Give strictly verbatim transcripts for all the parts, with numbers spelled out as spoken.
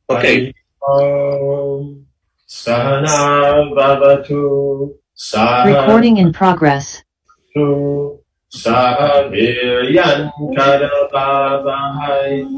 Okay. Om Sahana Bhavatu Recording in progress. Sahatu Sahaviryan Karavavahai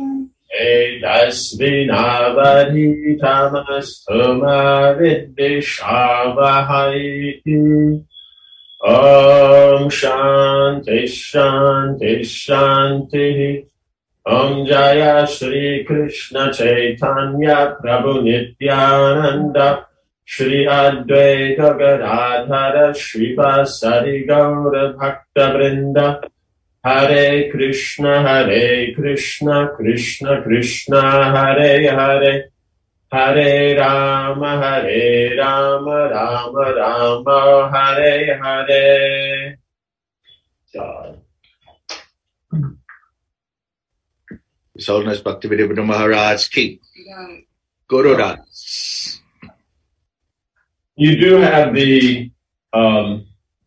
Edasvinavadhitamastumaridvishavahai Om Shanti Shanti Shanti Om Jaya Shri Krishna Chaitanya Prabhu Nityananda Shri Advaita Gadadhara Shrivasadi Gaura Bhakta Vrinda Hare Krishna Hare Krishna Krishna Krishna Hare Hare Hare Rama Hare Rama Rama Rama Hare Hare. God. His Holiness Bhaktivedanta Maharaj ki. Guru Das. You do have the um,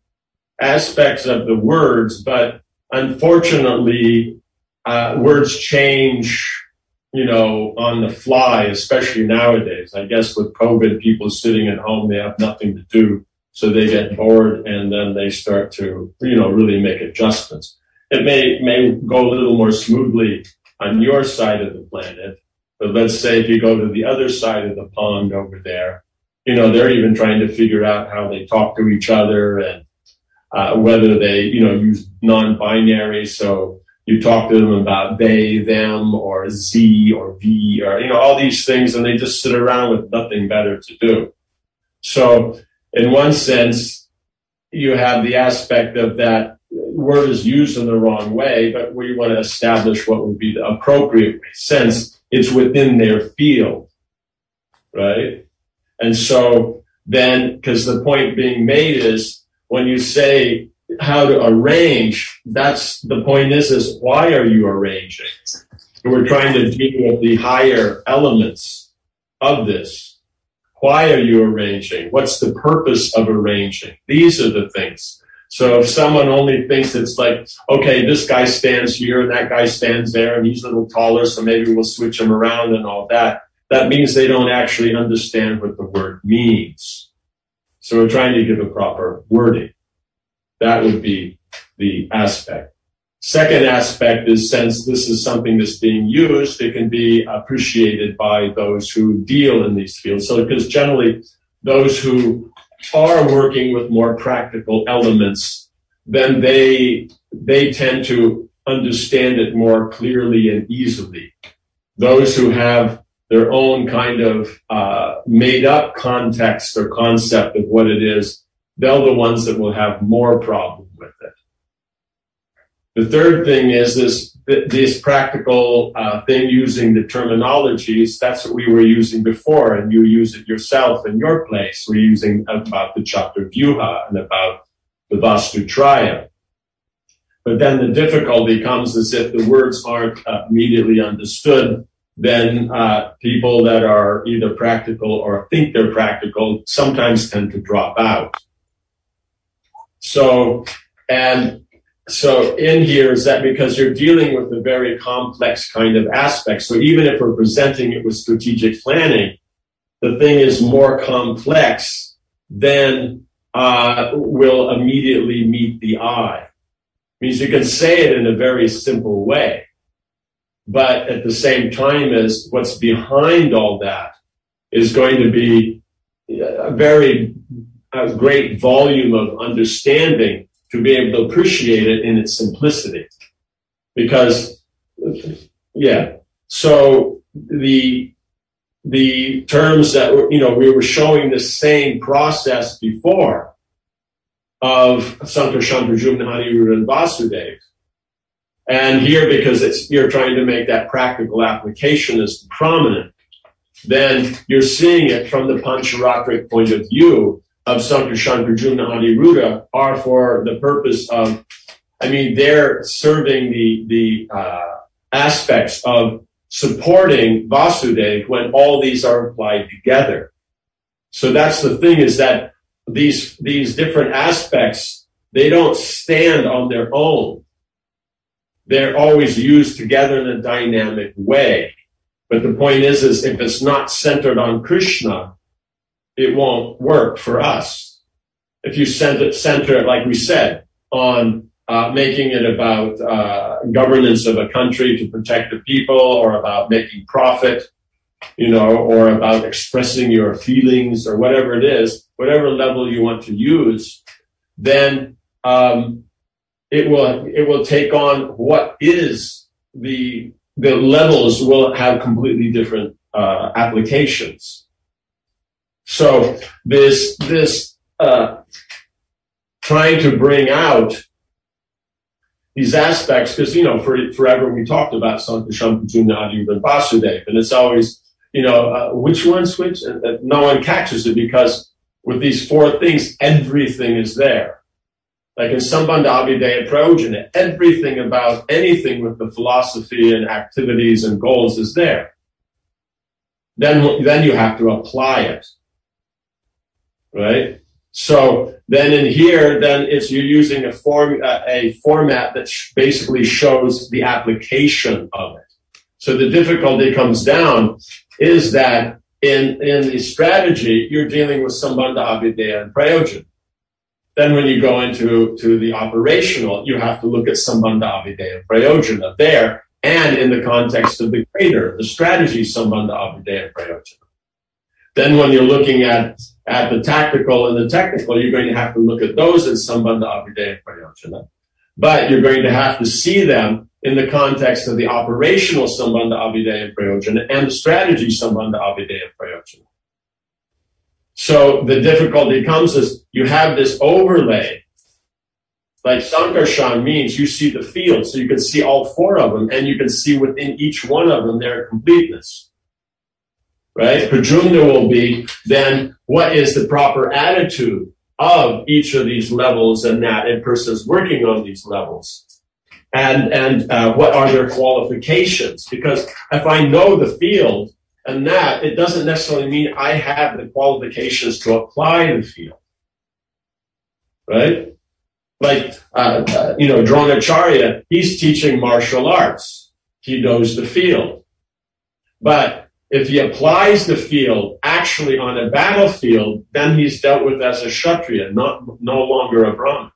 aspects of the words, but unfortunately, uh, words change, you know, on the fly, especially nowadays. I guess with COVID, people sitting at home, they have nothing to do, so they get bored, and then they start to, you know, really make adjustments. It may may go a little more smoothly on your side of the planet, but let's say if you go to the other side of the pond over there, you know, they're even trying to figure out how they talk to each other and uh, whether they, you know, use non-binary. So you talk to them about they, them, or Z or V, or, you know, all these things, and they just sit around with nothing better to do. So in one sense, you have the aspect of that word is used in the wrong way, but we want to establish what would be the appropriate way, since it's within their field, right? And so then, because the point being made is when you say how to arrange, that's the point is, is why are you arranging? We're trying to deal with the higher elements of this. Why are you arranging? What's the purpose of arranging? These are the things. So if someone only thinks it's like, okay, this guy stands here and that guy stands there and he's a little taller, so maybe we'll switch him around and all that, that means they don't actually understand what the word means. So we're trying to give a proper wording. That would be the aspect. Second aspect is, since this is something that's being used, it can be appreciated by those who deal in these fields. So because generally those who are working with more practical elements, then they they tend to understand it more clearly and easily. Those who have their own kind of uh, made-up context or concept of what it is, they're the ones that will have more problem with it. The third thing is this this practical uh, thing using the terminologies. That's what we were using before, and you use it yourself in your place. We're using about the Chaturvyuha and about the Vastutraya. But then the difficulty comes is if the words aren't uh, immediately understood, then uh, people that are either practical or think they're practical sometimes tend to drop out. So, and So in here is that because you're dealing with a very complex kind of aspect. So even if we're presenting it with strategic planning, the thing is more complex than uh, will immediately meet the eye. Means you can say it in a very simple way, but at the same time as what's behind all that is going to be a very a great volume of understanding to be able to appreciate it in its simplicity. Because, yeah, so the the terms that, you know, we were showing the same process before of Sankarshan, Pradyumna, Aniruddha, and Vasudeva. And here, because it's you're trying to make that practical application as prominent, then you're seeing it from the Pancharatric point of view of Sankarshan, Pradyumna, Aniruddha are for the purpose of, I mean, they're serving the the uh, aspects of supporting Vasudeva when all these are applied together. So that's the thing, is that these these different aspects, they don't stand on their own. They're always used together in a dynamic way. But the point is, is if it's not centered on Krishna, it won't work for us. If you center it, center it, like we said, on uh, making it about uh, governance of a country to protect the people, or about making profit, you know, or about expressing your feelings, or whatever it is, whatever level you want to use, then um, it will it will take on what is the the levels will have completely different uh, applications. So this this uh, trying to bring out these aspects, because you know, for forever we talked about Sankarshan, Pujuna, Adi, and Vasudeva, and it's always, you know, uh, which one's which, and, and no one catches it, because with these four things, everything is there. Like in Sambandha, Abhideya, Prayojana, everything about anything with the philosophy and activities and goals is there. Then, then you have to apply it, right? So then in here, then it's you're using a form, uh, a format that sh- basically shows the application of it. So the difficulty comes down is that in in the strategy, you're dealing with Sambandha, Abhideya, and Prayojana. Then when you go into to the operational, you have to look at Sambandha, Abhideya, and Prayojana there, and in the context of the greater, the strategy Sambandha, Abhideya, and Prayojana. Then when you're looking at, at the tactical and the technical, you're going to have to look at those in Sambandha, Abhideya, and Prayojana. But you're going to have to see them in the context of the operational Sambandha, Abhideya, and Prayojana, and the strategy Sambandha, Abhideya, and Prayojana. So the difficulty comes is you have this overlay. Like Sankarshan means you see the field, so you can see all four of them, and you can see within each one of them their completeness. Right? Prajumna will be then what is the proper attitude of each of these levels, and that a person is working on these levels. And, and uh, what are their qualifications? Because if I know the field, and that, it doesn't necessarily mean I have the qualifications to apply the field. Right? Like, uh, uh, you know, Dronacharya, he's teaching martial arts. He knows the field. But if he applies the field actually on a battlefield, then he's dealt with as a Kshatriya, not, no longer a Brahmin.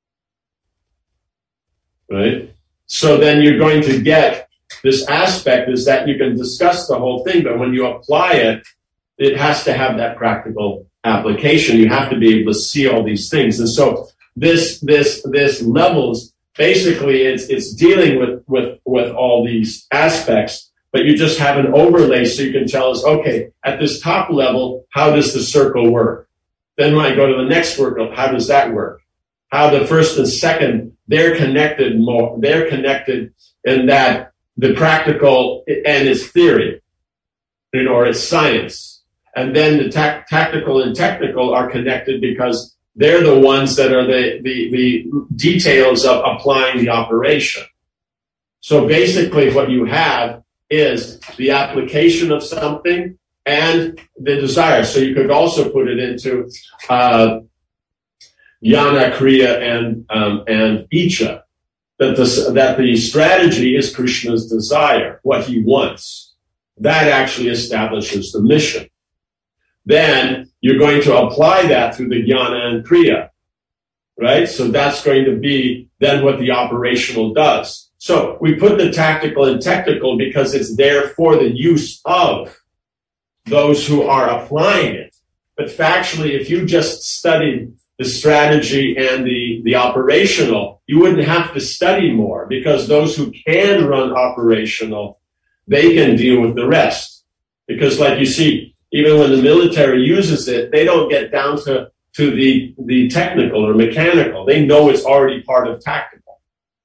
Right? So then you're going to get this aspect is that you can discuss the whole thing, but when you apply it, it has to have that practical application. You have to be able to see all these things. And so this, this, this levels, basically it's, it's dealing with, with, with all these aspects, but you just have an overlay so you can tell us, okay, at this top level, how does the circle work? Then when I go to the next circle, how does that work? How the first and second, they're connected more, they're connected in that the practical and its theory, you know, or its science. And then the ta- tactical and technical are connected because they're the ones that are the, the, the details of applying the operation. So basically what you have is the application of something and the desire. So you could also put it into uh, Jnana, Kriya, and, um, and Icha. That the, that the strategy is Krishna's desire, what he wants. That actually establishes the mission. Then you're going to apply that through the Jnana and Kriya, right? So that's going to be then what the operational does. So we put the tactical and technical because it's there for the use of those who are applying it. But factually, if you just studied the strategy and the, the operational, you wouldn't have to study more because those who can run operational, they can deal with the rest. Because like you see, even when the military uses it, they don't get down to, to the, the technical or mechanical. They know it's already part of tactical.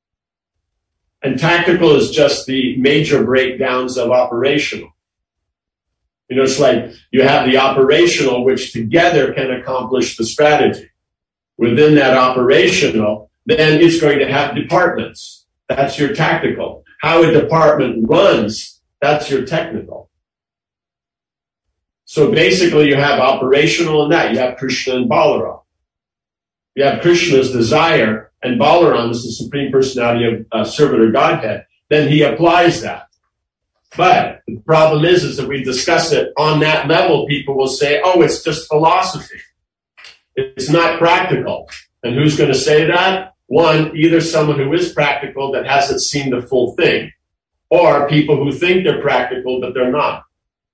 And tactical is just the major breakdowns of operational. You know, it's like you have the operational, which together can accomplish the strategy. Within that operational, then it's going to have departments. That's your tactical. How a department runs, that's your technical. So basically you have operational in that. You have Krishna and Balaram. You have Krishna's desire, and Balaram is the Supreme Personality of uh, Servant or Godhead. Then he applies that. But the problem is, is that we discuss it on that level, people will say, oh, it's just philosophy. It's not practical. And who's going to say that? One, either someone who is practical that hasn't seen the full thing, or people who think they're practical, but they're not.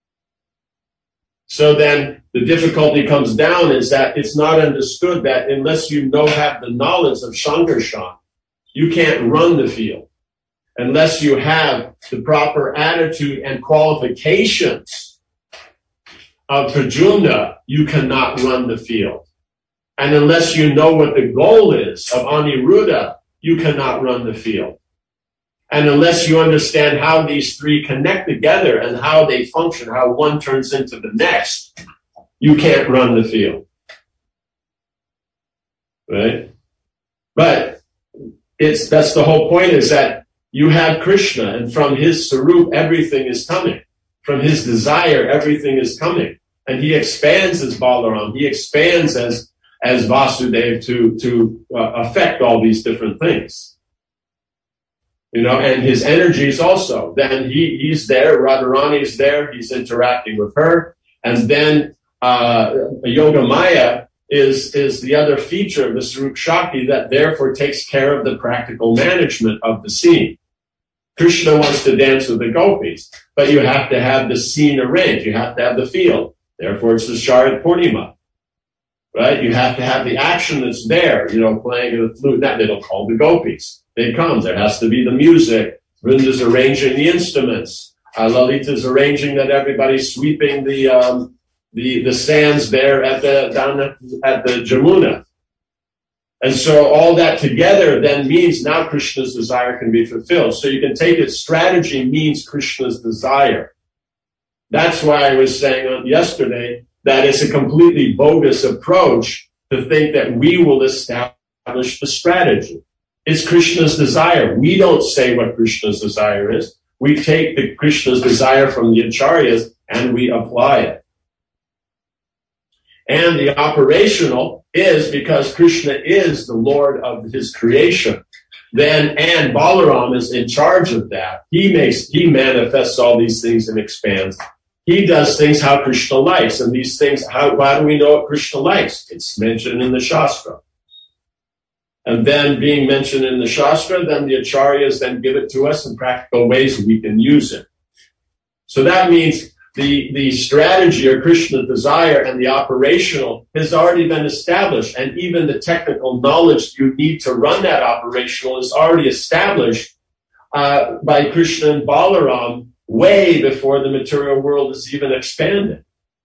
So then the difficulty comes down is that it's not understood that unless you know, have the knowledge of Shankarshan, you can't run the field. Unless you have the proper attitude and qualifications of Pradyumna, you cannot run the field. And unless you know what the goal is of Aniruddha, you cannot run the field. And unless you understand how these three connect together and how they function, how one turns into the next, you can't run the field. Right? But it's, that's the whole point, is that you have Krishna, and from his Sarup, everything is coming. From his desire, everything is coming. And he expands as Balaram. He expands as, as Vasudeva to, to uh, affect all these different things. You know, and his energies also. Then he, he's there, Radharani's there, he's interacting with her. And then uh, Yoga Maya is, is the other feature of the Sarup Shakti that therefore takes care of the practical management of the scene. Krishna wants to dance with the gopis, but you have to have the scene arranged. You have to have the field. Therefore, it's the Sharad Purnima, right? You have to have the action that's there, you know, playing the flute. That they don't call the gopis. They come. There has to be the music. Vrinda's arranging the instruments. Uh, Lalita's arranging that everybody's sweeping the um, the the sands there at the down at, at the Jamuna. And so all that together then means now Krishna's desire can be fulfilled. So you can take it, strategy means Krishna's desire. That's why I was saying yesterday that it's a completely bogus approach to think that we will establish the strategy. It's Krishna's desire. We don't say what Krishna's desire is. We take the Krishna's desire from the acharyas and we apply it. And the operational is because Krishna is the Lord of his creation. Then, and Balaram is in charge of that. He makes, he manifests all these things and expands. He does things how Krishna likes. And these things, how, how do we know what Krishna likes? It's mentioned in the Shastra. And then being mentioned in the Shastra, then the acharyas then give it to us in practical ways we can use it. So that means The, the strategy or Krishna desire and the operational has already been established, and even the technical knowledge you need to run that operational is already established uh, by Krishna and Balaram way before the material world is even expanded.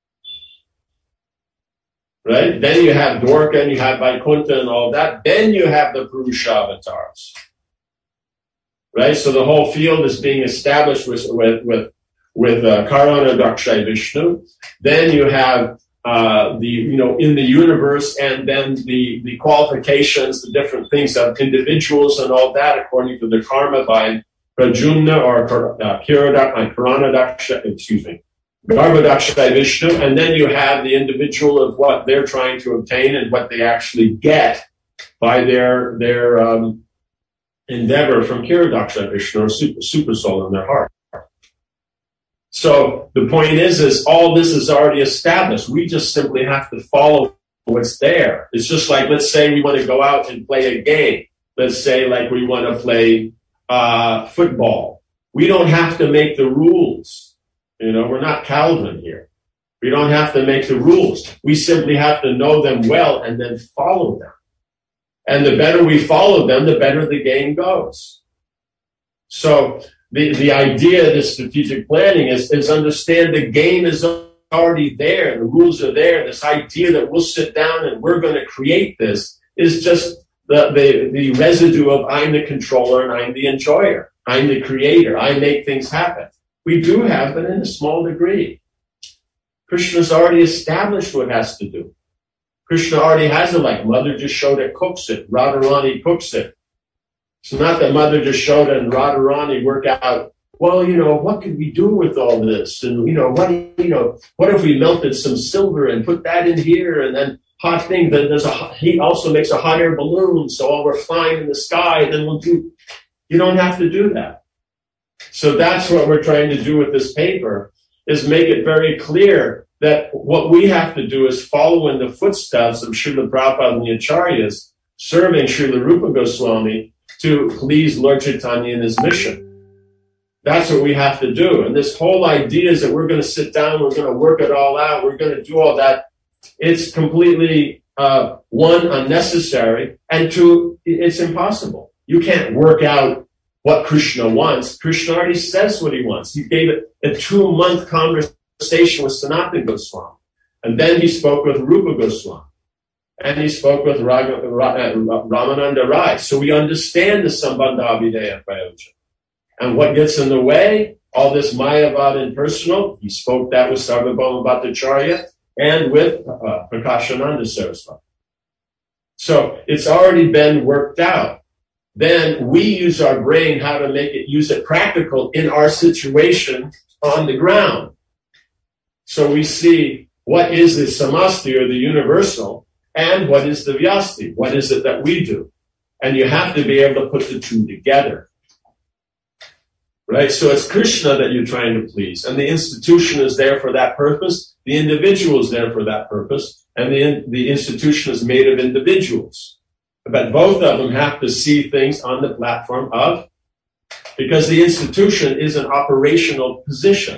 Right? Then you have Dwarka and you have Vaikuntha and all that. Then you have the Purusha avatars. Right? So the whole field is being established with, with, with with uh, Karana Dakshay Vishnu. Then you have uh, the, you know, in the universe, and then the, the qualifications, the different things of individuals and all that according to the karma by Pradyumna or uh, Karana Dakshay, excuse me, Garbha Dakshay Vishnu. And then you have the individual of what they're trying to obtain and what they actually get by their, their um, endeavor from Kira Dakshay Vishnu or super, super soul in their heart. So the point is, is all this is already established. We just simply have to follow what's there. It's just like, let's say we want to go out and play a game. Let's say like we want to play uh, football. We don't have to make the rules. You know, we're not Calvin here. We don't have to make the rules. We simply have to know them well and then follow them. And the better we follow them, the better the game goes. So The, the idea of this strategic planning is, is understand the game is already there. The rules are there. This idea that we'll sit down and we're going to create this is just the, the, the residue of I'm the controller and I'm the enjoyer. I'm the creator. I make things happen. We do have, but in a small degree. Krishna's already established what has to do. Krishna already has it, like Mother Jashoda cooks it. Radharani cooks it. It's not that Mother Jashoda and Radharani work out, well, you know, what could we do with all this? And, you know, what, you know, what if we melted some silver and put that in here and then hot thing, then there's a, he also makes a hot air balloon. So while we're flying in the sky, then we'll do, you don't have to do that. So that's what we're trying to do with this paper, is make it very clear that what we have to do is follow in the footsteps of Srila Prabhupada and the Acharyas, serving Srila Rupa Goswami to please Lord Chaitanya in his mission. That's what we have to do. And this whole idea is that we're going to sit down, we're going to work it all out, we're going to do all that. It's completely, uh, one, unnecessary, and two, it's impossible. You can't work out what Krishna wants. Krishna already says what he wants. He gave it a two-month conversation with Sanatana Goswami. And then he spoke with Rupa Goswami. And he spoke with Raga, Ramananda Rai. So we understand the Sambandha Abhideya Prayojan. And what gets in the way? All this Mayavad impersonal. He spoke that with Sarvabhauma Bhattacharya and with uh, Prakashananda Saraswati. So it's already been worked out. Then we use our brain how to make it, use it practical in our situation on the ground. So we see what is the samasti or the universal and what is the vyasti. What is it that we do? And you have to be able to put the two together. Right? So it's Krishna that you're trying to please. And the institution is there for that purpose. The individual is there for that purpose. And the, the institution is made of individuals. But both of them have to see things on the platform of, because the institution is an operational position.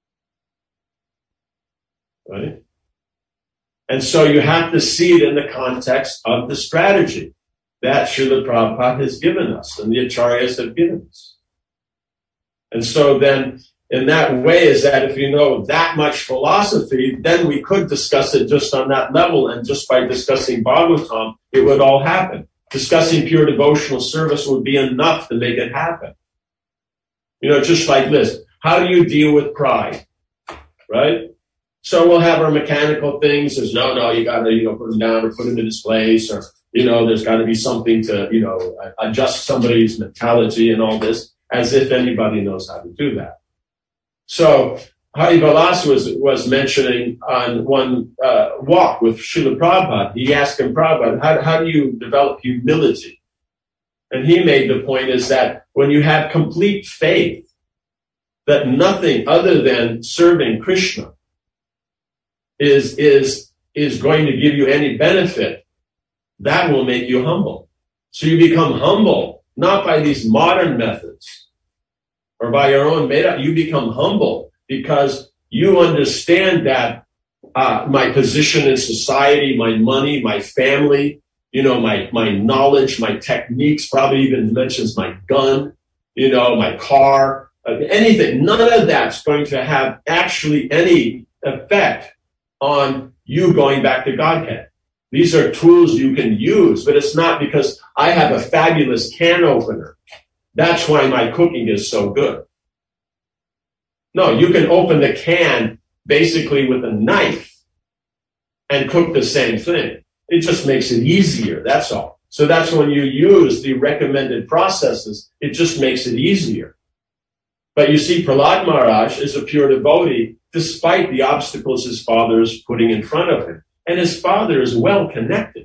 Right? And so you have to see it in the context of the strategy that Srila Prabhupada has given us and the Acharyas have given us. And so then, in that way, is that if you know that much philosophy, then we could discuss it just on that level, and just by discussing Bhagavatam, it would all happen. Discussing pure devotional service would be enough to make it happen. You know, just like this. How do you deal with pride? Right? So we'll have our mechanical things. There's no, no, you gotta, you know, put them down or put them in his place, or, you know, there's gotta be something to, you know, adjust somebody's mentality and all this, as if anybody knows how to do that. So Hari Vilas was, was mentioning on one uh, walk with Srila Prabhupada. He asked him, Prabhupada, how, how do you develop humility? And he made the point is that when you have complete faith that nothing other than serving Krishna is, is, is going to give you any benefit, that will make you humble. So you become humble, not by these modern methods or by your own made up. You become humble because you understand that uh, my position in society, my money, my family, you know, my, my knowledge, my techniques, probably even mentions my gun, you know, my car, uh, anything. None of that's going to have actually any effect on you going back to Godhead. These are tools you can use, but it's not because I have a fabulous can opener. That's why my cooking is so good. No, you can open the can basically with a knife and cook the same thing. It just makes it easier, that's all. So that's when you use the recommended processes, it just makes it easier. But you see, Prahlad Maharaj is a pure devotee despite the obstacles his father is putting in front of him. And his father is well connected.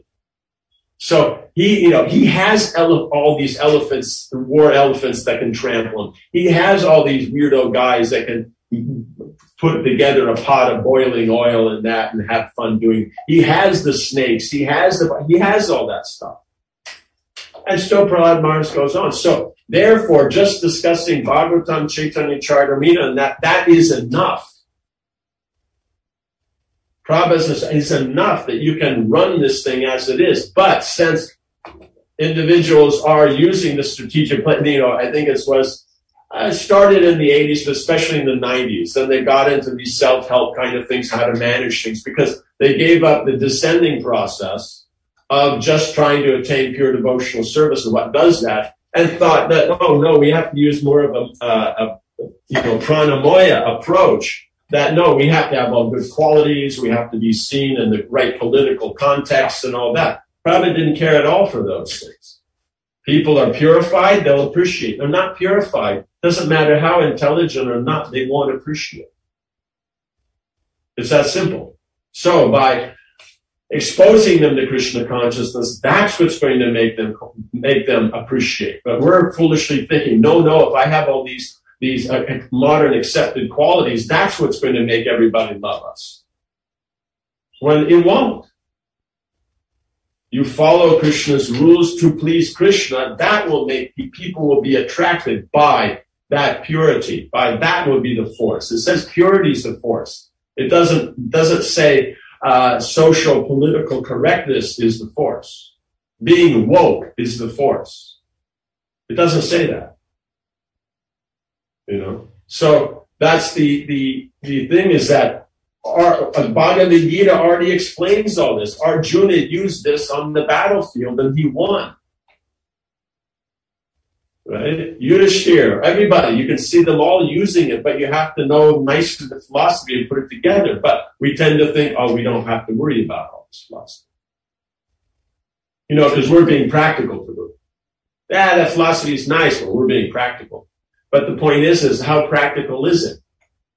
So he, you know, he has ele- all these elephants, war elephants that can trample him. He has all these weirdo guys that can put together a pot of boiling oil and that and have fun doing. He has the snakes. He has the, he has all that stuff. And still Prahlad Maharaj goes on. So therefore, just discussing Bhagavatam, Chaitanya Charitamrita, and that, that is enough. Prabhupada is enough that you can run this thing as it is. But since individuals are using the strategic plan, you know, I think it was uh, started in the eighties, but especially in the nineties. Then they got into these self-help kind of things, how to manage things, because they gave up the descending process of just trying to attain pure devotional service and what does that, and thought that, oh, no, we have to use more of a, uh, a you know, pranamoya approach. That, no, we have to have all good qualities, we have to be seen in the right political context and all that. Prabhupada didn't care at all for those things. People are purified, they'll appreciate. They're not purified. Doesn't matter how intelligent or not, they won't appreciate. It's that simple. So by exposing them to Krishna consciousness, that's what's going to make them make them appreciate. But we're foolishly thinking, no, no, if I have all these these uh, modern accepted qualities, that's what's going to make everybody love us. When it won't. You follow Krishna's rules to please Krishna, that will make people will be attracted by that purity. By that will be the force. It says purity is the force. It doesn't doesn't say uh, social political correctness is the force. Being woke is the force. It doesn't say that. You know. So that's the the the thing is that our uh, Bhagavad Gita already explains all this. Arjuna used this on the battlefield and he won. Right? Yudhishthira, everybody, you can see them all using it, but you have to know nicely the philosophy and put it together. But we tend to think, oh, we don't have to worry about all this philosophy. You know, because we're being practical for them. Yeah, that philosophy is nice, but we're being practical. But the point is, is how practical is it?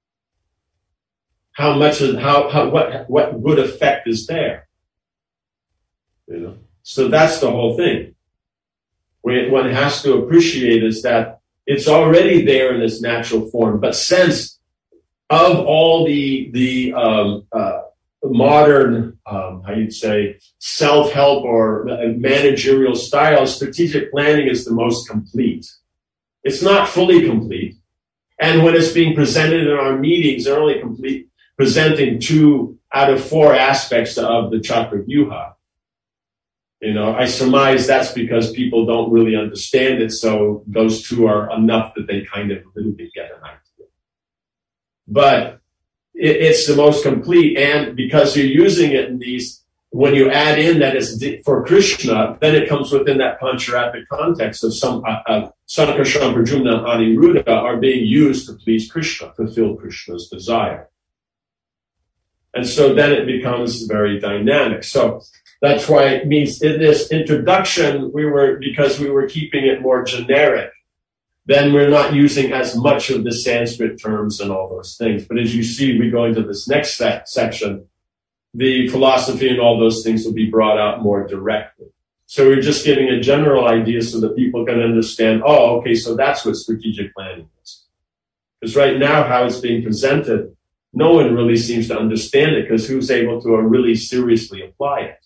How much of, how, how, what, what good effect is there? You know, so that's the whole thing. What one has to appreciate is that it's already there in its natural form, but since of all the, the, um, uh, modern, um, how you'd say, self-help or managerial styles, strategic planning is the most complete. It's not fully complete. And when it's being presented in our meetings, they're only complete, presenting two out of four aspects of the Chakra Vyuha. You know, I surmise that's because people don't really understand it, so those two are enough that they kind of a little bit get an idea. But it, it's the most complete, and because you're using it in these, when you add in that it's for Krishna, then it comes within that Pancharatma context of some uh, uh, Sankarsham, Pradyumna, and Aniruddha are being used to please Krishna, fulfill Krishna's desire. And so then it becomes very dynamic. So that's why it means in this introduction, we were, because we were keeping it more generic, then we're not using as much of the Sanskrit terms and all those things. But as you see, we go into this next sec- section, the philosophy and all those things will be brought out more directly. So we're just giving a general idea so that people can understand, oh, okay, so that's what strategic planning is. Because right now, how it's being presented, no one really seems to understand it because who's able to really seriously apply it?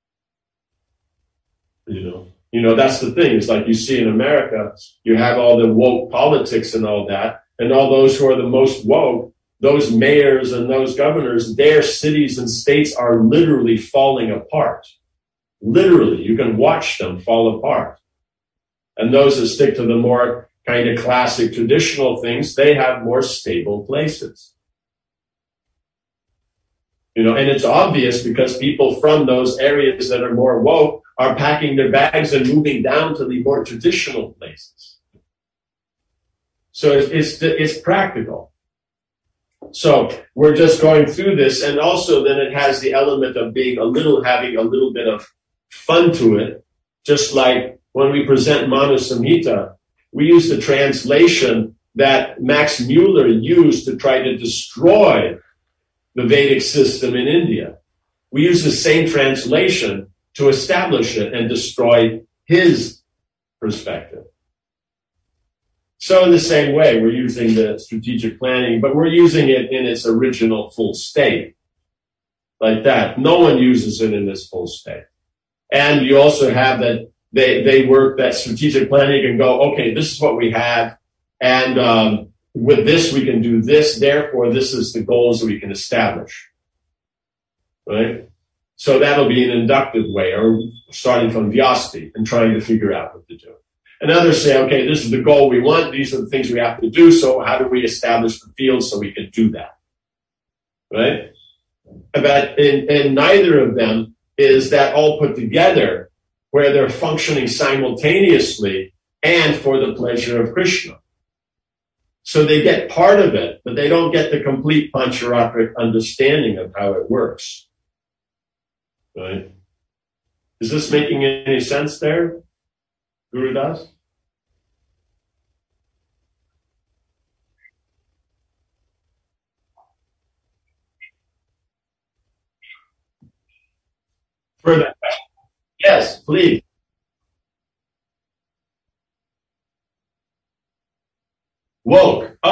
You know, you know, that's the thing. It's like you see in America, you have all the woke politics and all that, and all those who are the most woke, those mayors and those governors, their cities and states are literally falling apart. Literally, you can watch them fall apart. And those that stick to the more kind of classic traditional things, they have more stable places. You know, and it's obvious because people from those areas that are more woke are packing their bags and moving down to the more traditional places. So it's, it's, it's practical. So we're just going through this, and also then it has the element of being a little, having a little bit of fun to it. Just like when we present Manu Samhita, we use the translation that Max Mueller used to try to destroy the Vedic system in India. We use the same translation to establish it and destroy his perspective. So in the same way, we're using the strategic planning, but we're using it in its original full state. Like that. No one uses it in its full state. And you also have that they, they work that strategic planning and go, okay, this is what we have. And, um, with this, we can do this. Therefore, this is the goals that we can establish. Right? So that'll be an inductive way, or starting from Vyasti and trying to figure out what to do. And others say, okay, this is the goal we want. These are the things we have to do. So how do we establish the field so we can do that? Right? But in, in neither of them is that all put together where they're functioning simultaneously and for the pleasure of Krishna. So they get part of it, but they don't get the complete Pancharatric understanding of how it works. Right? Is this making any sense there, Guru Das? Further. Yes, please. Woke.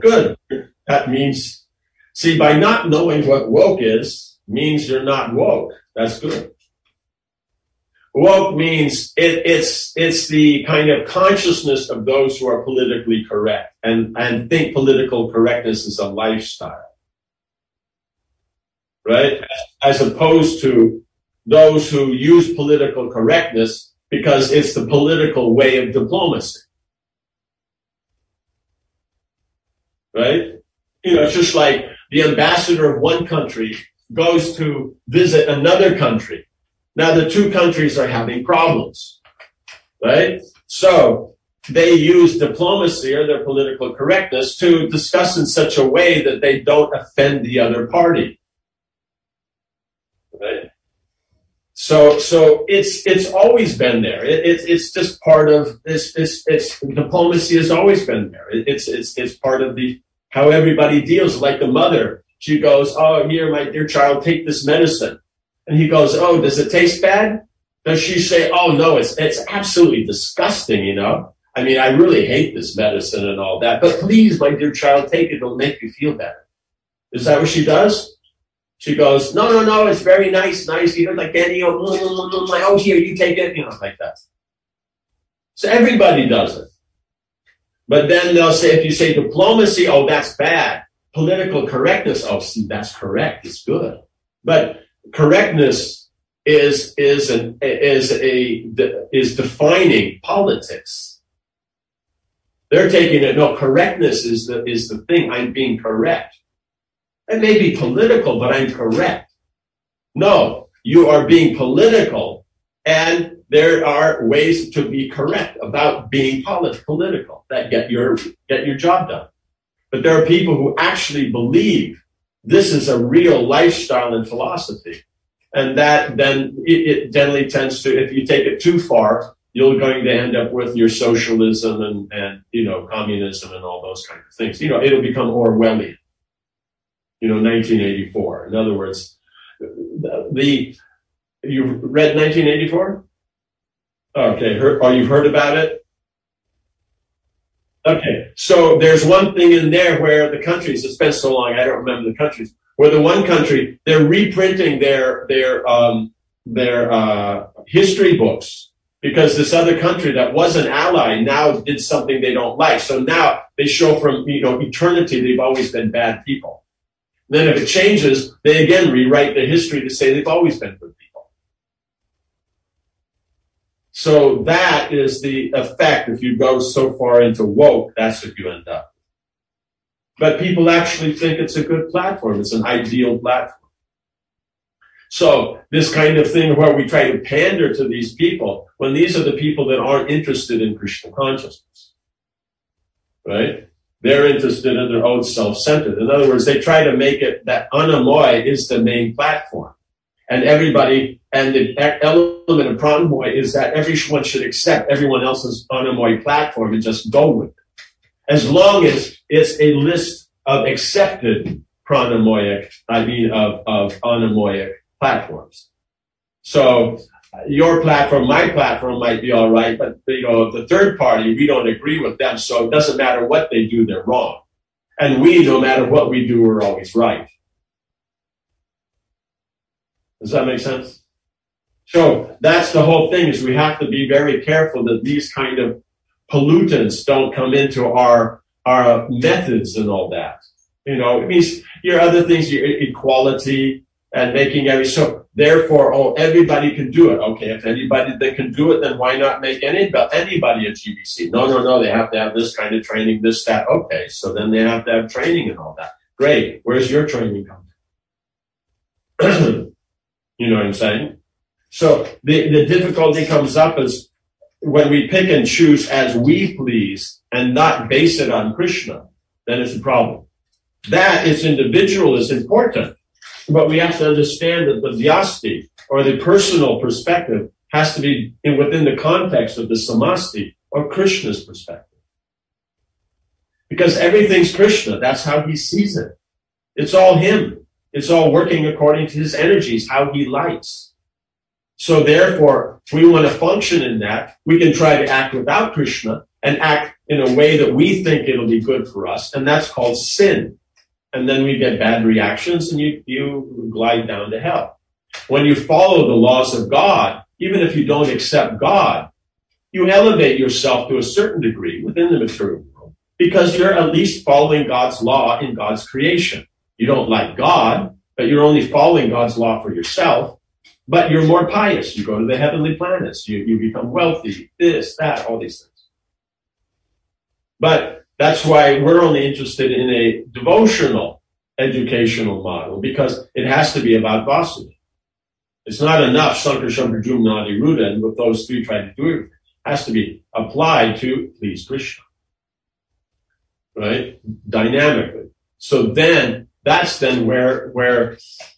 Good. That means, see, by not knowing what woke is, means you're not woke. That's good. Woke means it, it's it's the kind of consciousness of those who are politically correct and, and think political correctness is a lifestyle. Right? As opposed to those who use political correctness because it's the political way of diplomacy. Right? You know, it's just like the ambassador of one country goes to visit another country. Now the two countries are having problems, right? So they use diplomacy or their political correctness to discuss in such a way that they don't offend the other party, right? So, so it's it's always been there. It, it's it's just part of this. It's, it's diplomacy has always been there. It, it's it's it's part of the how everybody deals. Like the mother, she goes, "Oh, here, my dear child, take this medicine." And he goes, "Oh, does it taste bad?" Does she say, "Oh, no, it's it's absolutely disgusting, you know? I mean, I really hate this medicine and all that. But please, my dear child, take it. It'll make you feel better." Is that what she does? She goes, "No, no, no, it's very nice, nice. You know, like candy. Oh, like, oh, here, you take it." You know, like that. So everybody does it. But then they'll say, if you say diplomacy, oh, that's bad. Political correctness, oh, see, that's correct. It's good. But correctness is is an is a is defining politics. They're taking it. No, correctness is the is the thing. I'm being correct. It may be political, but I'm correct. No, you are being political, and there are ways to be correct about being polit- political that get your get your job done. But there are people who actually believe this is a real lifestyle and philosophy. And that then it, it generally tends to, if you take it too far, you're going to end up with your socialism and, and, you know, communism and all those kinds of things. You know, it'll become Orwellian. You know, nineteen eighty-four. In other words, the, the you've read nineteen eighty-four? Okay, heard, or you've heard about it? Okay, so there's one thing in there where the countries, it's been so long, I don't remember the countries, where the one country, they're reprinting their their um, their uh, history books because this other country that was an ally now did something they don't like. So now they show from, you know, eternity they've always been bad people. Then if it changes, they again rewrite the history to say they've always been good people. So that is the effect. If you go so far into woke, that's what you end up. But people actually think it's a good platform. It's an ideal platform. So this kind of thing where we try to pander to these people, when these are the people that aren't interested in Krishna consciousness, right? They're interested in their own self-centered. In other words, they try to make it that Anamoy is the main platform. And everybody, and the element of Pranamoy is that everyone should accept everyone else's Anamoy platform and just go with it. As long as it's a list of accepted Pranamoyic, I mean of, of Anamoyic platforms. So your platform, my platform might be all right, but you know, the third party, we don't agree with them, so it doesn't matter what they do, they're wrong. And we, no matter what we do, we're always right. Does that make sense? So that's the whole thing, is we have to be very careful that these kind of pollutants don't come into our our methods and all that. You know, it means your other things, your equality and making every, so therefore, oh, everybody can do it. Okay, if anybody that can do it, then why not make any, anybody a G B C? No, no, no, they have to have this kind of training, this, that. Okay, so then they have to have training and all that. Great, where's your training coming? You know what I'm saying? So the, the difficulty comes up is when we pick and choose as we please and not base it on Krishna, then it's a problem. That is individual is important, but we have to understand that the vyasti, or the personal perspective, has to be in, within the context of the samasti, or Krishna's perspective. Because everything's Krishna. That's how he sees it. It's all him. It's all working according to his energies, how he likes. So therefore, if we want to function in that, we can try to act without Krishna, and act in a way that we think it'll be good for us, and that's called sin. And then we get bad reactions, and you, you glide down to hell. When you follow the laws of God, even if you don't accept God, you elevate yourself to a certain degree within the material world because you're at least following God's law in God's creation. You don't like God, but you're only following God's law for yourself, but you're more pious. You go to the heavenly planets. You, you become wealthy, this, that, all these things. But that's why we're only interested in a devotional educational model, because it has to be about Vasudeva. It's not enough Sankar Shankar Jumnadi Ruda, and with those three try to do it. It has to be applied to please Krishna. Right? Dynamically. So then, that's then where, where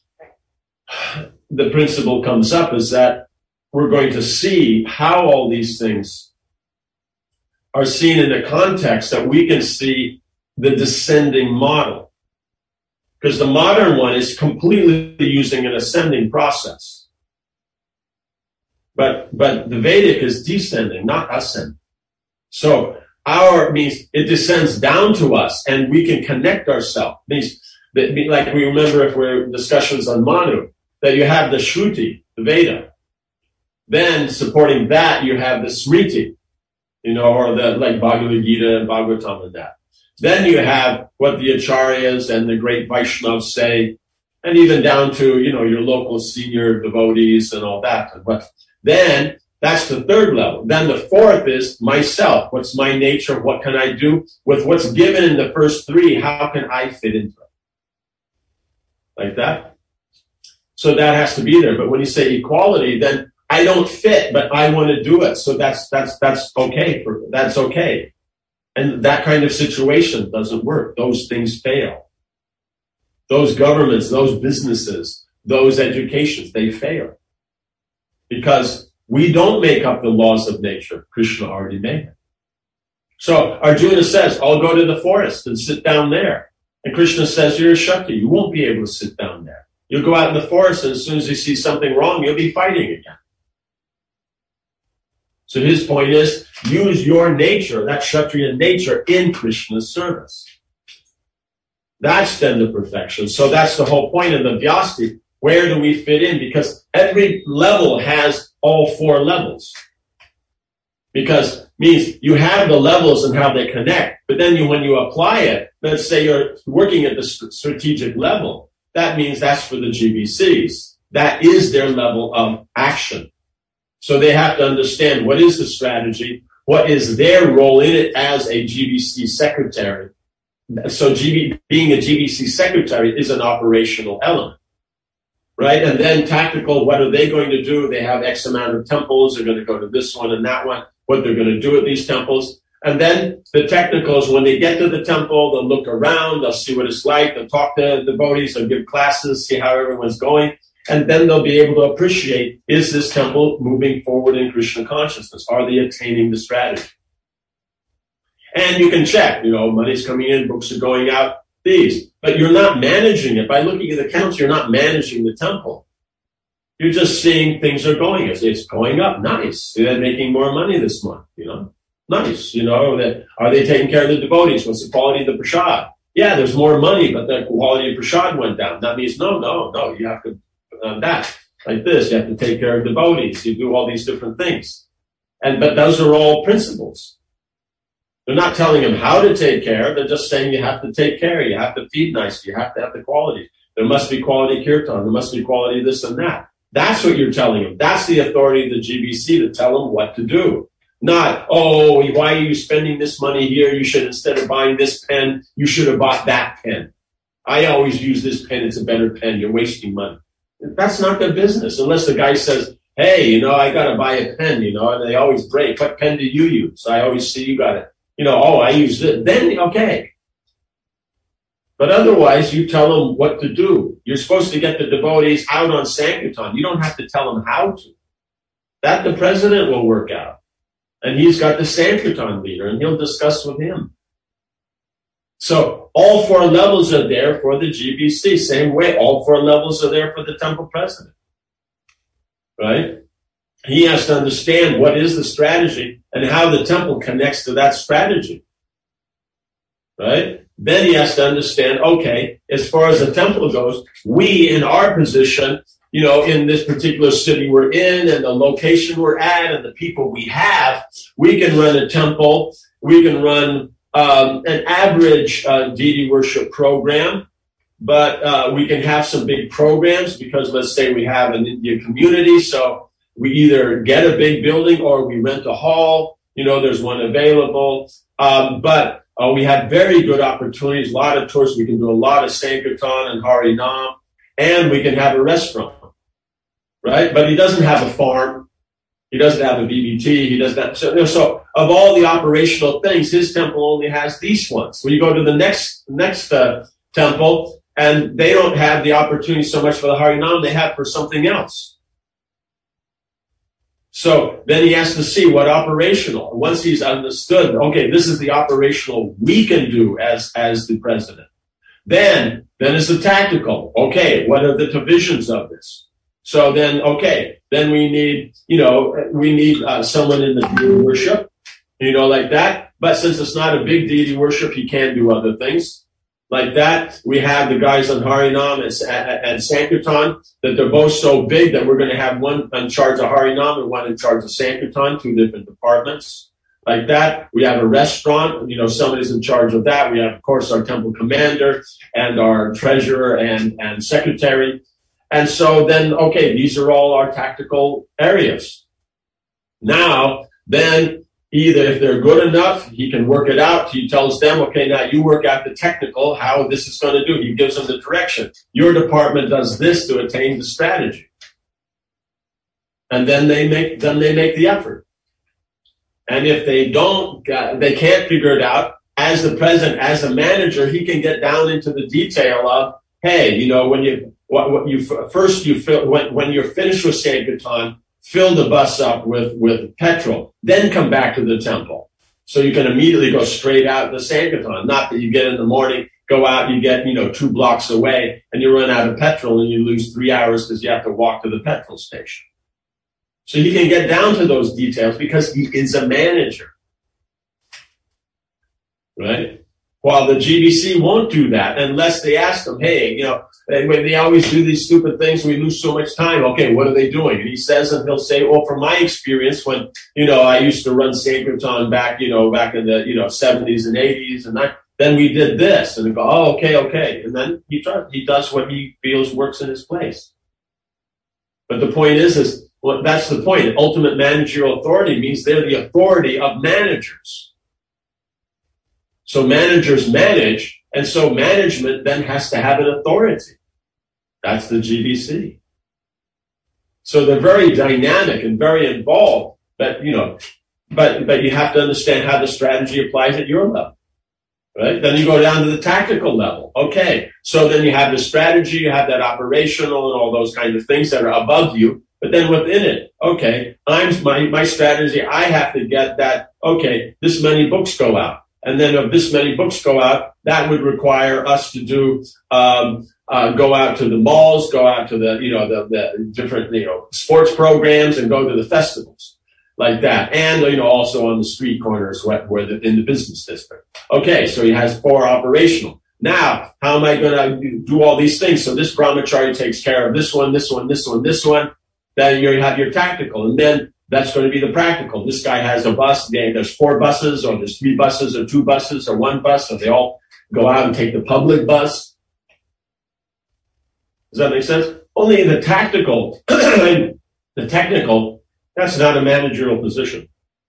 the principle comes up, is that we're going to see how all these things are seen in a context that we can see the descending model. Because the modern one is completely using an ascending process. But, but the Vedic is descending, not ascending. So our means it descends down to us and we can connect ourselves. Means that, like we remember if we're discussions on Manu, that you have the Shruti, the Veda. Then supporting that, you have the Smriti, you know, or the, like Bhagavad Gita and Bhagavatam and that. Then you have what the Acharyas and the great Vaishnavas say, and even down to, you know, your local senior devotees and all that. But then that's the third level. Then the fourth is myself. What's my nature? What can I do? With what's given in the first three, how can I fit into it? Like that. So that has to be there. But when you say equality, then I don't fit, but I want to do it. So that's, that's, that's okay. For, that's okay. And that kind of situation doesn't work. Those things fail. Those governments, those businesses, those educations, they fail. Because we don't make up the laws of nature. Krishna already made it. So Arjuna says, I'll go to the forest and sit down there. And Krishna says, you're a Shakti. You won't be able to sit down there. You'll go out in the forest, and as soon as you see something wrong, you'll be fighting again. So his point is, use your nature, that Kshatriya nature, in Krishna's service. That's then the perfection. So that's the whole point of the Vyasti. Where do we fit in? Because every level has all four levels. Because means you have the levels and how they connect. But then you, when you apply it, let's say you're working at the strategic level, that means that's for the G B Cs. That is their level of action. So they have to understand what is the strategy, what is their role in it as a G B C secretary. So G B, being a G B C secretary is an operational element, right? And then tactical, what are they going to do? They have X amount of temples. They're going to go to this one and that one, what they're going to do at these temples. And then the technicals, when they get to the temple, they'll look around, they'll see what it's like, they'll talk to the devotees, they'll give classes, see how everyone's going. And then they'll be able to appreciate, is this temple moving forward in Krishna consciousness? Are they attaining the strategy? And you can check, you know, money's coming in, books are going out, these. But you're not managing it. By looking at the accounts, you're not managing the temple. You're just seeing things are going. If it's going up, nice. They're making more money this month, you know. Nice, you know. That, are they taking care of the devotees? What's the quality of the prasad? Yeah, there's more money, but the quality of prasad went down. That means, no, no, no, you have to on that, like this, you have to take care of devotees, you do all these different things. And, but those are all principles. They're not telling them how to take care, they're just saying you have to take care, you have to feed nicely, you have to have the quality. There must be quality kirtan, there must be quality this and that. That's what you're telling them. That's the authority of the G B C to tell them what to do. Not, oh, why are you spending this money here? You should, instead of buying this pen, you should have bought that pen. I always use this pen, it's a better pen, you're wasting money. That's not their business, unless the guy says, hey, you know, I got to buy a pen, you know, and they always break. What pen do you use? I always see you got it. You know, oh, I use it. Then, okay. But otherwise, you tell them what to do. You're supposed to get the devotees out on Sankirtan. You don't have to tell them how to. That the president will work out. And he's got the Sankirtan leader, and he'll discuss with him. So all four levels are there for the G B C. Same way, all four levels are there for the temple president. Right? he has to understand what is the strategy and how the temple connects to that strategy. Right? Then he has to understand, okay, as far as the temple goes, we in our position, you know, in this particular city we're in and the location we're at and the people we have, we can run a temple. We can run um, an average uh, deity worship program, but uh, we can have some big programs because let's say we have an Indian community. So we either get a big building or we rent a hall. You know, there's one available. Um, but uh, we have very good opportunities, a lot of tours. We can do a lot of Sankirtan and Harinam, and we can have a restaurant, right? But he doesn't have a farm. He doesn't have a B B T. He doesn't have, so, so of all the operational things, his temple only has these ones. When you go to the next, next uh, temple, and they don't have the opportunity so much for the Harinam, they have for something else. So then he has to see what operational. Once he's understood, okay, this is the operational we can do as, as the president. Then, then it's the tactical. Okay, what are the divisions of this? So then, okay, then we need, you know, we need uh, someone in the deity worship, you know, like that. But since it's not a big deity worship, he can do other things. Like that, we have the guys on Harinam and, and Sankirtan, that they're both so big that we're going to have one in charge of Harinam and one in charge of Sankirtan, two different departments. Like that, we have a restaurant, you know, somebody's in charge of that. We have, of course, our temple commander and our treasurer and, and secretary. And so then, okay, these are all our tactical areas. Now, then, either if they're good enough, he can work it out. He tells them, okay, now you work out the technical, how this is going to do. He gives them the direction. Your department does this to attain the strategy. And then they make, then they make the effort. And if they don't, uh, they can't figure it out, as the president, as a manager, he can get down into the detail of, hey, you know, when you, what, what you, first you fill, when, when you're finished with Sankirtan, fill the bus up with, with petrol, then come back to the temple. So you can immediately go straight out the Sankirtan. Not that you get in the morning, go out, you get, you know, two blocks away and you run out of petrol and you lose three hours because you have to walk to the petrol station. So he can get down to those details because he is a manager. Right? While the G B C won't do that unless they ask them, hey, you know, when they always do these stupid things, we lose so much time. Okay, what are they doing? And he says, and he'll say, well, from my experience, when, you know, I used to run Sankirtan back, you know, back in the, you know, seventies and eighties, and I, then we did this. And they go, oh, okay, okay. And then he tries, he does what he feels works in his place. But the point is, is, well, that's the point. Ultimate managerial authority means they're the authority of managers. So managers manage, and so management then has to have an authority. That's the G B C. So they're very dynamic and very involved, but, you know, but, but you have to understand how the strategy applies at your level, right? Then you go down to the tactical level. Okay. So then you have the strategy, you have that operational and all those kinds of things that are above you. But then within it, okay, I'm my, my strategy, I have to get that, okay, this many books go out. And then if this many books go out, that would require us to do, um, uh, go out to the malls, go out to the, you know, the, the different, you know, sports programs and go to the festivals like that. And, you know, also on the street corners where, where the, in the business district. Okay. So he has four operational. Now, how am I going to do all these things? So this brahmachari takes care of this one, this one, this one, this one. Then you have your tactical. And then that's going to be the practical. This guy has a bus. There's four buses, or there's three buses, or two buses, or one bus. So they all go out and take the public bus. Does that make sense? Only the tactical, the technical, that's not a managerial position.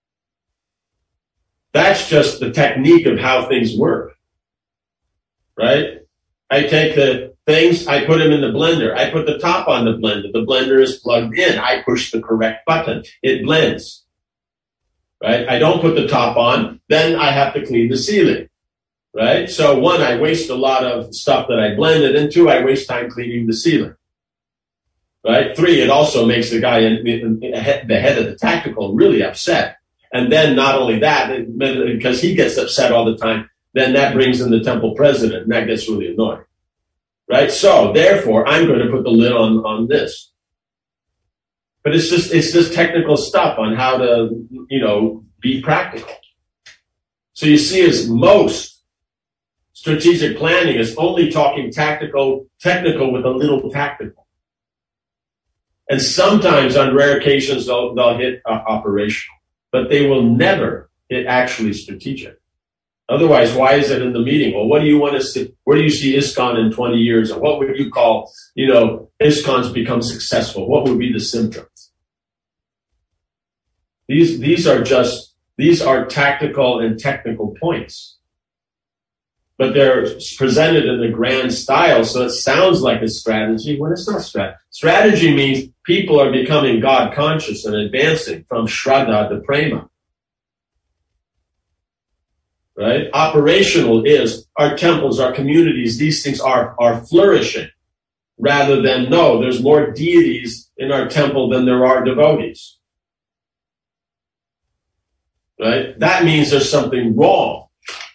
That's just the technique of how things work. Right? I take the things, I put them in the blender. I put the top on the blender. The blender is plugged in. I push the correct button. It blends. Right? I don't put the top on. Then I have to clean the ceiling. Right? So one, I waste a lot of stuff that I blended. And two, I waste time cleaning the ceiling. Right? Three, it also makes the guy in, in, in the head of the tactical really upset. And then not only that, because he gets upset all the time, then that brings in the temple president, and that gets really annoying. Right? So, therefore, I'm going to put the lid on, on this. But it's just, it's just technical stuff on how to, you know, be practical. So you see, as most strategic planning is only talking tactical, technical with a little tactical. And sometimes on rare occasions they'll, they'll hit uh, operational, but they will never hit actually strategic. Otherwise, why is it in the meeting? Well, what do you want to see? Where do you see ISKCON in twenty years? Or what would you call, you know, ISKCON's become successful? What would be the symptoms? These, these are just, these are tactical and technical points. But they're presented in the grand style, so it sounds like a strategy when it's not strategy. Strategy means people are becoming God conscious and advancing from Shraddha to Prema. Right? Operational is our temples, our communities, these things are, are flourishing, rather than, no, there's more deities in our temple than there are devotees. Right? That means there's something wrong.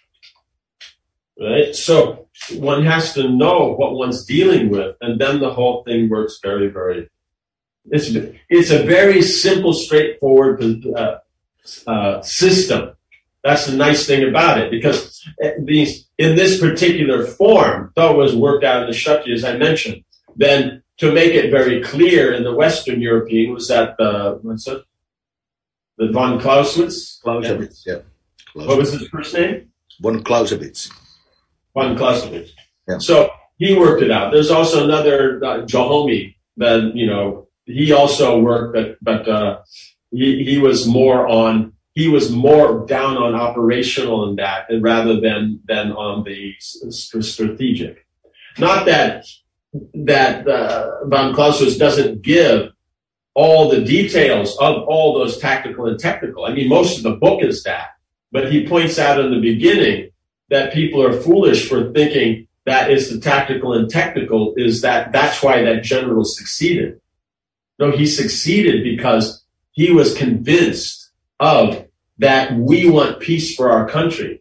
Right? So one has to know what one's dealing with, and then the whole thing works very, very, it's, it's a very simple, straightforward uh, uh, system. That's the nice thing about it, because these, in this particular form, though it was worked out in the Shakti, as I mentioned, then to make it very clear in the Western European was that, uh, what's it? The von Clausewitz? Clausewitz, yeah. Clausewitz. What was his first name? Von Clausewitz. Von Clausewitz. Yeah. So he worked it out. There's also another, uh, Jahomey, that, you know, he also worked, but, but, uh, he, he was more on, he was more down on operational in that, and rather than, than on the strategic. Not that, that, uh, von Clausewitz doesn't give all the details of all those tactical and technical. I mean, most of the book is that, but he points out in the beginning that people are foolish for thinking that is the tactical and technical, is that that's why that general succeeded. No, he succeeded because he was convinced of that we want peace for our country.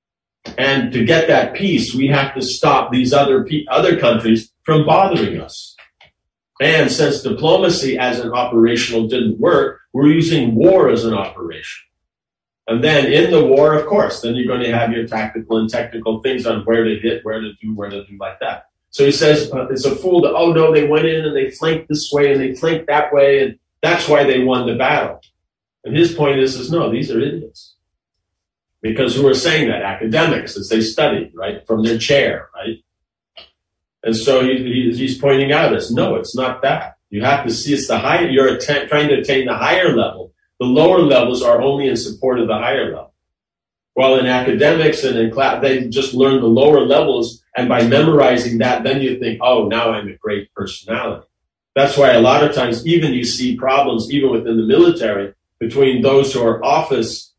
And to get that peace, we have to stop these other pe- other countries from bothering us. And since diplomacy as an operational didn't work, we're using war as an operation. And then in the war, of course, then you're going to have your tactical and technical things on where to hit, where to do, where to do like that. So he says uh, it's a fool to, oh no, they went in and they flanked this way and they flanked that way, and that's why they won the battle. And his point is, is no, these are idiots. Because who are saying that? Academics, as they studied, right, from their chair, right? And so he, he, he's pointing out this, no, it's not that. You have to see it's the higher, you're att- trying to attain the higher level. The lower levels are only in support of the higher level. While in academics and in class, they just learn the lower levels, and by memorizing that, then you think, oh, now I'm a great personality. That's why a lot of times, even you see problems, even within the military, between those who are office,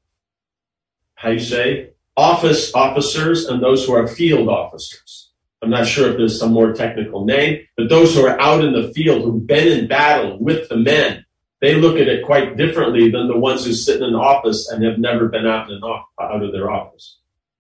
how you say, office officers and those who are field officers. I'm not sure if there's some more technical name, but those who are out in the field, who've been in battle with the men, they look at it quite differently than the ones who sit in an office and have never been out, in off, out of their office.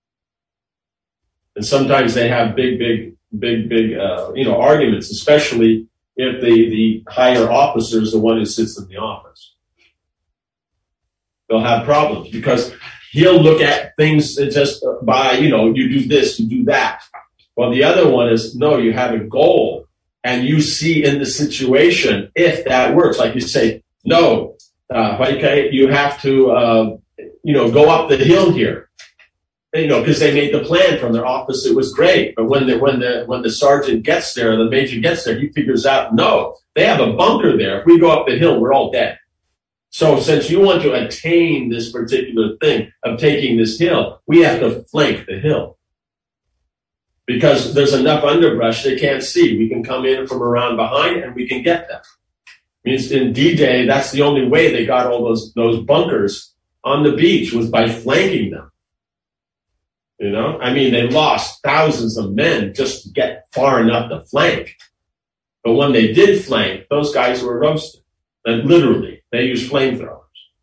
And sometimes they have big, big, big, big, uh, you know, arguments, especially if the, the higher officer is the one who sits in the office. They'll have problems because he'll look at things just by, you know, you do this, you do that. Well, the other one is, no, you have a goal and you see in the situation if that works. Like you say, no, uh, you have to, uh, you know, go up the hill here. You know, because they made the plan from their office. It was great. But when the, when the, when the sergeant gets there, the major gets there, he figures out, no, they have a bunker there. If we go up the hill, we're all dead. So since you want to attain this particular thing of taking this hill, we have to flank the hill. Because there's enough underbrush they can't see. We can come in from around behind and we can get them. Means in D-Day, that's the only way they got all those, those bunkers on the beach, was by flanking them. You know, I mean, they lost thousands of men just to get far enough to flank. But when they did flank, those guys were roasted. And literally, they used flamethrowers.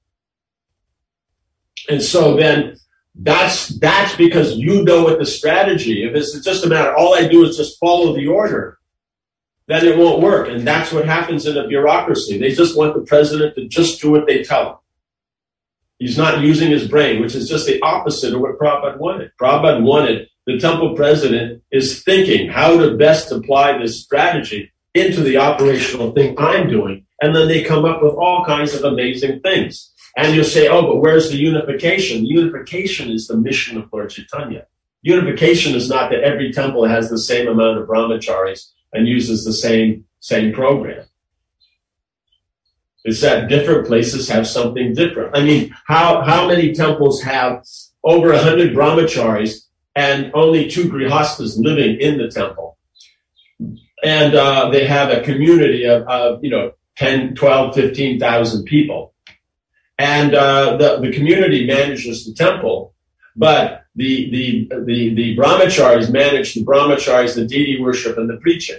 And so then that's, that's because you know what the strategy, if it's just a matter, all I do is just follow the order, then it won't work. And that's what happens in a bureaucracy. They just want the president to just do what they tell him. He's not using his brain, which is just the opposite of what Prabhupada wanted. Prabhupada wanted the temple president is thinking how to best apply this strategy into the operational thing I'm doing. And then they come up with all kinds of amazing things. And you'll say, oh, but where's the unification? The unification is the mission of Lord Chaitanya. Unification is not that every temple has the same amount of brahmacharis and uses the same, same program. It's that different places have something different. I mean, how, how many temples have over a hundred brahmacharis and only two grihastas living in the temple? And uh, they have a community of, of, you know, ten, twelve, fifteen thousand people. And uh, the, the community manages the temple, but the, the, the, the brahmacharis manage the brahmacharis, the deity worship, and the preaching.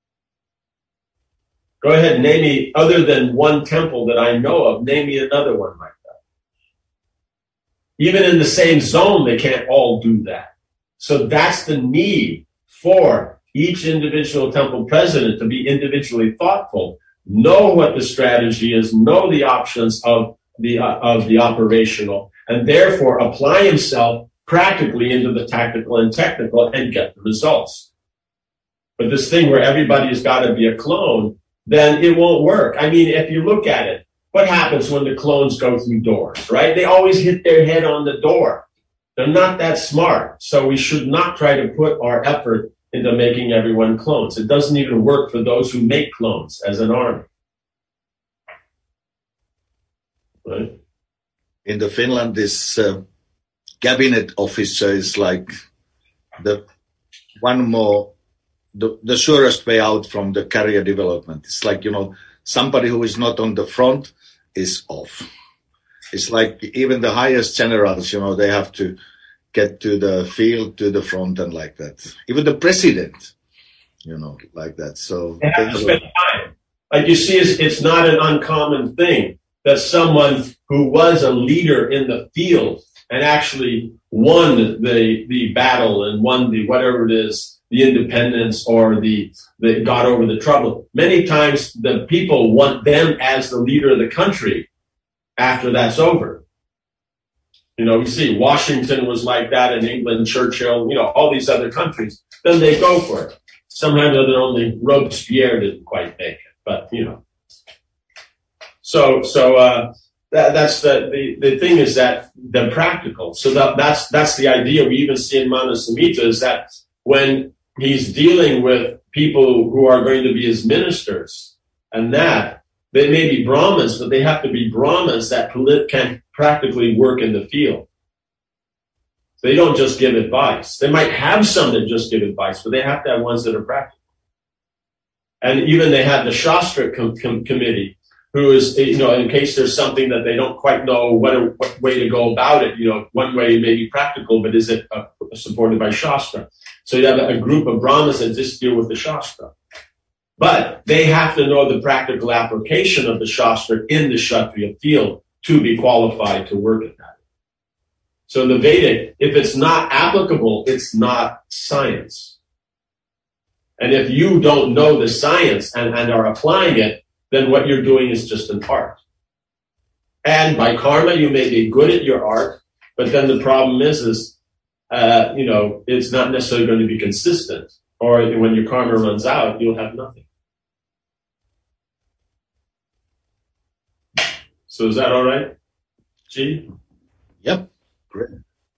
Go ahead, name me, other than one temple that I know of, name me another one like that. Even in the same zone, they can't all do that. So that's the need for each individual temple president to be individually thoughtful, know what the strategy is, know the options of the, uh, of the operational, and therefore apply himself practically into the tactical and technical and get the results. But this thing where everybody's got to be a clone, then it won't work. I mean, if you look at it, what happens when the clones go through doors, right? They always hit their head on the door. They're not that smart. So we should not try to put our effort into making everyone clones. It doesn't even work for those who make clones as an army. Right? In the Finland, this uh, cabinet officer is like the one more The, the surest way out from the career development. It's like, you know, somebody who is not on the front is off. It's like even the highest generals, you know, they have to get to the field, to the front and like that. Even the president, you know, like that. So they have to spend time. Like you see, it's, it's not an uncommon thing that someone who was a leader in the field and actually won the, the battle and won the whatever it is, the independence or the, the got over the trouble. Many times the people want them as the leader of the country after that's over. You know, we see Washington was like that in England, Churchill, you know, all these other countries. Then they go for it. Somehow or other, only Robespierre didn't quite make it, but you know. So, so, uh, that, that's the, the, the thing is that they're practical. So that, that's, that's the idea we even see in Manasamhita is that when he's dealing with people who are going to be his ministers, and that they may be Brahmins, but they have to be Brahmins that can practically work in the field. They don't just give advice. They might have some that just give advice, but they have to have ones that are practical. And even they have the Shastra com- com- committee, who is, you know, in case there's something that they don't quite know what, what way to go about it, you know, one way may be practical, but is it uh, supported by Shastra? So you have a group of Brahmanas that just deal with the Shastra. But they have to know the practical application of the Shastra in the Kshatriya field to be qualified to work at that. So the Vedic, if it's not applicable, it's not science. And if you don't know the science and, and are applying it, then what you're doing is just an art. And by karma, you may be good at your art, but then the problem is, is Uh, you know, it's not necessarily going to be consistent. Or when your karma runs out, you'll have nothing. So is that all right? G? Yep. Great.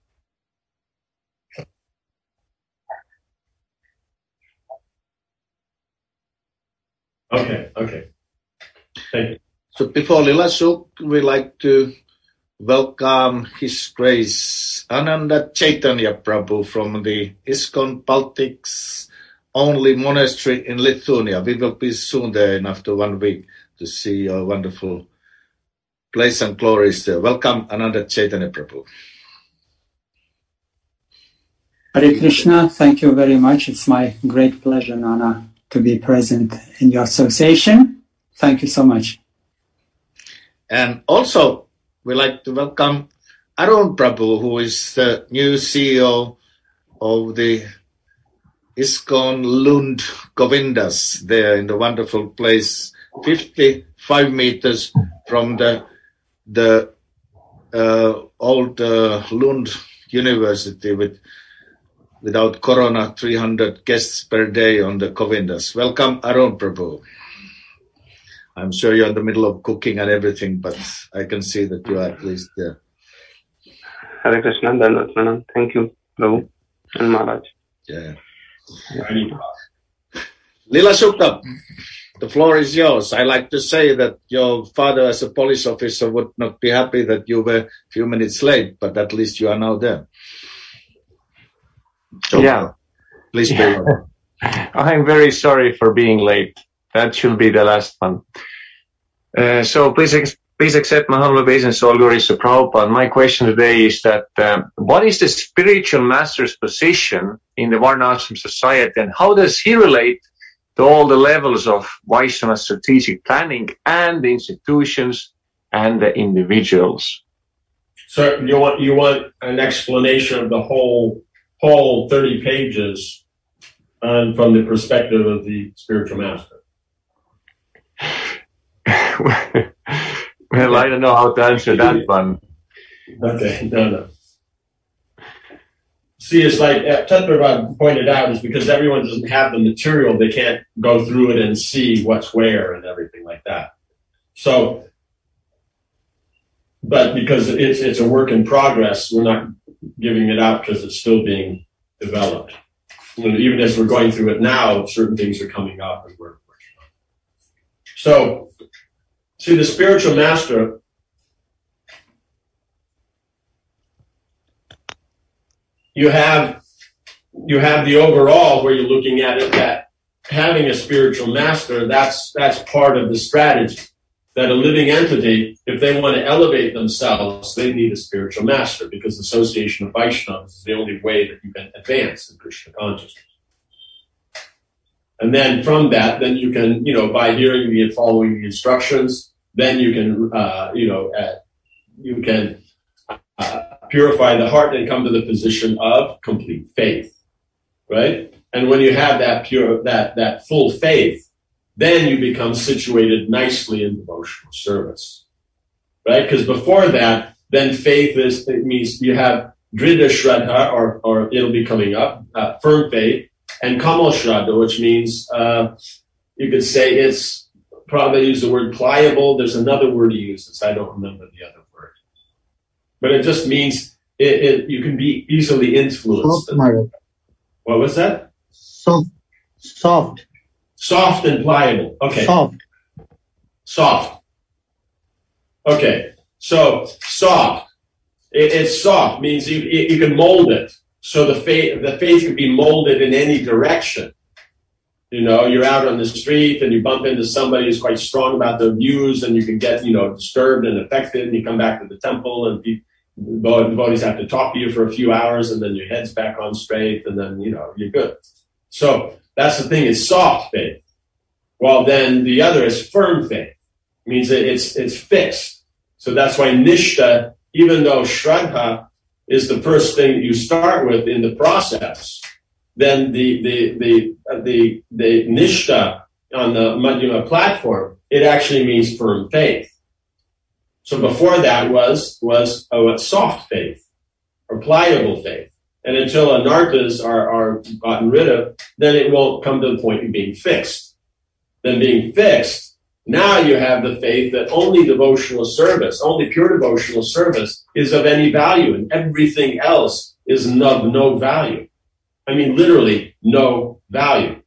Okay, okay. Thank you. So before Lila Suk, we like to welcome His Grace Ananda Chaitanya Prabhu from the ISKCON Baltics only monastery in Lithuania. We will be soon there in after one week to see your wonderful place and glories there. Welcome, Ananda Chaitanya Prabhu. Hare Krishna, thank you very much. It's my great pleasure and honor to be present in your association. Thank you so much. And also, we'd like to welcome Arun Prabhu, who is the new C E O of the ISKCON Lund Govindas there in the wonderful place, fifty-five meters from the the uh, old uh, Lund University with without Corona, three hundred guests per day on the Govindas. Welcome, Arun Prabhu. I'm sure you're in the middle of cooking and everything, but I can see that you are at least there. Hare Krishna, Dandavat Pranam. Thank you, Prabhu and Maharaj. Yeah. Lila Sukta, the floor is yours. I like to say that your father as a police officer would not be happy that you were a few minutes late, but at least you are now there. So, yeah. Please be on. I'm very sorry for being late. That should be the last one. Uh, so please, ex- please accept my humble obeisance, all glories to Prabhupada. My question today is that um, what is the spiritual master's position in the Varnashram society, and how does he relate to all the levels of Vaishnava strategic planning and the institutions and the individuals? So you want you want an explanation of the whole whole thirty pages, um, from the perspective of the spiritual master. Well, I don't know how to answer that one. Okay, no, no. See, it's like uh, Tattva pointed out, is because everyone doesn't have the material, they can't go through it and see what's where and everything like that. So, but because it's it's a work in progress, we're not giving it out because it's still being developed. You know, even as we're going through it now, certain things are coming up and we're working on. So, see, the spiritual master you have you have the overall where you're looking at it, that having a spiritual master, that's that's part of the strategy. That a living entity, if they want to elevate themselves, they need a spiritual master, because association of Vaishnavas is the only way that you can advance in Krishna consciousness. And then from that, then you can, you know, by hearing the and following the instructions, then you can, uh, you know, uh, you can uh, purify the heart and come to the position of complete faith, right? And when you have that pure, that that full faith, then you become situated nicely in devotional service, right? Because before that, then faith is, it means you have Dridha Shraddha, or, or it'll be coming up, uh, firm faith, and Kamal Shraddha, which means, uh, you could say it's, probably use the word pliable. There's another word he uses. I don't remember the other word. But it just means it, it you can be easily influenced. Soft, what was that? Soft. Soft. Soft and pliable. Okay. Soft. Soft. Okay. So soft. It, it's soft means you it, you can mold it. So the faith the faith can be molded in any direction. You know, you're out on the street and you bump into somebody who's quite strong about their views, and you can get, you know, disturbed and affected, and you come back to the temple, and people, the devotees have to talk to you for a few hours, and then your head's back on straight, and then, you know, you're good. So that's the thing, is soft faith. While then the other is firm faith. It means that it's it's fixed. So that's why Nishta, even though Shraddha is the first thing that you start with in the process, then the the the uh, the the Nishta on the Madhyama platform, it actually means firm faith. So before that was was a soft faith or pliable faith. And until anarthas are, are gotten rid of, then it won't come to the point of being fixed. Then being fixed, now you have the faith that only devotional service, only pure devotional service is of any value, and everything else is of no value. I mean, literally no value.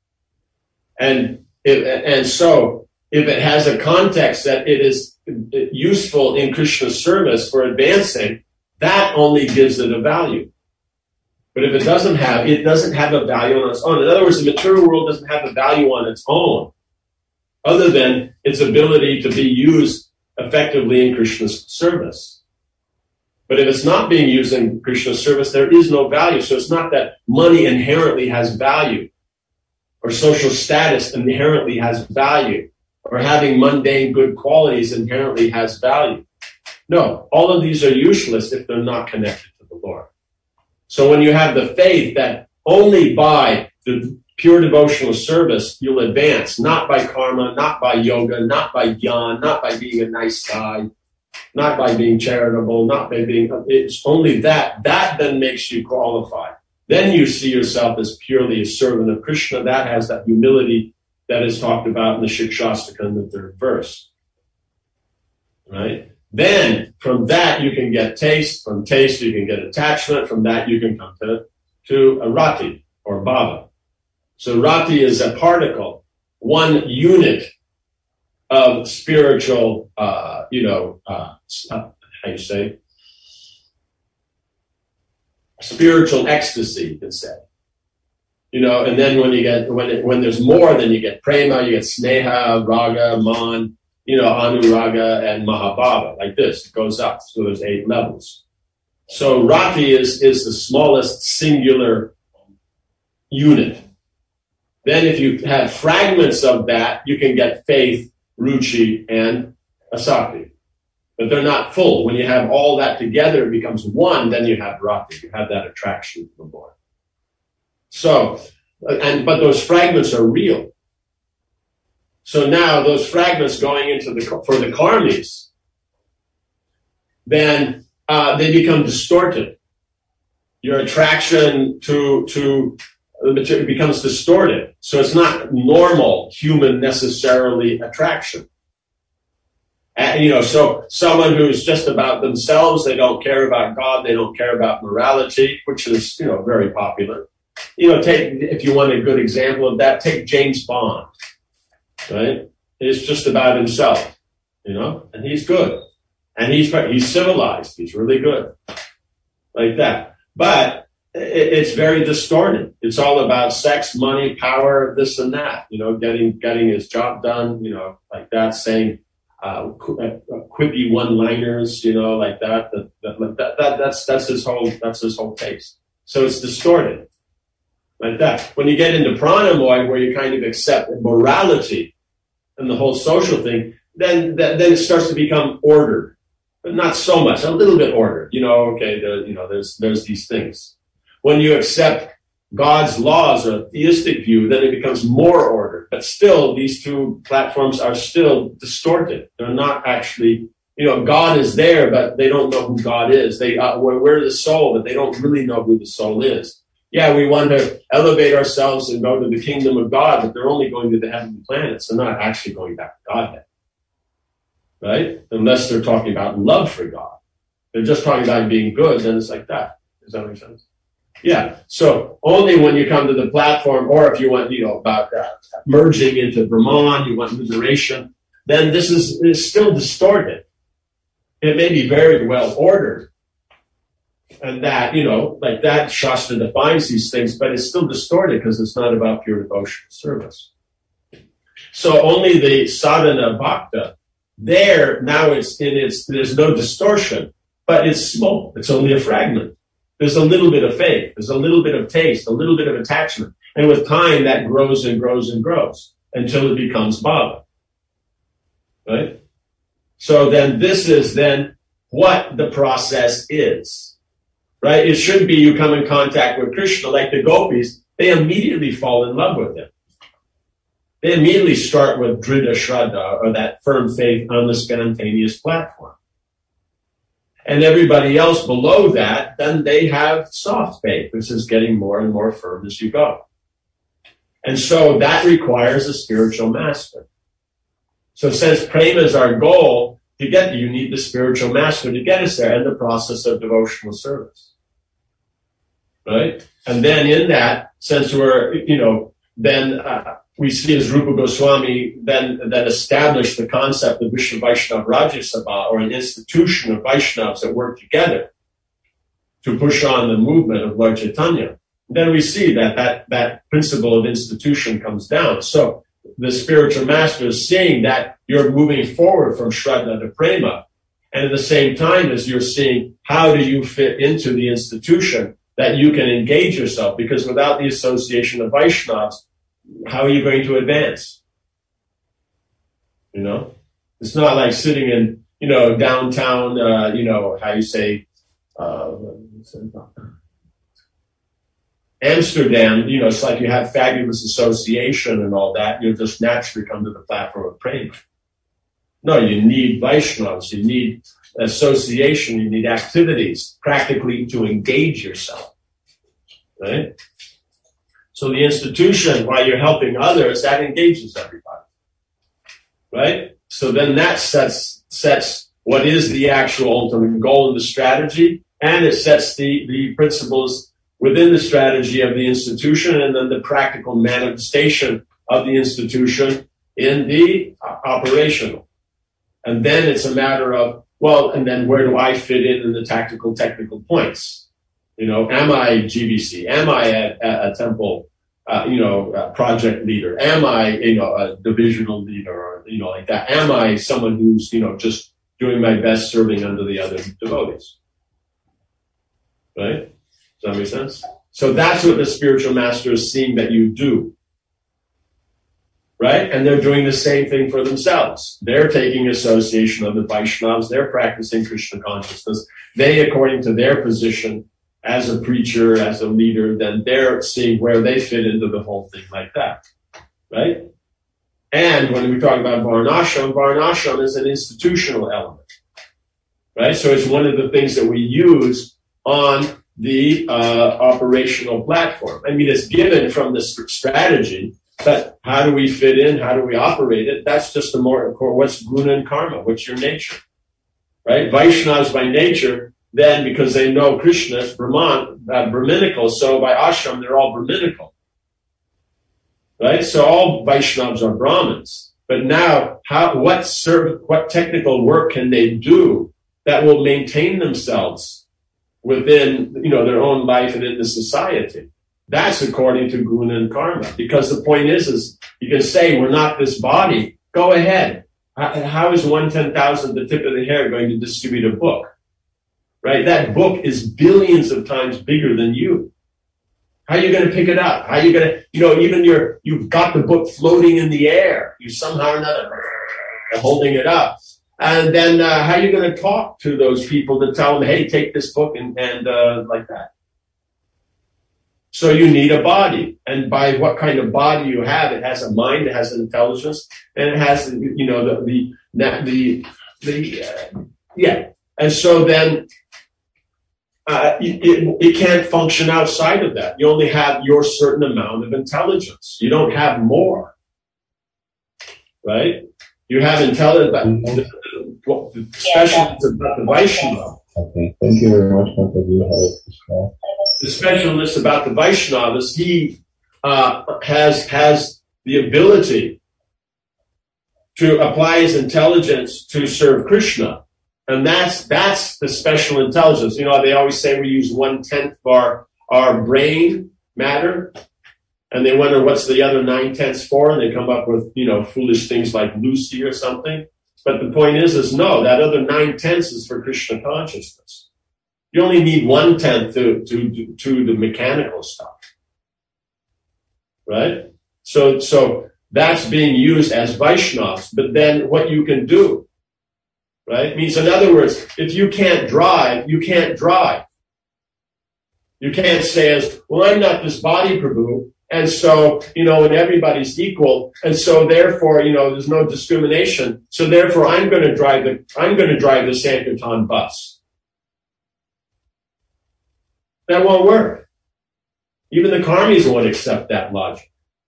And if, and so if it has a context that it is useful in Krishna's service for advancing, that only gives it a value. But if it doesn't have, it doesn't have a value on its own. In other words, the material world doesn't have a value on its own, other than its ability to be used effectively in Krishna's service. But if it's not being used in Krishna's service, there is no value. So it's not that money inherently has value, or social status inherently has value, or having mundane good qualities inherently has value. No, all of these are useless if they're not connected to the Lord. So when you have the faith that only by the pure devotional service, you'll advance, not by karma, not by yoga, not by gyan, not by being a nice guy, not by being charitable, not by being, it's only that. That then makes you qualified. Then you see yourself as purely a servant of Krishna. That has that humility that is talked about in the Shikshashtaka in the third verse. Right? Then, from that, you can get taste. From taste, you can get attachment. From that, you can come to, to a rati, or bhava. So rati is a particle, one unit of spiritual, uh, you know, uh, how you say, spiritual ecstasy, you can say. You know, and then when you get, when it, when there's more, then you get prema, you get sneha, raga, man, you know, anuraga, and mahabhava, like this. It goes up. So there's eight levels. So rati is, is the smallest singular unit. Then if you have fragments of that, you can get faith, ruchi, and asakti. But they're not full. When you have all that together, it becomes one, then you have rati. You have that attraction for more. So, and but those fragments are real. So now those fragments going into the, for the karmis, then uh, they become distorted. Your attraction to, to the material becomes distorted. So it's not normal human necessarily attraction. And, you know, so someone who's just about themselves, they don't care about God, they don't care about morality, which is, you know, very popular. You know, take, if you want a good example of that, take James Bond, right? He's just about himself, you know, and he's good. And he's, he's civilized. He's really good. Like that. But it, it's very distorted. It's all about sex, money, power, this and that, you know, getting, getting his job done, you know, like that, saying, uh, quippy one-liners, you know, like that. That, that, that, that. That's, that's his whole, that's his whole taste. So it's distorted. Like that. When you get into pranamoy, where you kind of accept morality and the whole social thing, then then it starts to become ordered, but not so much. A little bit ordered. You know, okay, the, you know, there's there's these things. When you accept God's laws or a theistic view, then it becomes more ordered. But still, these two platforms are still distorted. They're not actually, you know, God is there, but they don't know who God is. They uh, we're, we're the soul, but they don't really know who the soul is. Yeah, we want to elevate ourselves and go to the kingdom of God, but they're only going to the heavenly planets. They're not actually going back to Godhead. Right? Unless they're talking about love for God. They're just talking about being good, then it's like that. Does that make sense? Yeah. So only when you come to the platform, or if you want, you know, about uh, merging into Brahman, you want liberation, then this is, is still distorted. It may be very well ordered. And that, you know, like that, Shastra defines these things, but it's still distorted because it's not about pure devotional service. So only the sadhana bhakta, there, now it's in its, there's no distortion, but it's small. It's only a fragment. There's a little bit of faith. There's a little bit of taste, a little bit of attachment. And with time, that grows and grows and grows until it becomes bhava. Right? So then this is then what the process is. Right? It should be you come in contact with Krishna, like the gopis, they immediately fall in love with him. They immediately start with Dhrida Shraddha, or that firm faith on the spontaneous platform. And everybody else below that, then they have soft faith. This is getting more and more firm as you go. And so that requires a spiritual master. So since prema is our goal, to get you need the spiritual master to get us there, and the process of devotional service. Right? And then in that, since we're, you know, then uh, we see as Rupa Goswami then, then established the concept of Vishnu Vaishnava Rajya Sabha, or an institution of Vaishnavas that work together to push on the movement of Lord Chaitanya. Then we see that that, that principle of institution comes down. So the spiritual master is seeing that you're moving forward from Shraddha to Prema. And at the same time as you're seeing how do you fit into the institution, that you can engage yourself, because without the association of Vaishnavas, how are you going to advance? You know, it's not like sitting in, you know, downtown, uh, you know, how you say, uh, Amsterdam, you know, it's like you have fabulous association and all that. You'll just naturally come to the platform of prema. No, you need Vaishnavas, you need association, you need activities, practically to engage yourself. Right? So the institution, while you're helping others, that engages everybody. Right? So then that sets sets what is the actual ultimate goal of the strategy, and it sets the, the principles within the strategy of the institution, and then the practical manifestation of the institution in the uh, operational. And then it's a matter of, well, and then where do I fit in in the tactical, technical points? You know, am I G B C? Am I a, a, a temple, uh, you know, a project leader? Am I, you know, a divisional leader or, you know, like that? Am I someone who's, you know, just doing my best serving under the other devotees? Right? Does that make sense? So that's what the spiritual master is seeing that you do. Right? And they're doing the same thing for themselves. They're taking association of the Vaishnavas. They're practicing Krishna consciousness. They, according to their position as a preacher, as a leader, then they're seeing where they fit into the whole thing like that. Right? And when we talk about Varnashram, Varnashram is an institutional element. Right? So it's one of the things that we use on the uh, operational platform. I mean, it's given from the strategy, but how do we fit in? How do we operate it? That's just the more, what's guna and karma? What's your nature? Right? Vaishnavas by nature, then because they know Krishna is Brahman, uh, Brahminical, so by ashram, they're all Brahminical. Right? So all Vaishnavas are Brahmins. But now, how, what serve, what technical work can they do that will maintain themselves within, you know, their own life and in the society? That's according to guna and karma. Because the point is, is you can say, we're not this body. Go ahead. How is one ten thousand, the tip of the hair, going to distribute a book? Right? That book is billions of times bigger than you. How are you going to pick it up? How are you going to, you know, even your, you've got the book floating in the air. You somehow or another holding it up. And then uh, how are you going to talk to those people to tell them, hey, take this book and, and uh, like that? So you need a body. And by what kind of body you have, it has a mind, it has an intelligence, and it has, you know, the, the, the, the uh, yeah. And so then uh, it, it, it can't function outside of that. You only have your certain amount of intelligence. You don't have more. Right? You have intelligence. Well, the specialness about the Vaishnava. Okay, thank you very much, Hare. The specialness about the Vaishnavas, he uh, has has the ability to apply his intelligence to serve Krishna, and that's that's the special intelligence. You know, they always say we use one tenth of our our brain matter, and they wonder what's the other nine tenths for, and they come up with, you know, foolish things like Lucy or something. But the point is, is no, that other nine tenths is for Krishna consciousness. You only need one tenth to, to, to the mechanical stuff. Right? So, so that's being used as Vaishnavas. But then what you can do, right? Means, in other words, if you can't drive, you can't drive. You can't say as, well, I'm not this body, Prabhu. And so, you know, and everybody's equal. And so therefore, you know, there's no discrimination. So therefore, I'm going to drive the, I'm going to drive the Sankirtan bus. That won't work. Even the karmis won't accept that logic.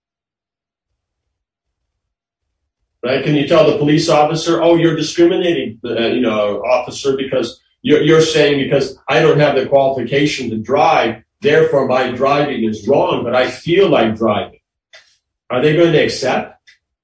Right? Can you tell the police officer, oh, you're discriminating, uh, you know, officer, because you're, you're saying because I don't have the qualification to drive, therefore my driving is wrong, but I feel like driving. Are they going to accept?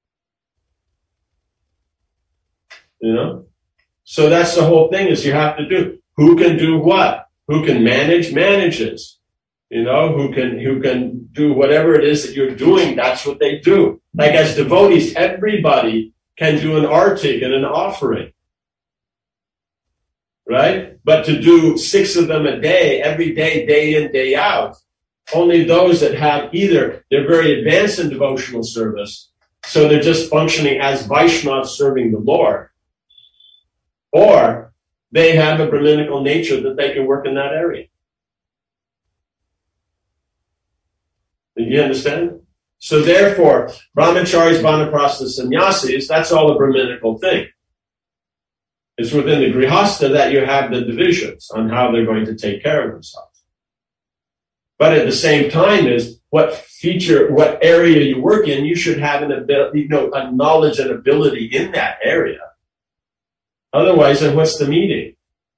You know? So that's the whole thing, is you have to do, who can do what? Who can manage, manages. You know, who can, who can do whatever it is that you're doing, that's what they do. Like as devotees, everybody can do an artik and an offering. Right? But to do six of them a day, every day, day in, day out, only those that have either, they're very advanced in devotional service, so they're just functioning as Vaishnavas serving the Lord, or they have a Brahminical nature that they can work in that area. You understand? So therefore, brahmacharis, vanaprasthas, sannyasis, that's all a Brahminical thing. It's within the grihastha that you have the divisions on how they're going to take care of themselves. But at the same time is what feature, what area you work in, you should have an ability, you know, a knowledge and ability in that area. Otherwise, then what's the meaning?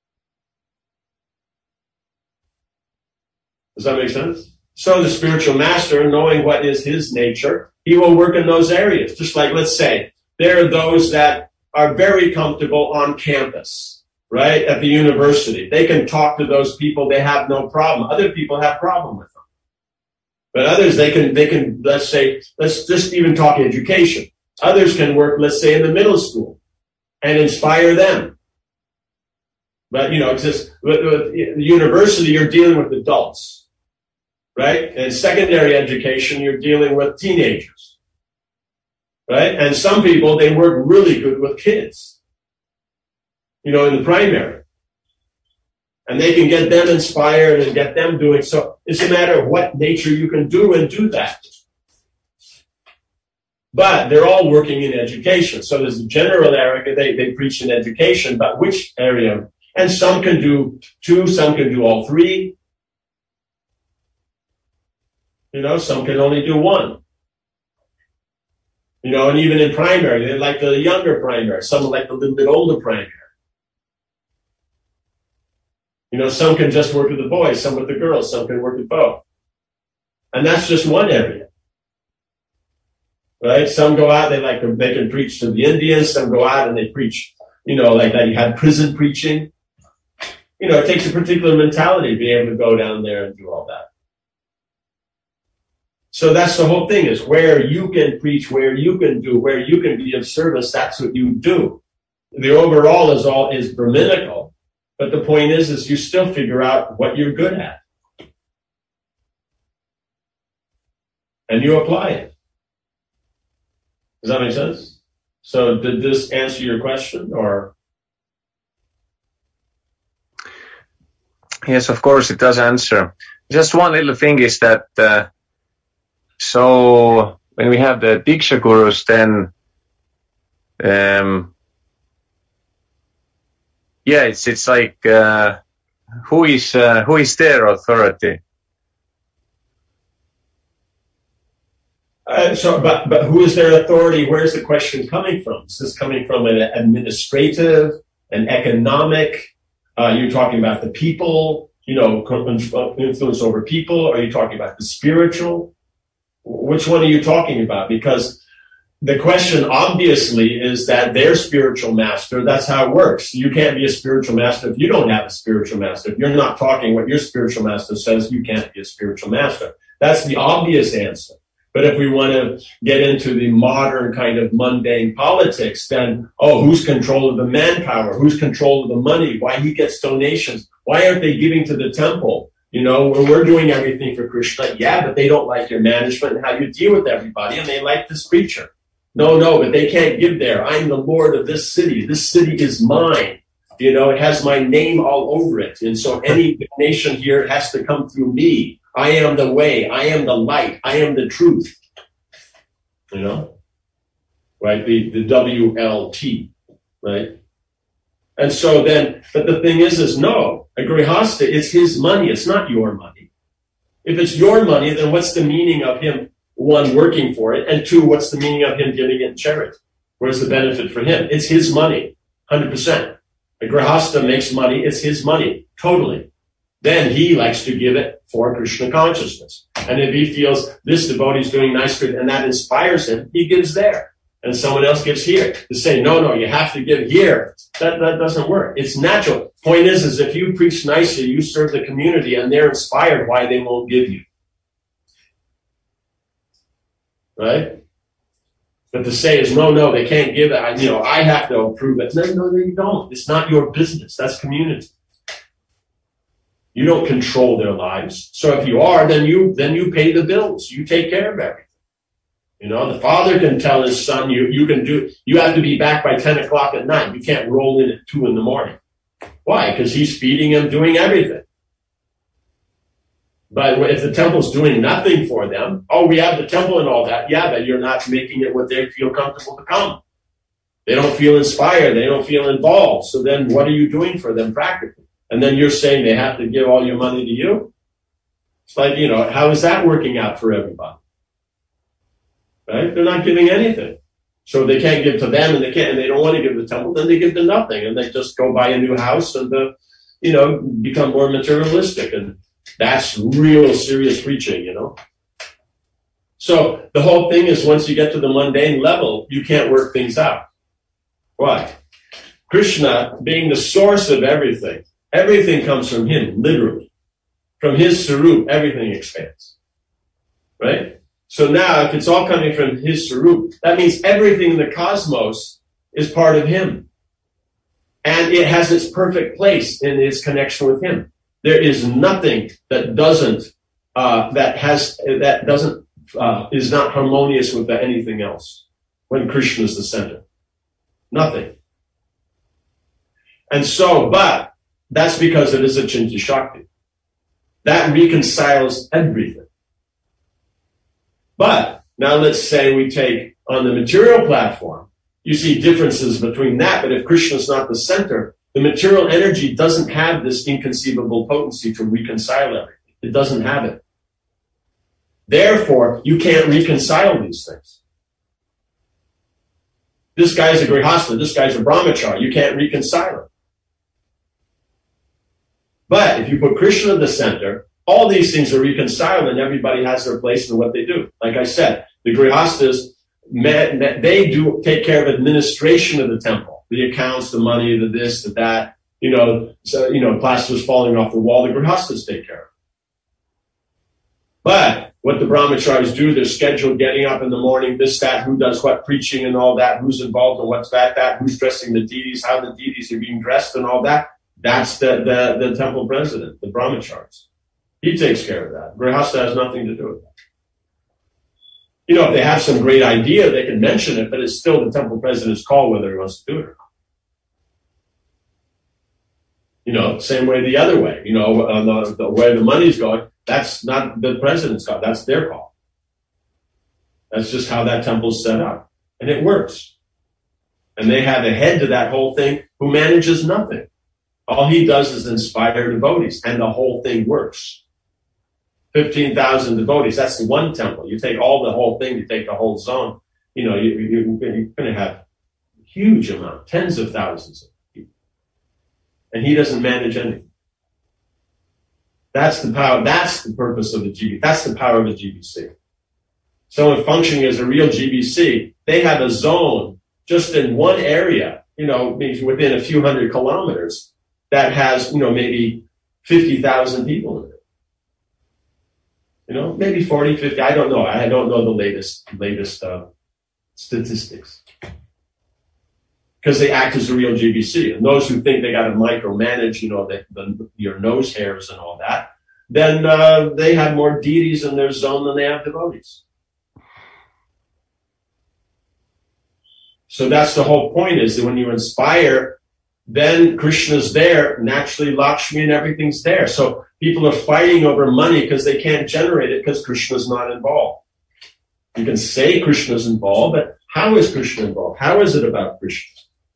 Does that make sense? So the spiritual master, knowing what is his nature, he will work in those areas. Just like, let's say, there are those that are very comfortable on campus, right, at the university. They can talk to those people. They have no problem. Other people have problem with them. But others, they can, they can, let's say, let's just even talk education. Others can work, let's say, in the middle school and inspire them. But, you know, it's just, with, with the university, you're dealing with adults. Right? And secondary education, you're dealing with teenagers. Right? And some people, they work really good with kids. You know, in the primary. And they can get them inspired and get them doing. So it's a matter of what nature you can do and do that. But they're all working in education. So there's a general area, they, they preach in education, but which area? And some can do two, some can do all three. You know, some can only do one. You know, and even in primary, they like the younger primary. Some like the little bit older primary. You know, some can just work with the boys, some with the girls, some can work with both. And that's just one area. Right? Some go out, they like to, they can preach to the Indians. Some go out and they preach, you know, like that. You had prison preaching. You know, it takes a particular mentality to be able to go down there and do all that. So that's the whole thing, is where you can preach, where you can do, where you can be of service, that's what you do. The overall is all is Brahminical, but the point is, is you still figure out what you're good at. And you apply it. Does that make sense? So did this answer your question, or? Yes, of course it does answer. Just one little thing is that, uh, so when we have the Diksha Gurus, then, um, yeah, it's it's like uh, who is uh, who is their authority? Uh, so, but but who is their authority? Where's the question coming from? Is this coming from an administrative, an economic? Uh, you're talking about the people, you know, influence over people. Are you talking about the spiritual? Which one are you talking about? Because the question obviously is that their spiritual master, that's how it works. You can't be a spiritual master if you don't have a spiritual master. If you're not talking what your spiritual master says, you can't be a spiritual master. That's the obvious answer. But if we want to get into the modern kind of mundane politics, then, oh, who's control of the manpower? Who's control of the money? Why he gets donations? Why aren't they giving to the temple? You know, we're doing everything for Krishna. Yeah, but they don't like your management and how you deal with everybody, and they like this preacher. No, no, but they can't give there. I'm the Lord of this city. This city is mine. You know, it has my name all over it. And so any donation here has to come through me. I am the way. I am the light. I am the truth. You know, right? The, the W L T, right? And so then, but the thing is, is no, a grihastha, it's his money. It's not your money. If it's your money, then what's the meaning of him, one, working for it, and two, what's the meaning of him giving it in charity? Where's the benefit for him? It's his money, one hundred percent. A grihastha makes money. It's his money, totally. Then he likes to give it for Krishna consciousness. And if he feels this devotee is doing nice good and that inspires him, he gives there. And someone else gives here. To say, no, no, you have to give here. That, that doesn't work. It's natural. Point is, is if you preach nicely, you serve the community and they're inspired, why they won't give you. Right? But to say is, no, no, they can't give it. You know, I have to approve it. No, no, you don't. It's not your business. That's community. You don't control their lives. So if you are, then you then you pay the bills. You take care of everything. You know, the father can tell his son, you you can do. You have to be back by ten o'clock at night. You can't roll in at two in the morning. Why? Because he's feeding him, doing everything. But if the temple's doing nothing for them, oh, we have the temple and all that. Yeah, but you're not making it what they feel comfortable to come. They don't feel inspired. They don't feel involved. So then what are you doing for them practically? And then you're saying they have to give all your money to you? It's like, you know, how is that working out for everybody? Right? They're not giving anything. So they can't give to them and they can't, and they don't want to give to the temple, then they give to nothing. And they just go buy a new house and, uh, you know, become more materialistic. And that's real serious preaching, you know? So the whole thing is once you get to the mundane level, you can't work things out. Why? Krishna, being the source of everything, everything comes from him, literally. From his Sarup, everything expands. Right? So now, if it's all coming from his Sarup, that means everything in the cosmos is part of him. And it has its perfect place in its connection with him. There is nothing that doesn't, uh, that has, that doesn't, uh, is not harmonious with anything else when Krishna is the center. Nothing. And so, but that's because it is a Chinta Shakti. That reconciles everything. But now let's say we take on the material platform, you see differences between that, but if Krishna is not the center, the material energy doesn't have this inconceivable potency to reconcile everything. It doesn't have it. Therefore, you can't reconcile these things. This guy's a Grihastha, this guy's a Brahmachari. You can't reconcile it. But if you put Krishna at the center, all these things are reconciled and everybody has their place in what they do. Like I said, the Grihasthas, they do take care of administration of the temple, the accounts, the money, the this, the that, you know, so, you know, plaster's falling off the wall, the Grihasthas take care of it. But what the Brahmacharis do, they're scheduled getting up in the morning, this, that, who does what, preaching and all that, who's involved in what's that, that, who's dressing the deities, how the deities are being dressed and all that. That's the, the, the temple president, the Brahmacharis. He takes care of that. Grihastha has nothing to do with that. You know, if they have some great idea, they can mention it, but it's still the temple president's call whether he wants to do it or not. You know, same way the other way. You know, uh, the, the where the money's going, that's not the president's call. That's their call. That's just how that temple's set up. And it works. And they have a head to that whole thing who manages nothing. All he does is inspire devotees, and the whole thing works. fifteen thousand devotees, that's the one temple. You take all the whole thing, you take the whole zone, you know, you, you, you're going to have a huge amount, tens of thousands of people. And he doesn't manage anything. That's the power, that's the purpose of the G B C. That's the power of the G B C. So in functioning as a real G B C, they have a zone just in one area, you know, maybe within a few hundred kilometers, that has, you know, maybe fifty thousand people in it. You know, maybe forty, fifty, I don't know. I don't know the latest, latest uh, statistics. Because they act as a real G B C. And those who think they got to micromanage, you know, the, the, your nose hairs and all that, then uh, they have more deities in their zone than they have devotees. So that's the whole point, is that when you inspire, then Krishna's there, naturally Lakshmi and everything's there. So people are fighting over money because they can't generate it because Krishna's not involved. You can say Krishna's involved, but how is Krishna involved? How is it about Krishna?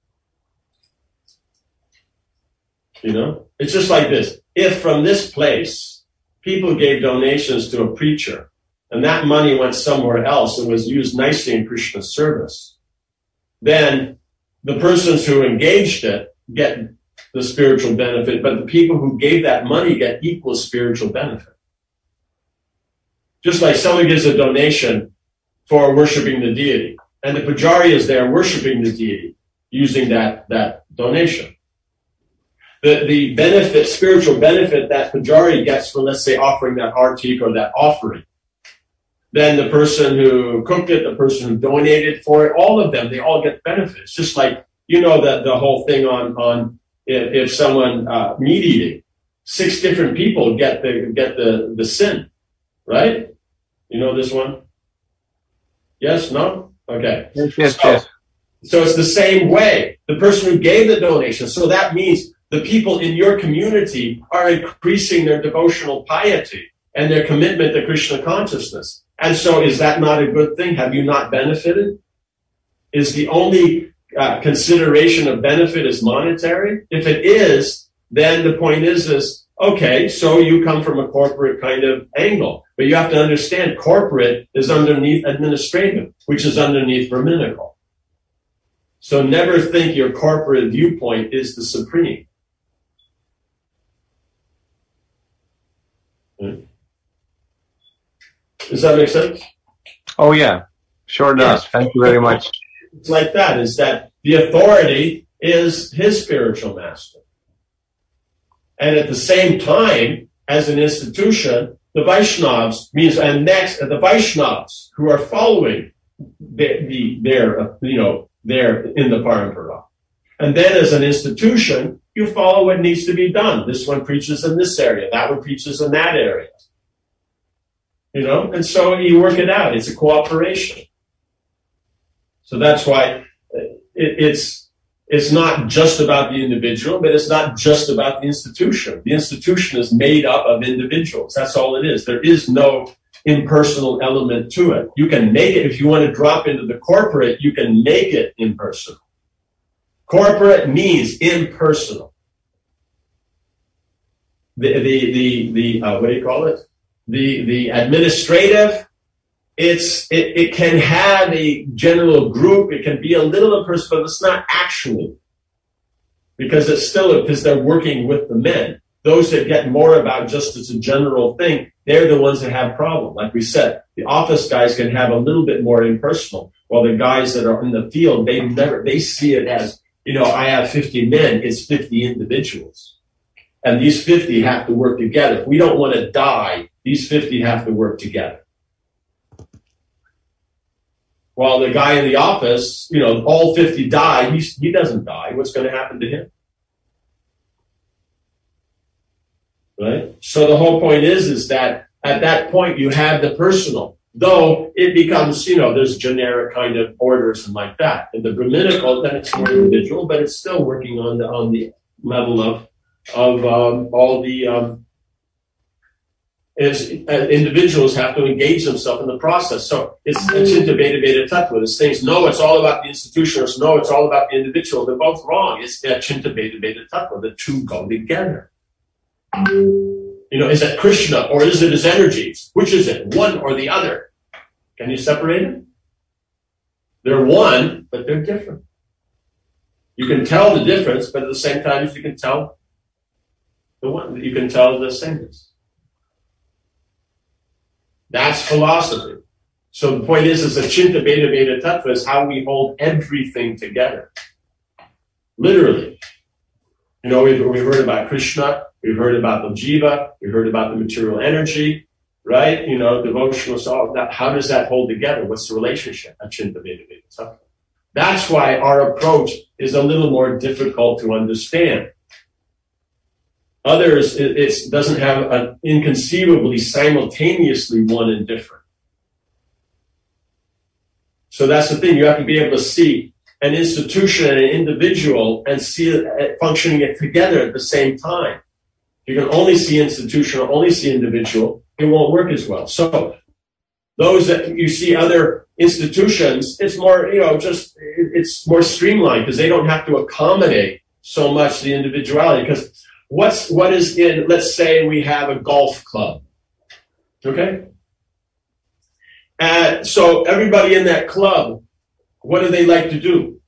You know, it's just like this. If from this place, people gave donations to a preacher, and that money went somewhere else and was used nicely in Krishna's service, then the persons who engaged it get the spiritual benefit, but the people who gave that money get equal spiritual benefit. Just like someone gives a donation for worshiping the deity, and the pujari is there worshiping the deity using that, that donation. The, the benefit, spiritual benefit that pujari gets from, let's say, offering that artik or that offering, then the person who cooked it, the person who donated for it, all of them, they all get benefits. Just like, you know, that the whole thing on, on if, if someone, uh, meat eating, six different people get the, get the, the sin, right? You know this one? Yes? No? Okay. Yes, yes, so, yes. So it's the same way. The person who gave the donation, so that means the people in your community are increasing their devotional piety. and their commitment to Krishna consciousness. And so is that not a good thing? Have you not benefited? Is the only uh, consideration of benefit is monetary? If it is, then the point is, is, okay, so you come from a corporate kind of angle. But you have to understand corporate is underneath administrative, which is underneath Brahminical. So never think your corporate viewpoint is the supreme. Does that make sense? Oh, yeah. Sure does. Yeah. Thank you very much. It's like that, is that the authority is his spiritual master. And at the same time, as an institution, the Vaishnavas means, and next, the Vaishnavas who are following the, the, their, you know, their in the parampara. And then as an institution, you follow what needs to be done. This one preaches in this area. That one preaches in that area. You know, and so you work it out. It's a cooperation. So that's why it, it's, it's not just about the individual, but it's not just about the institution. The institution is made up of individuals. That's all it is. There is no impersonal element to it. You can make it, if you want to drop into the corporate, you can make it impersonal. Corporate means impersonal. The, the, the, the uh, what do you call it? The, the administrative, it's, it, it can have a general group. It can be a little impersonal, but it's not actually. Because it's still, because they're working with the men. Those that get more about just as a general thing, they're the ones that have problem. Like we said, the office guys can have a little bit more impersonal, while the guys that are in the field, they never, they see it as, you know, I have fifty men, it's fifty individuals. And these fifty have to work together. If we don't want to die, these fifty have to work together. While the guy in the office, you know, all fifty die, he, he doesn't die. What's going to happen to him? Right? So the whole point is, is that at that point you have the personal. Though it becomes, you know, there's generic kind of orders and like that. In the Brahminical, then it's more individual, but it's still working on the on the level of of um, all the um, is uh, individuals have to engage themselves in the process. So it's Achinta Beta Beta Tattva. This thing's no, it's all about the institution, or no, it's all about the individual. They're both wrong. It's Achinta Beta Beta Tattva. The two go together. You know, is it Krishna or is it his energies? Which is it? One or the other? Can you separate it? They're one, but they're different. You can tell the difference, but at the same time, you can tell the one. You can tell the sameness. That's philosophy. So the point is, is Achinta Beta Beta Tattva is how we hold everything together. Literally. You know, we've, we've heard about Krishna, we've heard about the jiva, we've heard about the material energy, right? You know, devotional, so that, how does that hold together? What's the relationship? Achinta Beta Beta Tattva. That's why our approach is a little more difficult to understand. Others, it, it doesn't have an inconceivably simultaneously one and different. So that's the thing. You have to be able to see an institution and an individual and see it functioning it together at the same time. You can only see institution or only see individual, it won't work as well. So those that you see other institutions, it's more, you know, just, it's more streamlined because they don't have to accommodate so much the individuality. Because what's, what is in, let's say we have a golf club. Okay? And so everybody in that club, what do they like to do?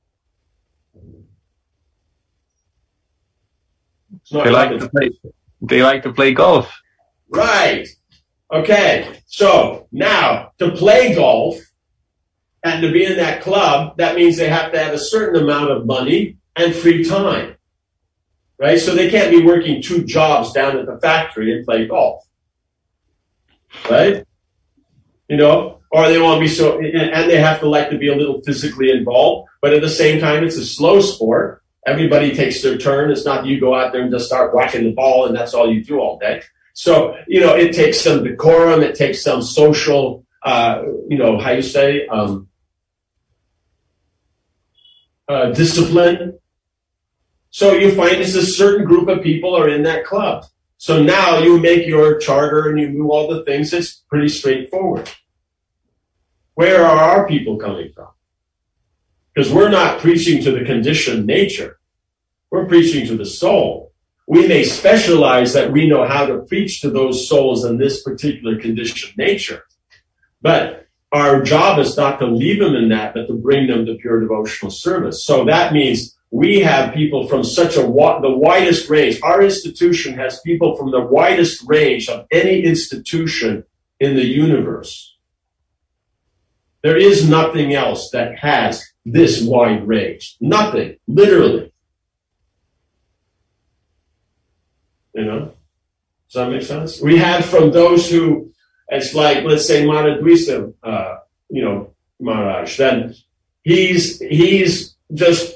They like to play, they like to play golf. Right. Okay. So now to play golf and to be in that club, that means they have to have a certain amount of money and free time. Right? So they can't be working two jobs down at the factory and play golf. Right? You know? Or they want to be so, and they have to like to be a little physically involved, but at the same time, it's a slow sport. Everybody takes their turn. It's not you go out there and just start whacking the ball and that's all you do all day. So, you know, it takes some decorum. It takes some social, uh, you know, how you say, um, uh, discipline. So you find it's a certain group of people are in that club. So now you make your charter and you do all the things. It's pretty straightforward. Where are our people coming from? Because we're not preaching to the conditioned nature. We're preaching to the soul. We may specialize that we know how to preach to those souls in this particular conditioned nature. But our job is not to leave them in that, but to bring them to pure devotional service. So that means we have people from such a wa- the widest range. Our institution has people from the widest range of any institution in the universe. There is nothing else that has this wide range. Nothing, literally. You know? Does that make sense? We have from those who, it's like, let's say, Madhudvisa, uh, you know, Maharaj, then he's, he's just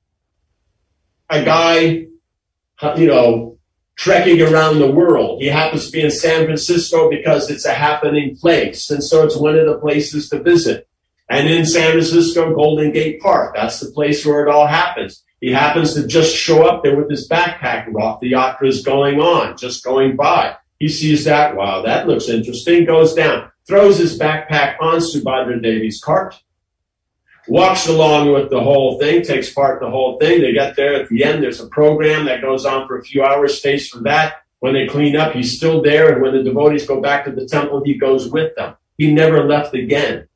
a guy, you know, trekking around the world. He happens to be in San Francisco because it's a happening place. And so it's one of the places to visit. And in San Francisco, Golden Gate Park, that's the place where it all happens. He happens to just show up there with his backpack while the yatra is going on, just going by. He sees that, wow, that looks interesting, goes down, throws his backpack on Subhadra Devi's cart, walks along with the whole thing, takes part in the whole thing. They get there at the end. There's a program that goes on for a few hours, stays for that. When they clean up, he's still there. And when the devotees go back to the temple, he goes with them. He never left again.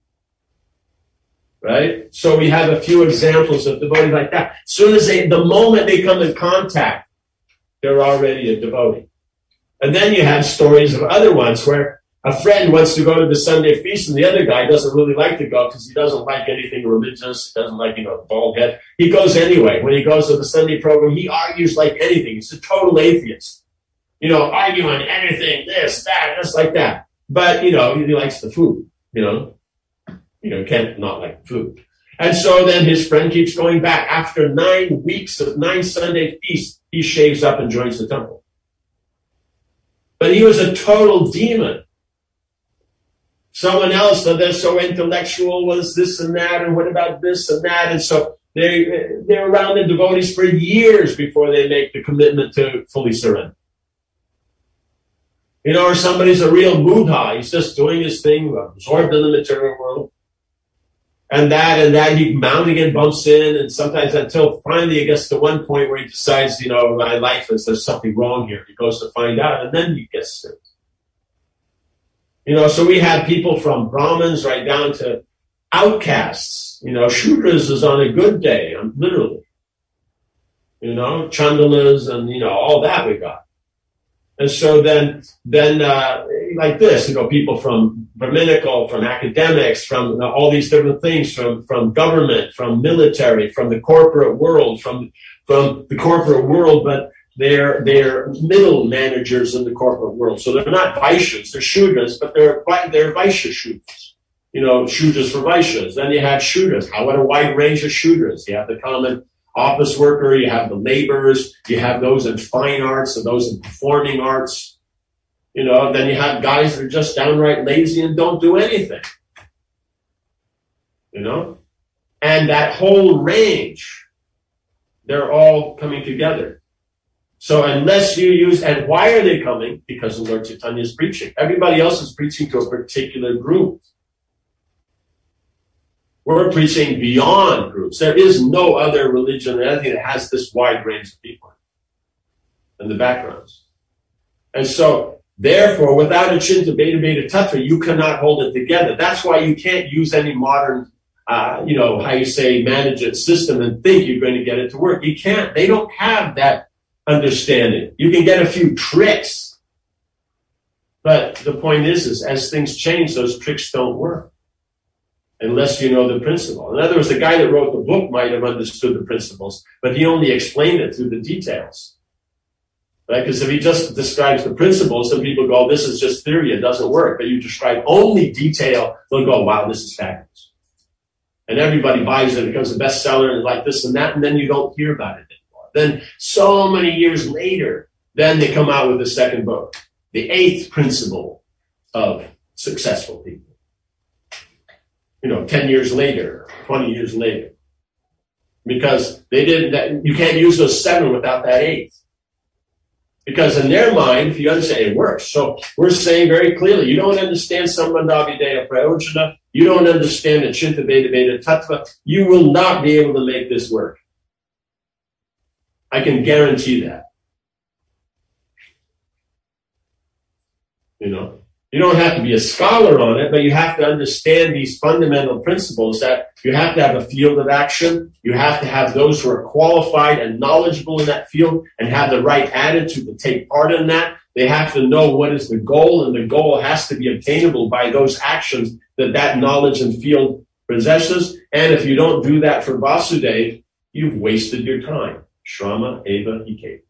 Right? So we have a few examples of devotees like that. As soon as they, the moment they come in contact, they're already a devotee. And then you have stories of other ones where a friend wants to go to the Sunday feast and the other guy doesn't really like to go because he doesn't like anything religious, doesn't like, you know, bald head. He goes anyway. When he goes to the Sunday program, he argues like anything. He's a total atheist. You know, arguing anything, this, that, just like that. But, you know, he likes the food, you know. You know, can't not like food. And so then his friend keeps going back. After nine weeks of nine Sunday feasts, he shaves up and joins the temple. But he was a total demon. Someone else, that they're so intellectual, was this and that, and what about this and that? And so they, they're around the devotees for years before they make the commitment to fully surrender. You know, or somebody's a real Buddha. He's just doing his thing, absorbed in the material world. And that and that, he mounting and bumps in, and sometimes until finally it gets to one point where he decides, you know, my life is, there's something wrong here. He goes to find out, and then he gets sick. You know, so we had people from Brahmins right down to outcasts. You know, Shudras is on a good day, literally. You know, Chandalas and, you know, all that we got. And so then, then uh, like this, you know, people from Brahminical, from academics, from uh, all these different things, from, from government, from military, from the corporate world, from, from the corporate world, but they're, they're middle managers in the corporate world. So they're not Vaishyas, they're Shudras, but they're, they're Vaishya Shudras. You know, Shudras for Vaishyas. Then you have Shudras. How, what a wide range of Shudras. You have the common office worker, you have the laborers, you have those in fine arts and those in performing arts. You know, then you have guys that are just downright lazy and don't do anything. You know? And that whole range, they're all coming together. So unless you use, and why are they coming? Because the Lord Chaitanya is preaching. Everybody else is preaching to a particular group. We're preaching beyond groups. There is no other religion or anything that has this wide range of people in the backgrounds. And so, therefore, without a Chinta Beta Beta Tattva, you cannot hold it together. That's why you can't use any modern, uh, you know, how you say, manage it system and think you're going to get it to work. You can't. They don't have that understanding. You can get a few tricks. But the point is, is as things change, those tricks don't work. Unless you know the principle. In other words, the guy that wrote the book might have understood the principles, but he only explained it through the details. Right? Because if he just describes the principles, then people go, this is just theory, it doesn't work. But you describe only detail, they'll go, wow, this is fabulous. And everybody buys it, it becomes a bestseller, and like this and that, and then you don't hear about it anymore. Then so many years later, then they come out with the second book, the eighth principle of successful people. You know, ten years later, twenty years later. Because they didn't, that, you can't use those seven without that eighth. Because in their mind, if you understand, it works. So we're saying very clearly, you don't understand Sambandhavideya Prayojana, you don't understand the Chinta Veda Veda Tattva, you will not be able to make this work. I can guarantee that. You know, you don't have to be a scholar on it, but you have to understand these fundamental principles that you have to have a field of action. You have to have those who are qualified and knowledgeable in that field and have the right attitude to take part in that. They have to know what is the goal, and the goal has to be obtainable by those actions that that knowledge and field possesses. And if you don't do that for Vasudeva, you've wasted your time. Shrama eva ike.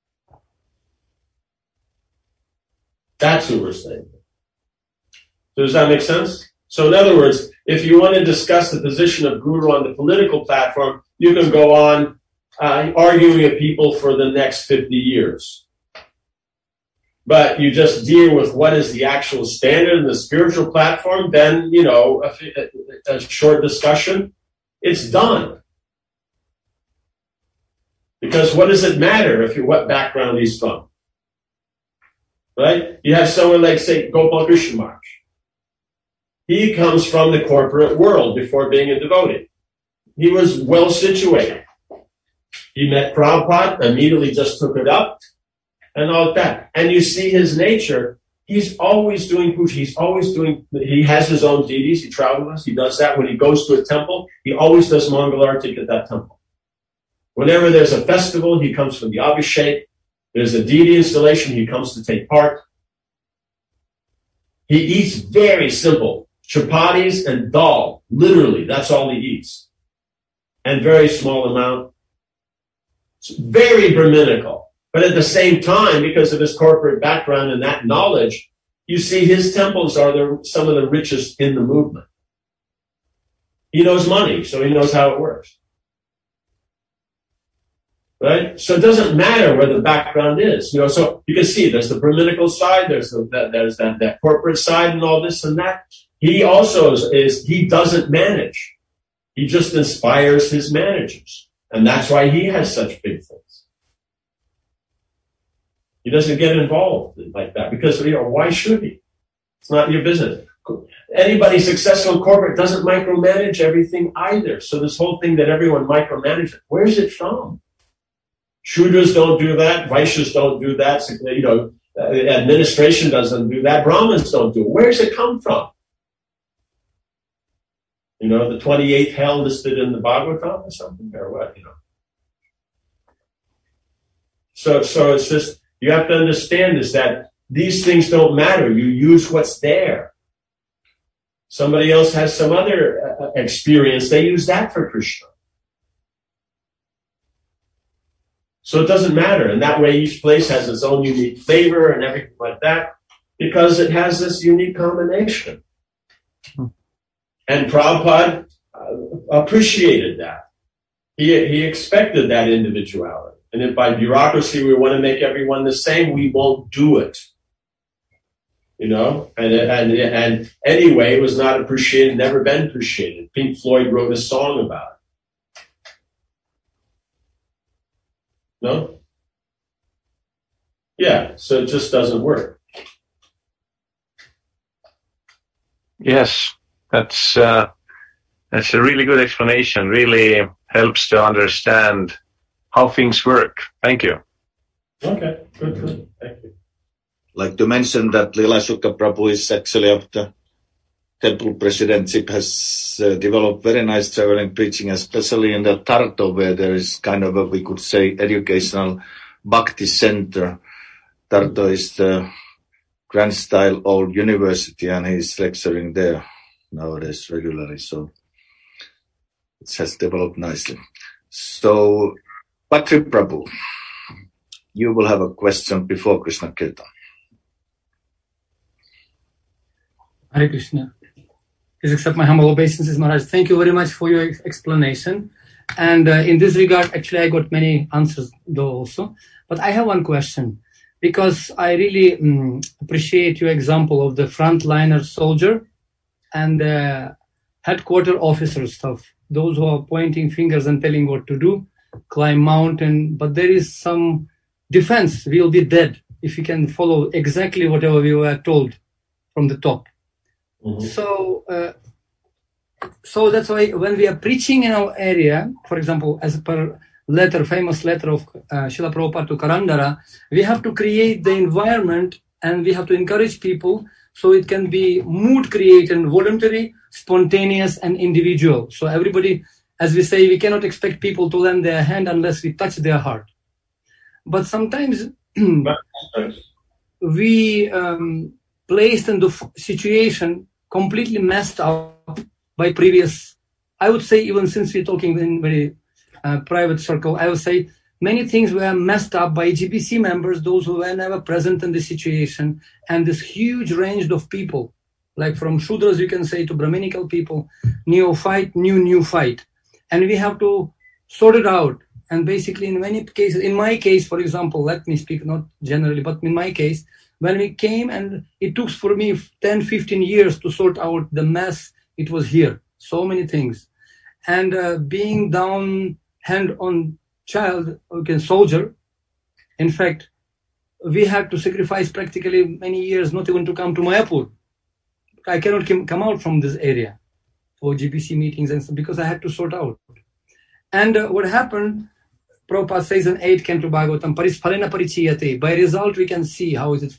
That's what we're saying. So does that make sense? So in other words, if you want to discuss the position of Guru on the political platform, you can go on uh, arguing with people for the next fifty years. But you just deal with what is the actual standard in the spiritual platform, then, you know, a, a, a short discussion, it's done. Because what does it matter if you what background he's from? Right? You have someone like, say, Gopal Krishna Maharaj. He comes from the corporate world before being a devotee. He was well situated. He met Prabhupada, immediately just took it up, and all that. And you see his nature. He's always doing puja. He's always doing, he has his own deities. He travels. He does that. When he goes to a temple, he always does Mangalartik at that temple. Whenever there's a festival, he comes for the Abhishek. There's a deity installation, he comes to take part. He eats very simple. Chapatis and dal. Literally, that's all he eats. And very small amount. It's very Brahminical. But at the same time, because of his corporate background and that knowledge, you see his temples are the, some of the richest in the movement. He knows money, so he knows how it works. Right? So it doesn't matter where the background is. You know, so you can see there's the Brahminical side, there's the, that, there's that, that corporate side and all this and that. He also is, is, he doesn't manage. He just inspires his managers. And that's why he has such big things. He doesn't get involved like that because, you know, why should he? It's not your business. Anybody successful in corporate doesn't micromanage everything either. So this whole thing that everyone micromanages, where's it from? Shudras don't do that. Vaishyas don't do that. You know, administration doesn't do that. Brahmins don't do it. Where's it come from? You know, the twenty-eighth hell listed in the Bhagavatam or something, or what? You know. So, so it's just you have to understand is that these things don't matter. You use what's there. Somebody else has some other uh, experience. They use that for Krishna. So it doesn't matter. And that way each place has its own unique flavor and everything like that because it has this unique combination. Hmm. And Prabhupada uh, appreciated that. He, he expected that individuality. And if by bureaucracy we want to make everyone the same, we won't do it. You know? And, and, and anyway, it was not appreciated, never been appreciated. Pink Floyd wrote a song about it. No? Yeah, so it just doesn't work. Yes, that's uh, that's a really good explanation. Really helps to understand how things work. Thank you. Okay, good, good. Thank you. Like to mention that Lila Shuka Prabhu is actually after temple presidentship has uh, developed very nice traveling preaching, especially in the Tartu, where there is kind of a, we could say, educational bhakti center. Tartu is the grand style old university, and he's lecturing there nowadays regularly. So it has developed nicely. So, Patri Prabhu, you will have a question before Krishna Kirtan. Hare Krishna. Please accept my humble obeisances, Maharaj. Thank you very much for your explanation. And uh, in this regard, actually, I got many answers though also. But I have one question, because I really um, appreciate your example of the frontliner soldier and the headquarter officer stuff. Those who are pointing fingers and telling what to do, climb mountain. But there is some defense, we will be dead if we can follow exactly whatever we were told from the top. Mm-hmm. So, uh, so that's why when we are preaching in our area, for example, as per letter, famous letter of uh, Srila Prabhupada to Karandara, we have to create the environment and we have to encourage people so it can be mood created, voluntary, spontaneous, and individual. So everybody, as we say, we cannot expect people to lend their hand unless we touch their heart. But sometimes we um, placed in the f- situation completely messed up by previous, I would say, even since we're talking in very uh, private circle, I would say many things were messed up by G B C members, those who were never present in the situation, and this huge range of people, like from Shudras, you can say, to Brahminical people, neophyte, new, new fight. And we have to sort it out. And basically, in many cases, in my case, for example, let me speak not generally, but in my case, when we came and it took for me ten, fifteen years to sort out the mess, it was here. So many things. And uh, being down hand on child, okay, soldier, in fact, we had to sacrifice practically many years not even to come to Mayapur. I cannot come out from this area for G B C meetings and stuff because I had to sort out. And uh, what happened, Prabhupada says in eight Canto Bhagavatam, Parisphalena Parichiyate. By result, we can see how is it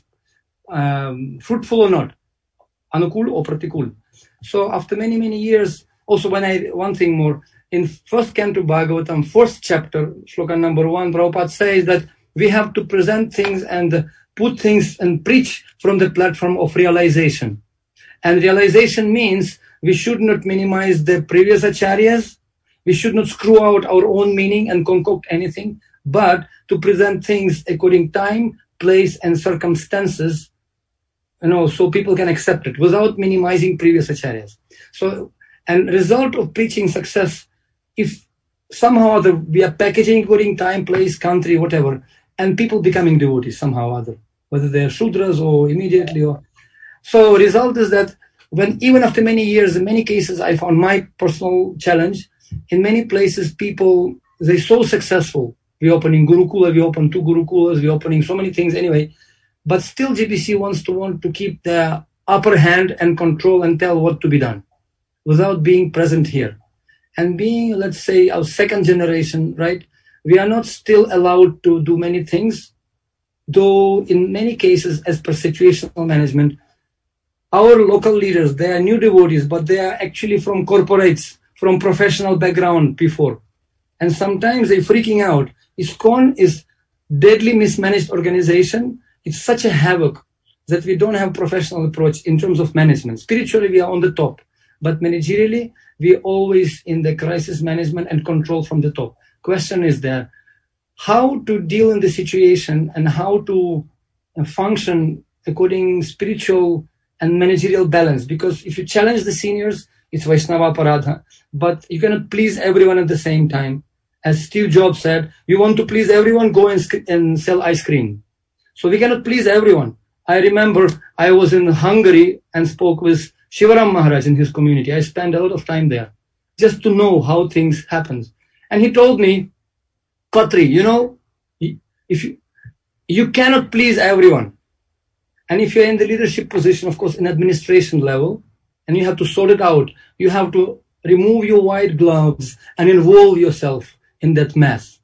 um, fruitful or not, anukul or pratikul. So after many, many years, also when I, one thing more, in first Canto Bhagavatam, fourth chapter, shloka number one, Prabhupada says that we have to present things and put things and preach from the platform of realization. And realization means we should not minimize the previous acharyas. We should not screw out our own meaning and concoct anything, but to present things according time, place, and circumstances, you know, so people can accept it without minimizing previous acharyas. So, and result of preaching success, if somehow or other we are packaging according time, place, country, whatever, and people becoming devotees somehow or other, whether they are Shudras or immediately or... So result is that when even after many years, in many cases, I found my personal challenge, in many places, people, they're so successful. We're opening Gurukula, we open two Gurukulas, we're opening so many things anyway. But still G B C wants to want to keep the upper hand and control and tell what to be done without being present here. And being, let's say, our second generation, right? We are not still allowed to do many things, though in many cases, as per situational management, our local leaders, they are new devotees, but they are actually from corporates, from professional background before. And sometimes they're freaking out. ISKCON is deadly mismanaged organization. It's such a havoc that we don't have professional approach in terms of management. Spiritually, we are on the top, but managerially, we are always in the crisis management and control from the top. Question is there, how to deal in the situation and how to function according spiritual and managerial balance. Because if you challenge the seniors, it's Vaishnava Paradha, but you cannot please everyone at the same time. As Steve Jobs said, you want to please everyone, go and, and sell ice cream. So we cannot please everyone. I remember I was in Hungary and spoke with Shivaram Maharaj in his community. I spent a lot of time there just to know how things happen. And he told me, Katri, you know, if you, you cannot please everyone. And if you're in the leadership position, of course, in administration level, and you have to sort it out, you have to remove your white gloves and involve yourself in that mess.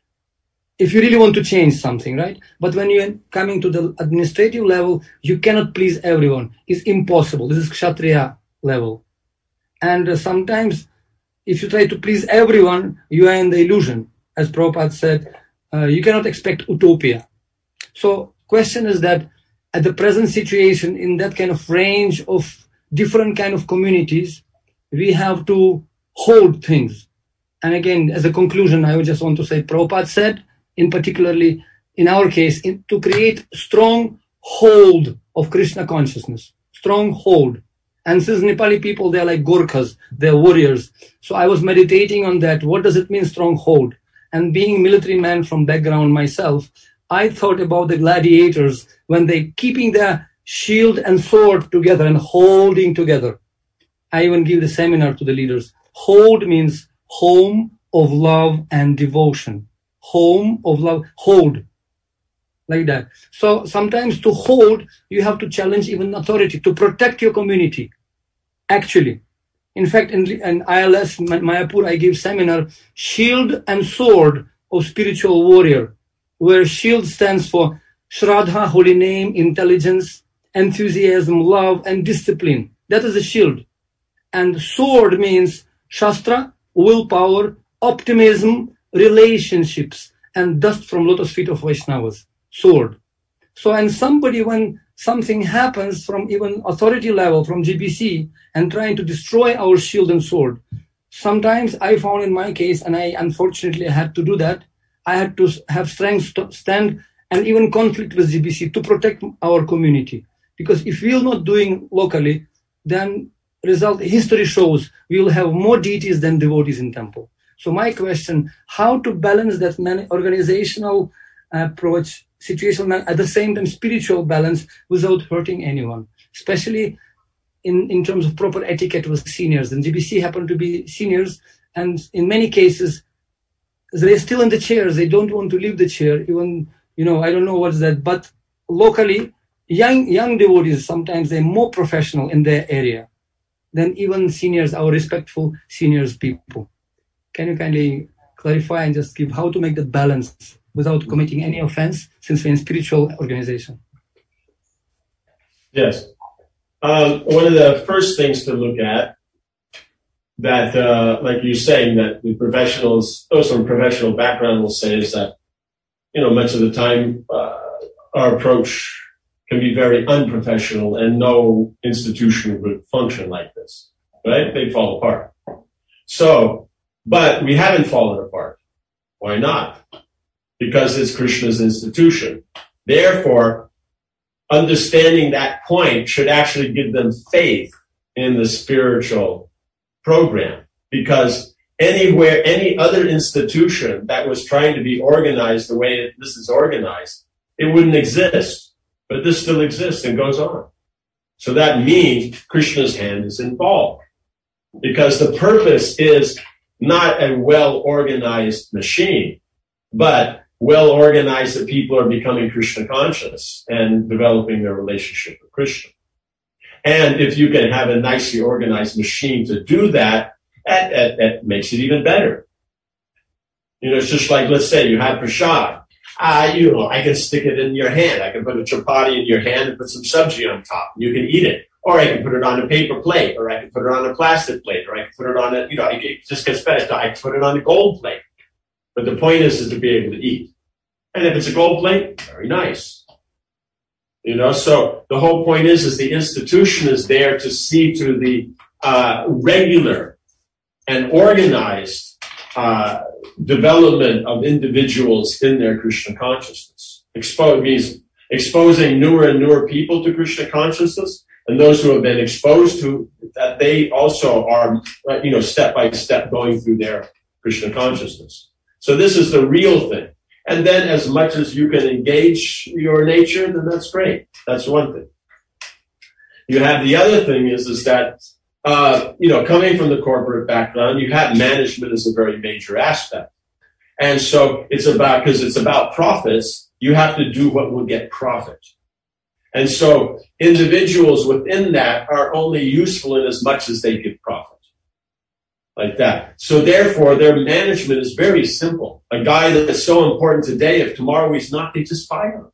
If you really want to change something, right? But when you're coming to the administrative level, you cannot please everyone. It's impossible. This is Kshatriya level. And uh, sometimes, if you try to please everyone, you are in the illusion. As Prabhupada said, uh, you cannot expect utopia. So, question is that at the present situation, in that kind of range of different kind of communities, we have to hold things. And again, as a conclusion, I would just want to say, Prabhupada said, in particularly in our case, in, to create strong hold of Krishna consciousness, strong hold. And since Nepali people, they're like Gorkhas, they're warriors. So I was meditating on that. What does it mean, strong hold? And being a military man from background myself, I thought about the gladiators when they keeping their shield and sword together and holding together. I even give the seminar to the leaders. Hold means home of love and devotion. Home of love, hold. like that. So sometimes to hold, you have to challenge even authority to protect your community. Actually, in fact, in, in I L S Mayapur, I give seminar, Shield and Sword of Spiritual Warrior, where shield stands for Shraddha, holy name, intelligence, enthusiasm, love, and discipline. That is a shield. And sword means Shastra, willpower, optimism, relationships, and dust from lotus feet of Vaishnavas. Sword. So, and somebody, when something happens from even authority level, from G B C, and trying to destroy our shield and sword, sometimes I found in my case, and I unfortunately had to do that, I had to have strength to stand and even conflict with G B C to protect our community. Because if we are not doing locally, then result history shows we will have more deities than devotees in temple. So my question, how to balance that organizational approach, situational, at the same time spiritual balance without hurting anyone, especially in, in terms of proper etiquette with seniors. And G B C happen to be seniors, and in many cases, they're still in the chairs. They don't want to leave the chair. Even, you know, I don't know what's that, but locally, young young devotees, sometimes they're more professional in their area than even seniors, our respectful seniors people. Can you kindly clarify and just give how to make that balance without committing any offense, since we're in spiritual organization? Yes. Um, one of the first things to look at that, uh, like you're saying, that the professionals, those from professional background will say is that, you know, much of the time uh, our approach can be very unprofessional, and no institution would function like this, right? They'd fall apart. So, but we haven't fallen apart. Why not? Because it's Krishna's institution. Therefore, understanding that point should actually give them faith in the spiritual program. Because anywhere, any other institution that was trying to be organized the way this is organized, it wouldn't exist. But this still exists and goes on. So that means Krishna's hand is involved. Because the purpose is not a well-organized machine, but well-organized that people are becoming Krishna conscious and developing their relationship with Krishna. And if you can have a nicely organized machine to do that, that, that, that makes it even better. You know, it's just like, let's say you have prasad. Uh, you know, I can stick it in your hand. I can put a chapati in your hand and put some sabji on top. You can eat it. Or I can put it on a paper plate, or I can put it on a plastic plate, or I can put it on a, you know, it just gets better. I can put it on a gold plate. But the point is, is to be able to eat. And if it's a gold plate, very nice. You know, so the whole point is, is the institution is there to see to the uh, regular and organized uh, development of individuals in their Krishna consciousness. Expose means exposing newer and newer people to Krishna consciousness, and those who have been exposed to that, they also are, you know, step by step going through their Krishna consciousness. So this is the real thing. And then as much as you can engage your nature, then that's great. That's one thing. You have the other thing is, is that, uh, you know, coming from the corporate background, you have management as a very major aspect. And so it's about, because it's about profits, you have to do what will get profit. And so individuals within that are only useful in as much as they give profit. Like that. So therefore, their management is very simple. A guy that is so important today, if tomorrow he's not, they just fire him.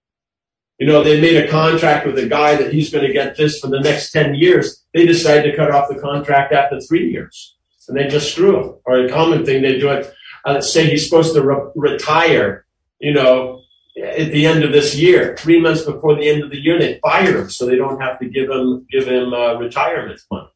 You know, they made a contract with a guy that he's going to get this for the next ten years. They decide to cut off the contract after three years. And they just screw him. Or a common thing, they do it, uh, let's say he's supposed to re- retire, you know, at the end of this year. Three months before the end of the year, they fire him so they don't have to give him, give him uh, retirement money.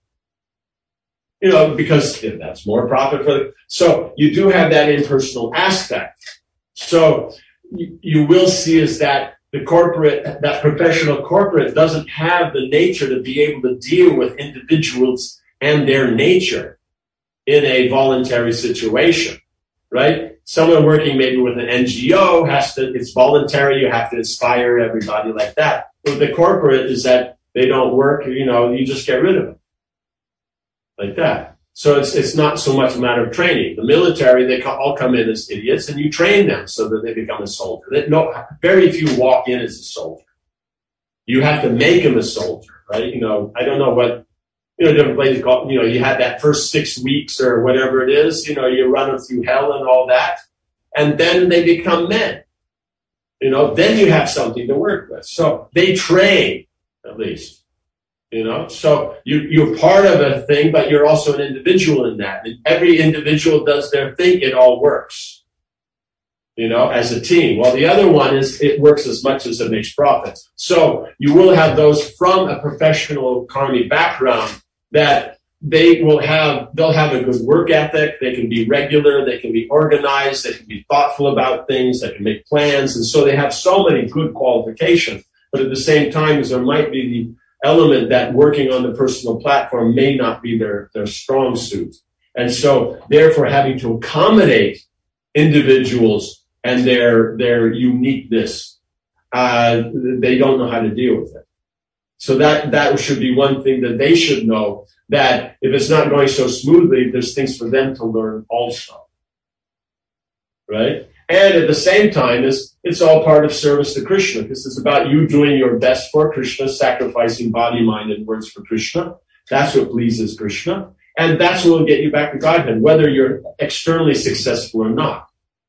You know, because yeah, that's more profit for them. So you do have that impersonal aspect. So you, you will see is that the corporate, that professional corporate doesn't have the nature to be able to deal with individuals and their nature in a voluntary situation, right? Someone working maybe with an N G O has to, it's voluntary, you have to inspire everybody like that. But the corporate is that they don't work, you know, you just get rid of them. Like that. So it's it's not so much a matter of training. The military, they all come in as idiots, and you train them so that they become a soldier. They, no, very few walk in as a soldier. You have to make them a soldier, right? You know, I don't know what, you know, different places call, you know, you had that first six weeks or whatever it is, you know, you run them through hell and all that, and then they become men. You know, then you have something to work with. So they train, at least. You know, so you, you're part of a thing, but you're also an individual in that. And every individual does their thing. It all works, you know, as a team. Well, the other one is it works as much as it makes profit. So you will have those from a professional karmi background that they will have, they'll have a good work ethic. They can be regular. They can be organized. They can be thoughtful about things. They can make plans. And so they have so many good qualifications. But at the same time, as there might be the element that working on the personal platform may not be their, their strong suit. And so therefore having to accommodate individuals and their, their uniqueness, uh, they don't know how to deal with it. So that, that should be one thing that they should know, that if it's not going so smoothly, there's things for them to learn also. Right? And at the same time, it's, it's all part of service to Krishna. This is about you doing your best for Krishna, sacrificing body, mind, and words for Krishna. That's what pleases Krishna. And that's what will get you back to Godhead, whether you're externally successful or not.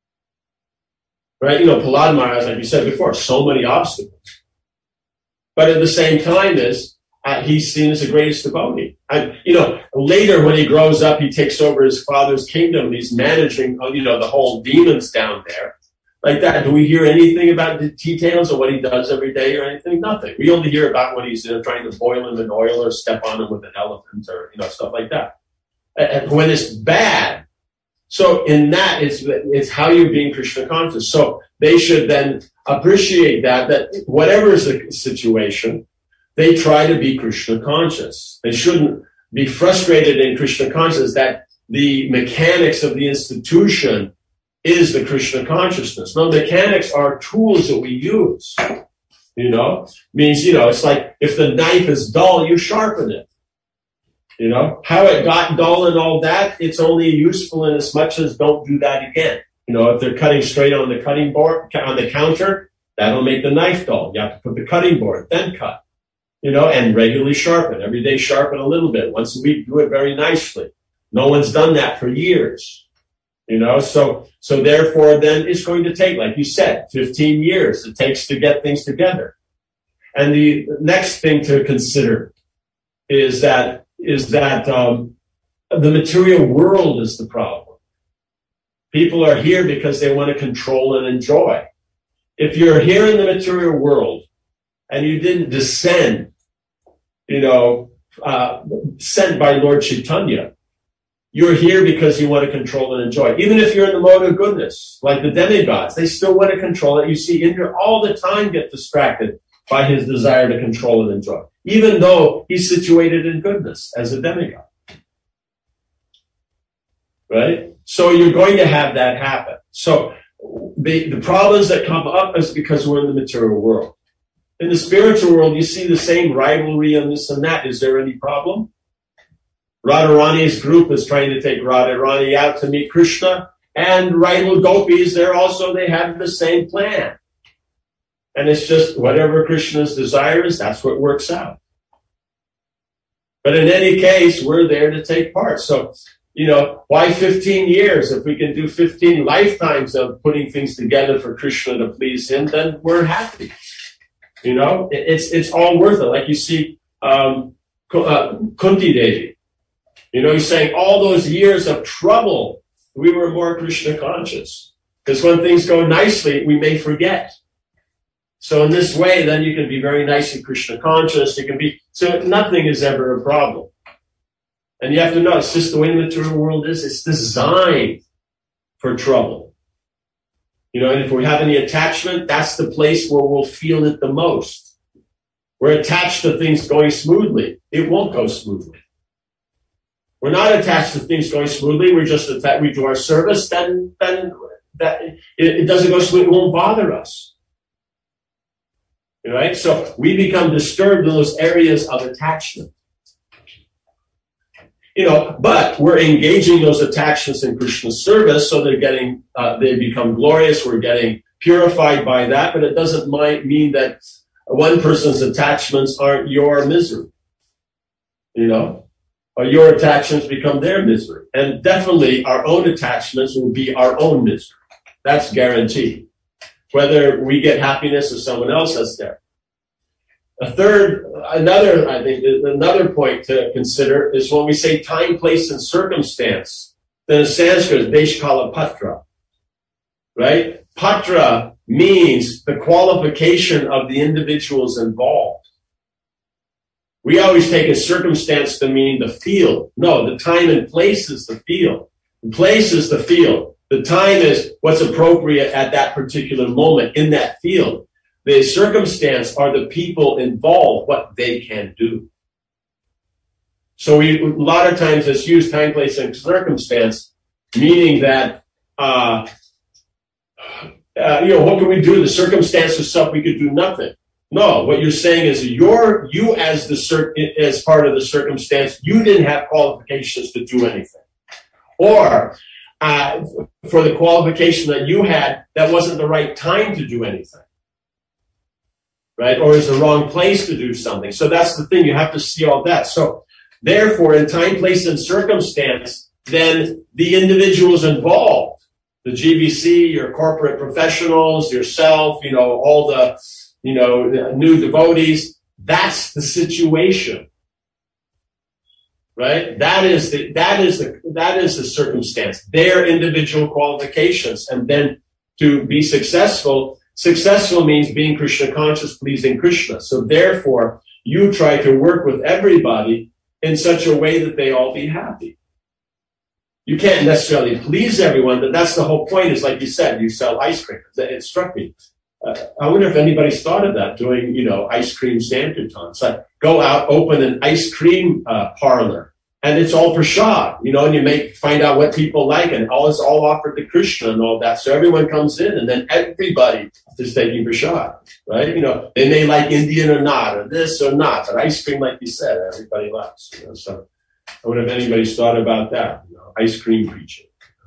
Right? You know, Prahlad Maharaj, like you said before, so many obstacles. But at the same time, is uh, he's seen as the greatest devotee. And, you know, later when he grows up, he takes over his father's kingdom. He's managing, you know, the whole demons down there. Like that. Do we hear anything about the details of what he does every day or anything? Nothing. We only hear about when he's, you know, trying to boil him in oil or step on him with an elephant or, you know, stuff like that. And when it's bad. So in that, it's, it's how you're being Krishna conscious. So they should then appreciate that, that whatever is the situation, they try to be Krishna conscious. They shouldn't be frustrated in Krishna consciousness that the mechanics of the institution is the Krishna consciousness. No, mechanics are tools that we use. You know, means, you know, it's like if the knife is dull, you sharpen it. You know, how it got dull and all that, it's only useful in as much as don't do that again. You know, if they're cutting straight on the cutting board, on the counter, that'll make the knife dull. You have to put the cutting board, then cut. You know, and regularly sharpen. Every day sharpen a little bit. Once a week, do it very nicely. No one's done that for years. You know, so, so therefore then it's going to take, like you said, fifteen years it takes to get things together. And the next thing to consider is that, is that, um, the material world is the problem. People are here because they want to control and enjoy. If you're here in the material world and you didn't descend, you know, uh, sent by Lord Chaitanya, you're here because you want to control and enjoy. Even if you're in the mode of goodness, like the demigods, they still want to control it. You see Indra all the time get distracted by his desire to control and enjoy, even though he's situated in goodness as a demigod. Right? So you're going to have that happen. So the, the problems that come up is because we're in the material world. In the spiritual world, you see the same rivalry and this and that. Is there any problem? Radharani's group is trying to take Radharani out to meet Krishna, and rival gopis, they're also, they have the same plan. And it's just whatever Krishna's desire is, that's what works out. But in any case, we're there to take part. So, you know, why fifteen years? If we can do fifteen lifetimes of putting things together for Krishna to please him, then we're happy. You know, it's, it's all worth it. Like you see, um, uh, Kunti Devi. You know, he's saying all those years of trouble, we were more Krishna conscious. Because when things go nicely, we may forget. So in this way, then you can be very nicely Krishna conscious. You can be, so nothing is ever a problem. And you have to know, it's just the way the material world is. It's designed for trouble. You know, and if we have any attachment, that's the place where we'll feel it the most. We're attached to things going smoothly. It won't go smoothly. We're not attached to things going smoothly. We're just attached. We do our service. Then, then that it, it doesn't go smoothly. It won't bother us. Right? So we become disturbed in those areas of attachment. You know, but we're engaging those attachments in Krishna's service, so they're getting, uh, they become glorious. We're getting purified by that, but it doesn't mean that one person's attachments aren't your misery. You know, or your attachments become their misery. And definitely our own attachments will be our own misery. That's guaranteed. Whether we get happiness or someone else, that's there. A third, another, I think, another point to consider is when we say time, place, and circumstance, then in Sanskrit, they call it patra, right? Patra means the qualification of the individuals involved. We always take a circumstance to mean the field. No, the time and place is the field. The place is the field. The time is what's appropriate at that particular moment in that field. The circumstance are the people involved, what they can do. So we, a lot of times it's used time, place, and circumstance, meaning that, uh, uh, you know, what can we do? The circumstance itself, we could do nothing. No, what you're saying is you're, you as the cir- as part of the circumstance, you didn't have qualifications to do anything. Or, uh, for the qualification that you had, that wasn't the right time to do anything. Right? Or is the wrong place to do something. So that's the thing. You have to see all that. So therefore, in time, place, and circumstance, then the individuals involved, the G B C, your corporate professionals, yourself, you know, all the, you know, new devotees, that's the situation. Right? That is the, that is the, that is the circumstance, their individual qualifications. And then to be successful, successful means being Krishna conscious, pleasing Krishna. So therefore, you try to work with everybody in such a way that they all be happy. You can't necessarily please everyone, but that's the whole point, is like you said, you sell ice cream. It struck me. Uh, I wonder if anybody's thought of that, doing, you know, ice cream sankirtans. Like, go out, open an ice cream uh, parlor, and it's all prasad, you know, and you make, find out what people like, and all it's all offered to Krishna and all that. So everyone comes in, and then everybody is taking prasad, right? You know, they may like Indian or not, or this or not, but ice cream, like you said, everybody likes. You know, so I wonder if anybody's thought about that, you know, ice cream preaching.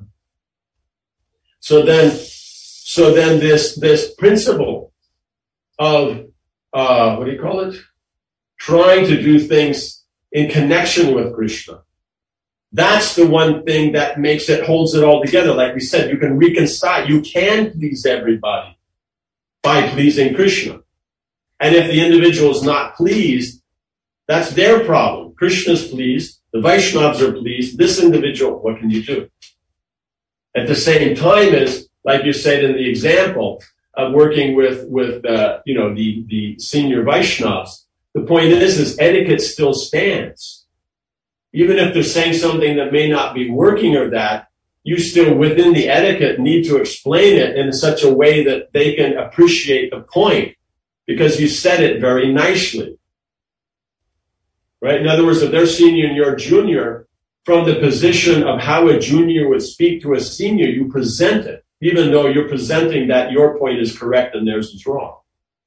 So then, so then this this principle of uh, what do you call it? Trying to do things in connection with Krishna. That's the one thing that makes it, holds it all together. Like we said, you can reconcile, you can please everybody by pleasing Krishna. And if the individual is not pleased, that's their problem. Krishna's pleased, the Vaishnavas are pleased, this individual, what can you do? At the same time as, like you said in the example of working with, with uh, you know, the, the senior Vaishnavas, the point is, is etiquette still stands. Even if they're saying something that may not be working or that, you still, within the etiquette, need to explain it in such a way that they can appreciate the point, because you said it very nicely. Right? In other words, if they're senior and you're junior, from the position of how a junior would speak to a senior, you present it, even though you're presenting that your point is correct and theirs is wrong.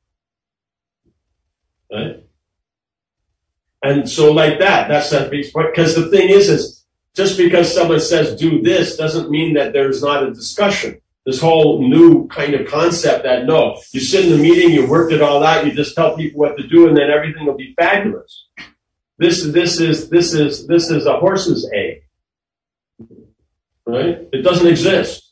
Right? And so like that, that's that big point. Because the thing is, is just because someone says do this doesn't mean that there's not a discussion. This whole new kind of concept that, no, you sit in the meeting, you worked it all out, you just tell people what to do, and then everything will be fabulous. This, this is, this is, this is a horse's egg. Right? It doesn't exist.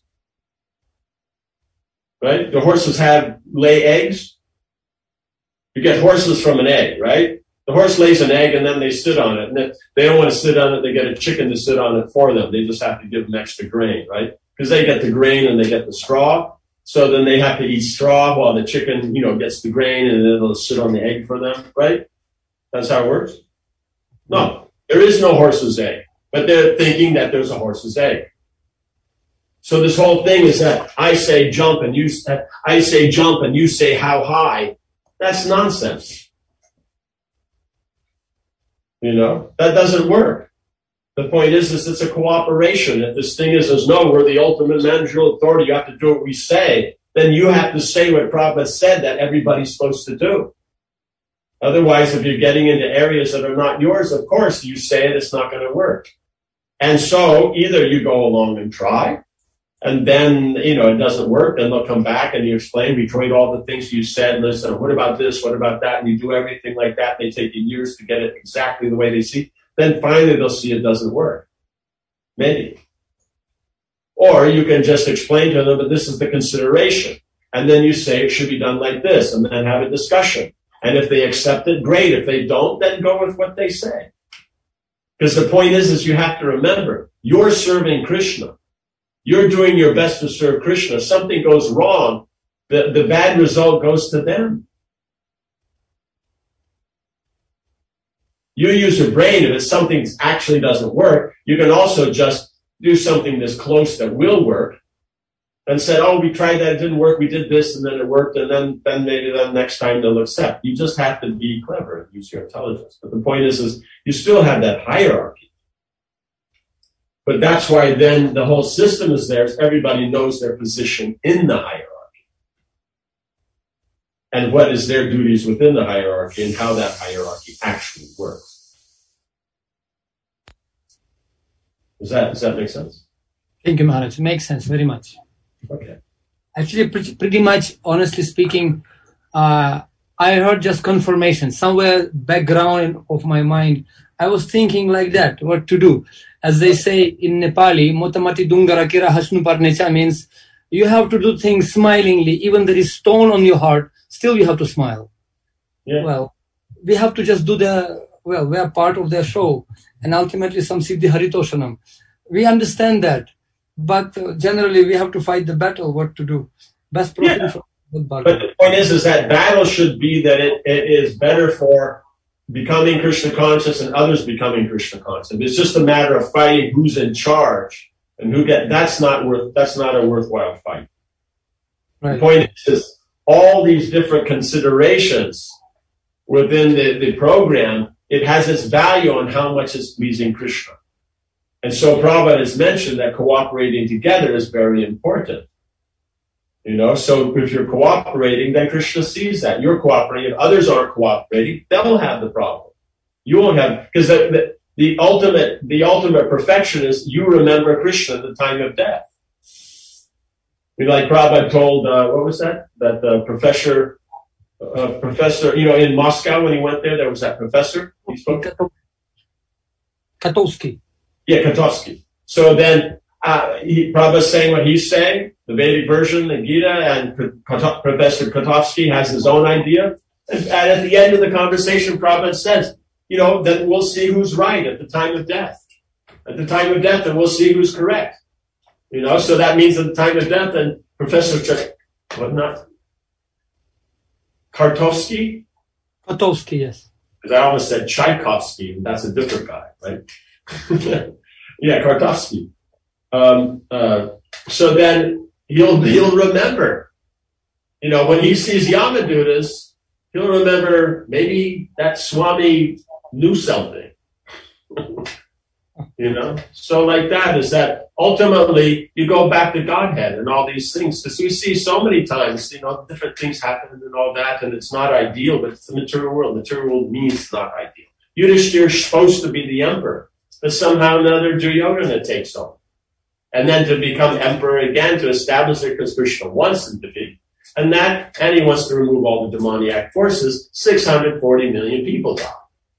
Right? The horses have, lay eggs. You get horses from an egg, right? The horse lays an egg and then they sit on it. And if they don't want to sit on it, they get a chicken to sit on it for them. They just have to give them extra grain, right? Because they get the grain and they get the straw. So then they have to eat straw while the chicken, you know, gets the grain and then it'll sit on the egg for them, right? That's how it works? No, there is no horse's egg. But they're thinking that there's a horse's egg. So this whole thing is that I say jump and you, I say jump and you say how high. That's nonsense. You know, that doesn't work. The point is, is it's a cooperation. If this thing is as no, we're the ultimate managerial authority, you have to do what we say, then you have to say what Prabhupada said that everybody's supposed to do. Otherwise, if you're getting into areas that are not yours, of course, you say it, it's not going to work. And so either you go along and try, and then, you know, it doesn't work, then they'll come back and you explain, we tried all the things you said, listen, what about this, what about that, and you do everything like that, they take you years to get it exactly the way they see. Then finally they'll see it doesn't work. Maybe. Or you can just explain to them, but this is the consideration. And then you say it should be done like this, and then have a discussion. And if they accept it, great. If they don't, then go with what they say. Because the point is, is you have to remember, you're serving Krishna. You're doing your best to serve Krishna. If something goes wrong, the, the bad result goes to them. You use your brain. If it's something that actually doesn't work, you can also just do something that's close that will work. And said, oh, we tried that, it didn't work, we did this, and then it worked, and then, then maybe the next time they'll accept. You just have to be clever and use your intelligence. But the point is, is you still have that hierarchy. But that's why then the whole system is there, is everybody knows their position in the hierarchy. And what is their duties within the hierarchy, and how that hierarchy actually works. Does that, does that make sense? Thank you, Maharaj. It makes sense very much. Okay. Actually, pretty, pretty much, honestly speaking, uh, I heard just confirmation. Somewhere background of my mind, I was thinking like that, what to do. As they say in Nepali, Motamati Dungara Kira Hasnu Parnecha means you have to do things smilingly. Even there is stone on your heart, still you have to smile. Yeah. Well, we have to just do the, well, we are part of their show. And ultimately some Siddhi Haritoshanam. We understand that. But uh, generally, we have to fight the battle, what to do. Best yeah. for But the point is, is that battle should be that it, it is better for becoming Krishna conscious and others becoming Krishna conscious. It's just a matter of fighting who's in charge and who get, that's not worth, that's not a worthwhile fight. Right. The point is, is all these different considerations within the, the program, it has its value on how much it's pleasing Krishna. And so Prabhupada has mentioned that cooperating together is very important. You know, so if you're cooperating, then Krishna sees that. You're cooperating. If others aren't cooperating, they'll have the problem. You won't have, because the, the, the ultimate, the ultimate perfection is you remember Krishna at the time of death. We like Prabhupada told, uh, what was that? That the professor, uh, professor, you know, in Moscow when he went there, there was that professor. He spoke. Katowski. Yeah, Katowski. So then, uh, he, Prabhupada's saying what he's saying, the Vedic version, the Gita, and K- Professor Katowski has his own idea. And, and at the end of the conversation, Prabhupada says, you know, then we'll see who's right at the time of death. At the time of death, then we'll see who's correct. You know, so that means at the time of death, then Professor Ch- what not? Kartovsky? Katowski, yes. Because I almost said Tchaikovsky, and that's a different guy, right? Yeah, Kartovsky. Um, uh, so then he'll he'll remember, you know, when he sees Yamadutas, he'll remember maybe that Swami knew something. You know, so like that is that ultimately you go back to Godhead and all these things, because we see so many times, you know, different things happen and all that, and it's not ideal, but it's the material world. The material world means it's not ideal. Yudhishthira is supposed to be the emperor, but somehow another Duryodhana takes over. And then to become emperor again, to establish it because Krishna wants him to be. And that, and he wants to remove all the demoniac forces, six hundred forty million people die.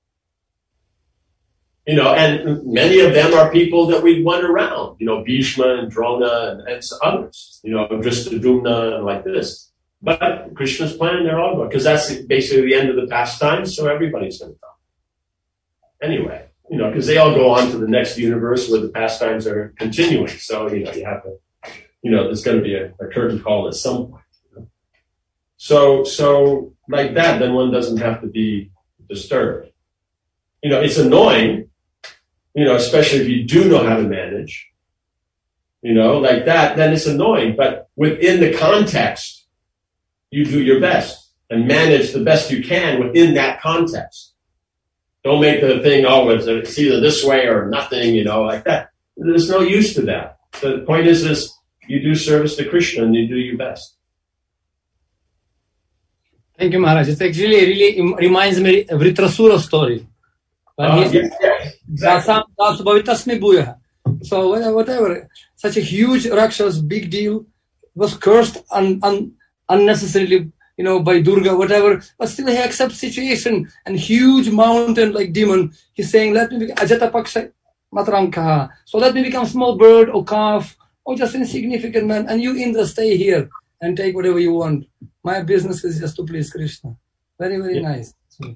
You know, and many of them are people that we've won around, you know, Bhishma and Drona and, and others, you know, Dristadumna and like this. But Krishna's plan, they're all going, because that's basically the end of the pastime, so everybody's going to die. Anyway, you know, because they all go on to the next universe where the pastimes are continuing. So, you know, you have to, you know, there's going to be a, a curtain call at some point. You know? So, so like that, then one doesn't have to be disturbed. You know, it's annoying, you know, especially if you do know how to manage, you know, like that, then it's annoying. But within the context, you do your best and manage the best you can within that context. Don't make the thing, oh, it's either this way or nothing, you know, like that. There's no use to that. The point is, is you do service to Krishna and you do your best. Thank you, Maharaj. It actually really im- reminds me of Vritrasura story. When Uh, he yes, yes, exactly. Dasam das bhavitasmi bhuyaha. So whatever, whatever, such a huge Rakshas, big deal, was cursed un, un, unnecessarily, you know, by Durga, whatever, but still he accepts situation, and huge mountain like demon, he's saying, let me be Ajata Paksha Matrankaha. So let me become small bird or calf or just insignificant man, and you Indra stay here and take whatever you want. My business is just to please Krishna. Very, very Yeah. nice. So,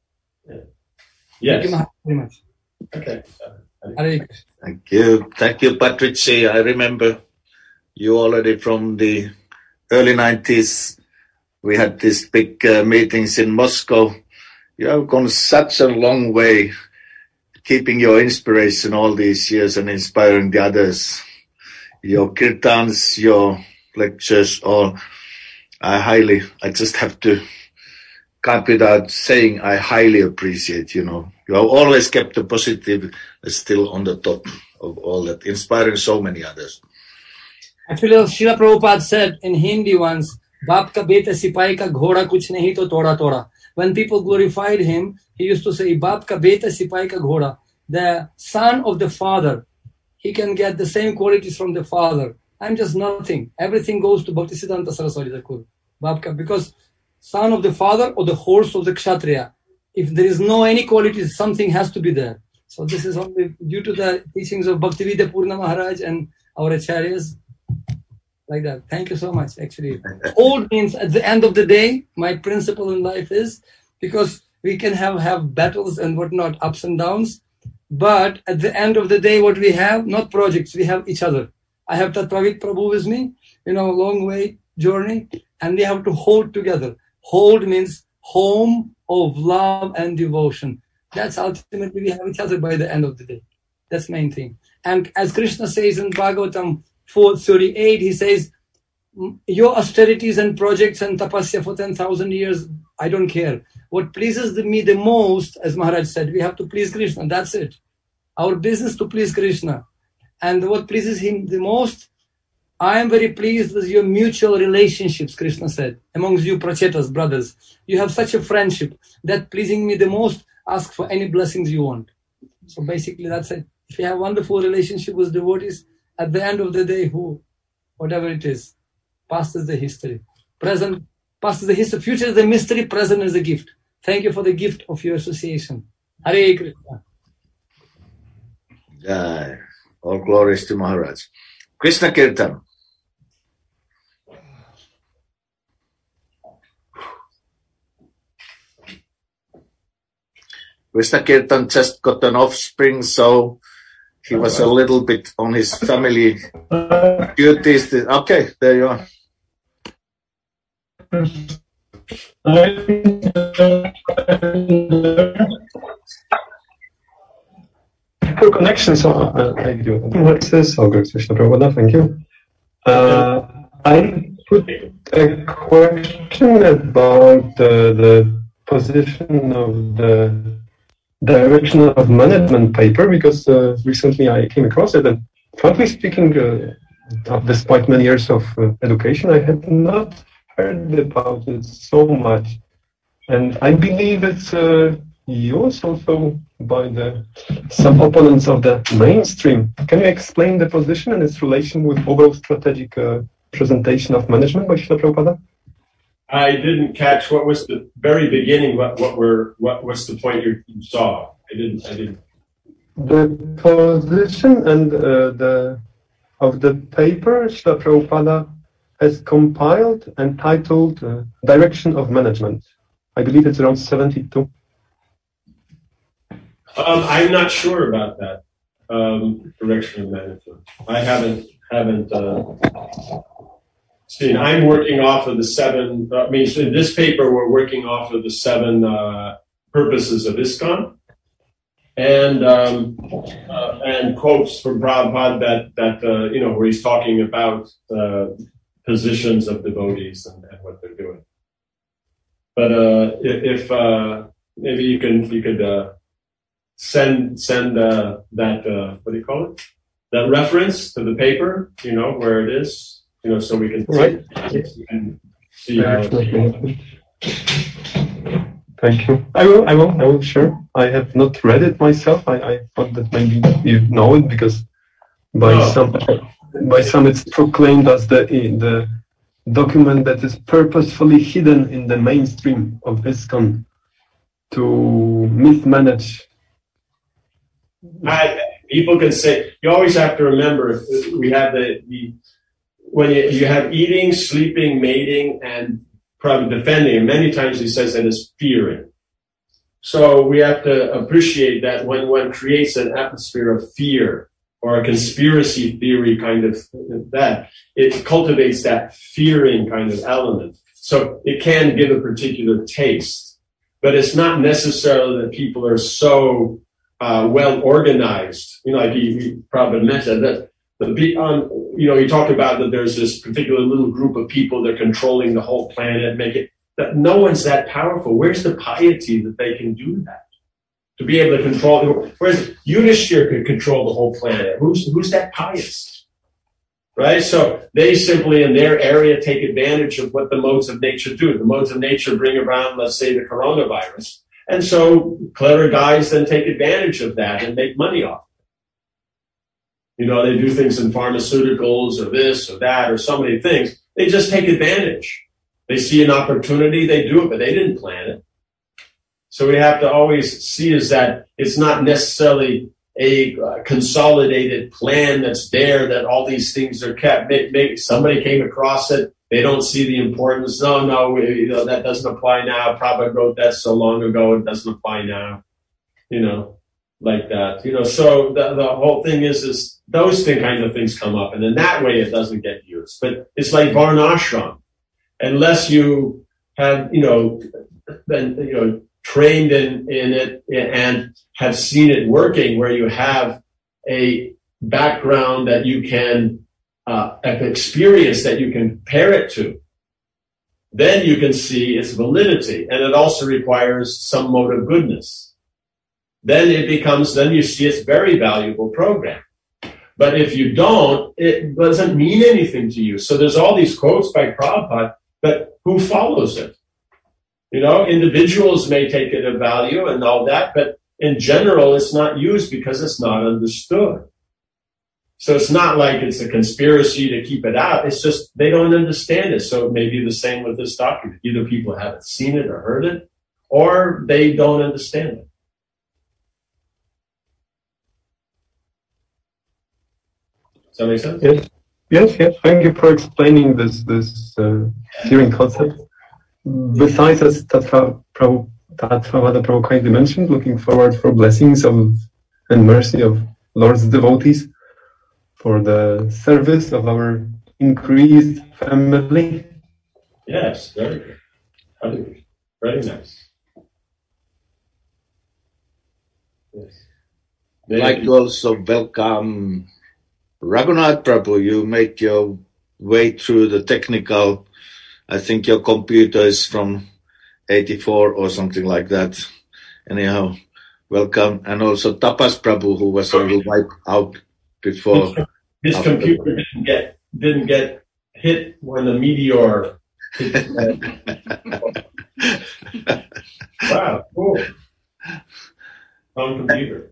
Yes. thank you Maharaj, very much. Okay. Hare Krishna. Thank you. Thank you, Patrici. I remember you already from the early nineties. We had these big uh, meetings in Moscow. You have gone such a long way, keeping your inspiration all these years and inspiring the others. Your kirtans, your lectures, all. I highly, I just have to, can't without saying, I highly appreciate, you know. You have always kept the positive still on the top of all that, inspiring so many others. Actually, Srila Prabhupada said in Hindi once, Baap ka beta sipai ka ghoda kuch nahi to toda toda. When people glorified him, he used to say, Baap ka beta sipai ka ghoda. The son of the father, he can get the same qualities from the father. I'm just nothing. Everything goes to Bhaktisiddhanta Saraswati Thakur. Baap ka, because son of the father or the horse of the Kshatriya. If there is no any qualities, something has to be there. So this is only due to the teachings of Bhaktivedanta Purna Maharaj and our acharyas. Like that. Thank you so much, actually. Old means at the end of the day, my principle in life is, because we can have, have battles and whatnot, ups and downs, but at the end of the day, what we have, not projects, we have each other. I have Tatvavik Prabhu with me, you know, long way journey, and we have to hold together. Hold means home of love and devotion. That's ultimately we have each other by the end of the day. That's the main thing. And as Krishna says in Bhagavatam four thirty-eight, he says, your austerities and projects and tapasya for ten thousand years, I don't care. What pleases me the most, as Maharaj said, we have to please Krishna. That's it. Our business to please Krishna. And what pleases him the most, I am very pleased with your mutual relationships, Krishna said, amongst you prachetas, brothers. You have such a friendship that pleasing me the most, ask for any blessings you want. So basically that's it. If you have wonderful relationship with devotees, at the end of the day, who, whatever it is, past is the history. Present, past is the history, future is the mystery, present is the gift. Thank you for the gift of your association. Hare Krishna. Jai. All glories to Maharaj. Krishna Kirtan. Krishna Kirtan just got an offspring, so he was a little bit on his family duties. Okay, there you are. Poor connection, so uh, I do. What says? Oh, good, Krishna Prabhupada, thank you. Uh, I put a question about uh, the position of the direction of management paper, because uh, recently I came across it, and frankly speaking, uh, despite many years of uh, education, I had not heard about it so much. And I believe it's uh, used also by the some opponents of the mainstream. Can you explain the position and its relation with overall strategic uh, presentation of management by Srila Prabhupada? I didn't catch what was the very beginning. What what were what what's the point you, you saw? I didn't. I didn't. The position and uh, the of the paper Srila Prabhupada has compiled and titled uh, "Direction of Management." I believe it's around seventy-two. Um, I'm not sure about that um, direction of management. I haven't haven't uh, seen. I'm working off of the seven. I mean, so in this paper, we're working off of the seven uh, purposes of ISKCON, and um, uh, and quotes from Prabhupada that that uh, you know where he's talking about uh, positions of devotees and, and what they're doing. But uh, if uh, maybe you can you could. Uh, Send send uh, that uh, what do you call it? That reference to the paper, you know where it is, you know, so we can right. see, we can see how Thank you. I will, I will, I will, sure. I have not read it myself. I, I thought that maybe you know it because by No. some by some it's proclaimed as the the document that is purposefully hidden in the mainstream of ISKCON to mismanage. I, people can say, you always have to remember, we have the, the when you, you have eating, sleeping, mating, and probably defending, and many times he says that is fearing. So we have to appreciate that when one creates an atmosphere of fear or a conspiracy theory kind of that, it cultivates that fearing kind of element. So it can give a particular taste, but it's not necessarily that people are so uh, well organized. You know, like you, you probably mentioned that the um, you know, you talk about that there's this particular little group of people that are controlling the whole planet, make it that no one's that powerful. Where's the piety that they can do that? To be able to control, whereas Yudhishthira could control the whole planet. Who's who's that pious? Right? So they simply in their area take advantage of what the modes of nature do. The modes of nature bring around, let's say, the coronavirus. And so clever guys then take advantage of that and make money off it. You know, they do things in pharmaceuticals or this or that or so many things. They just take advantage. They see an opportunity, they do it, but they didn't plan it. So we have to always see is that it's not necessarily a uh, consolidated plan that's there, that all these things are kept. Maybe somebody came across it. They don't see the importance. No, no, you know, that doesn't apply now. Prabhupada wrote that so long ago. It doesn't apply now. You know, like that. You know, so the, the whole thing is, is those thing, kind of things come up. And in that way, it doesn't get used. But it's like Varnashram. Unless you have, you know, been, you know, trained in, in it and have seen it working, where you have a background that you can, uh, have experience that you can compare it to, then you can see its validity. And it also requires some mode of goodness. Then it becomes, then you see it's very valuable program. But if you don't, it doesn't mean anything to you. So there's all these quotes by Prabhupada, but who follows it? You know, individuals may take it of value and all that, but in general, it's not used because it's not understood. So it's not like it's a conspiracy to keep it out. It's just they don't understand it. So it may be the same with this document. Either people haven't seen it or heard it, or they don't understand it. Does that make sense? Yes, yes, yes. Thank you for explaining this this uh, hearing concept. Besides, as Tattva Tattva Prabhu kindly mentioned, looking forward for blessings of and mercy of Lord's devotees for the service of our increased family. Yes, very good. Very, very nice. Yes. I'd like to also welcome Raghunath Prabhu. You make your way through the technical. I think your computer is from eighty-four or something like that. Anyhow, welcome. And also Tapas Prabhu, who was a little wiped out before. His after. computer didn't get didn't get hit when the meteor hit. Wow, cool. On computer.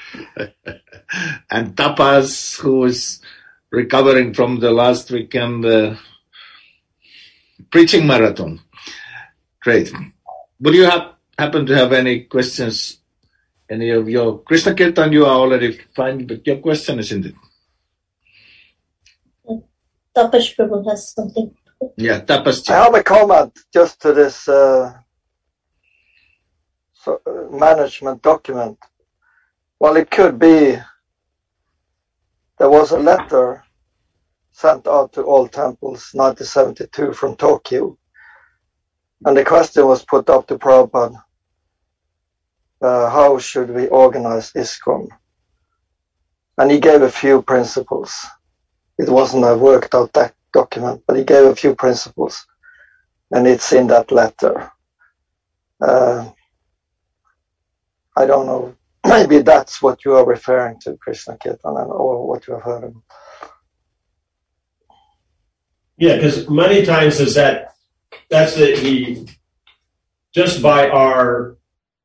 And Tapas, who is recovering from the last weekend uh, preaching marathon. Great. Would you have, happen to have any questions? Any of your Krishna Kirtan, you are already fine, but your question is in it. Tapas Prabhu has something. Yeah, Tapas. I have a comment just to this uh, so, uh, management document. Well, it could be there was a letter sent out to all temples nineteen seventy-two from Tokyo. And the question was put up to Prabhupada, uh, how should we organize ISKCON? And he gave a few principles. It wasn't a worked out that document, but he gave a few principles. And it's in that letter. Uh, I don't know. Maybe that's what you are referring to, Krishna Kirtan, or what you have heard of. Yeah, because many times is that that's the, the just by our,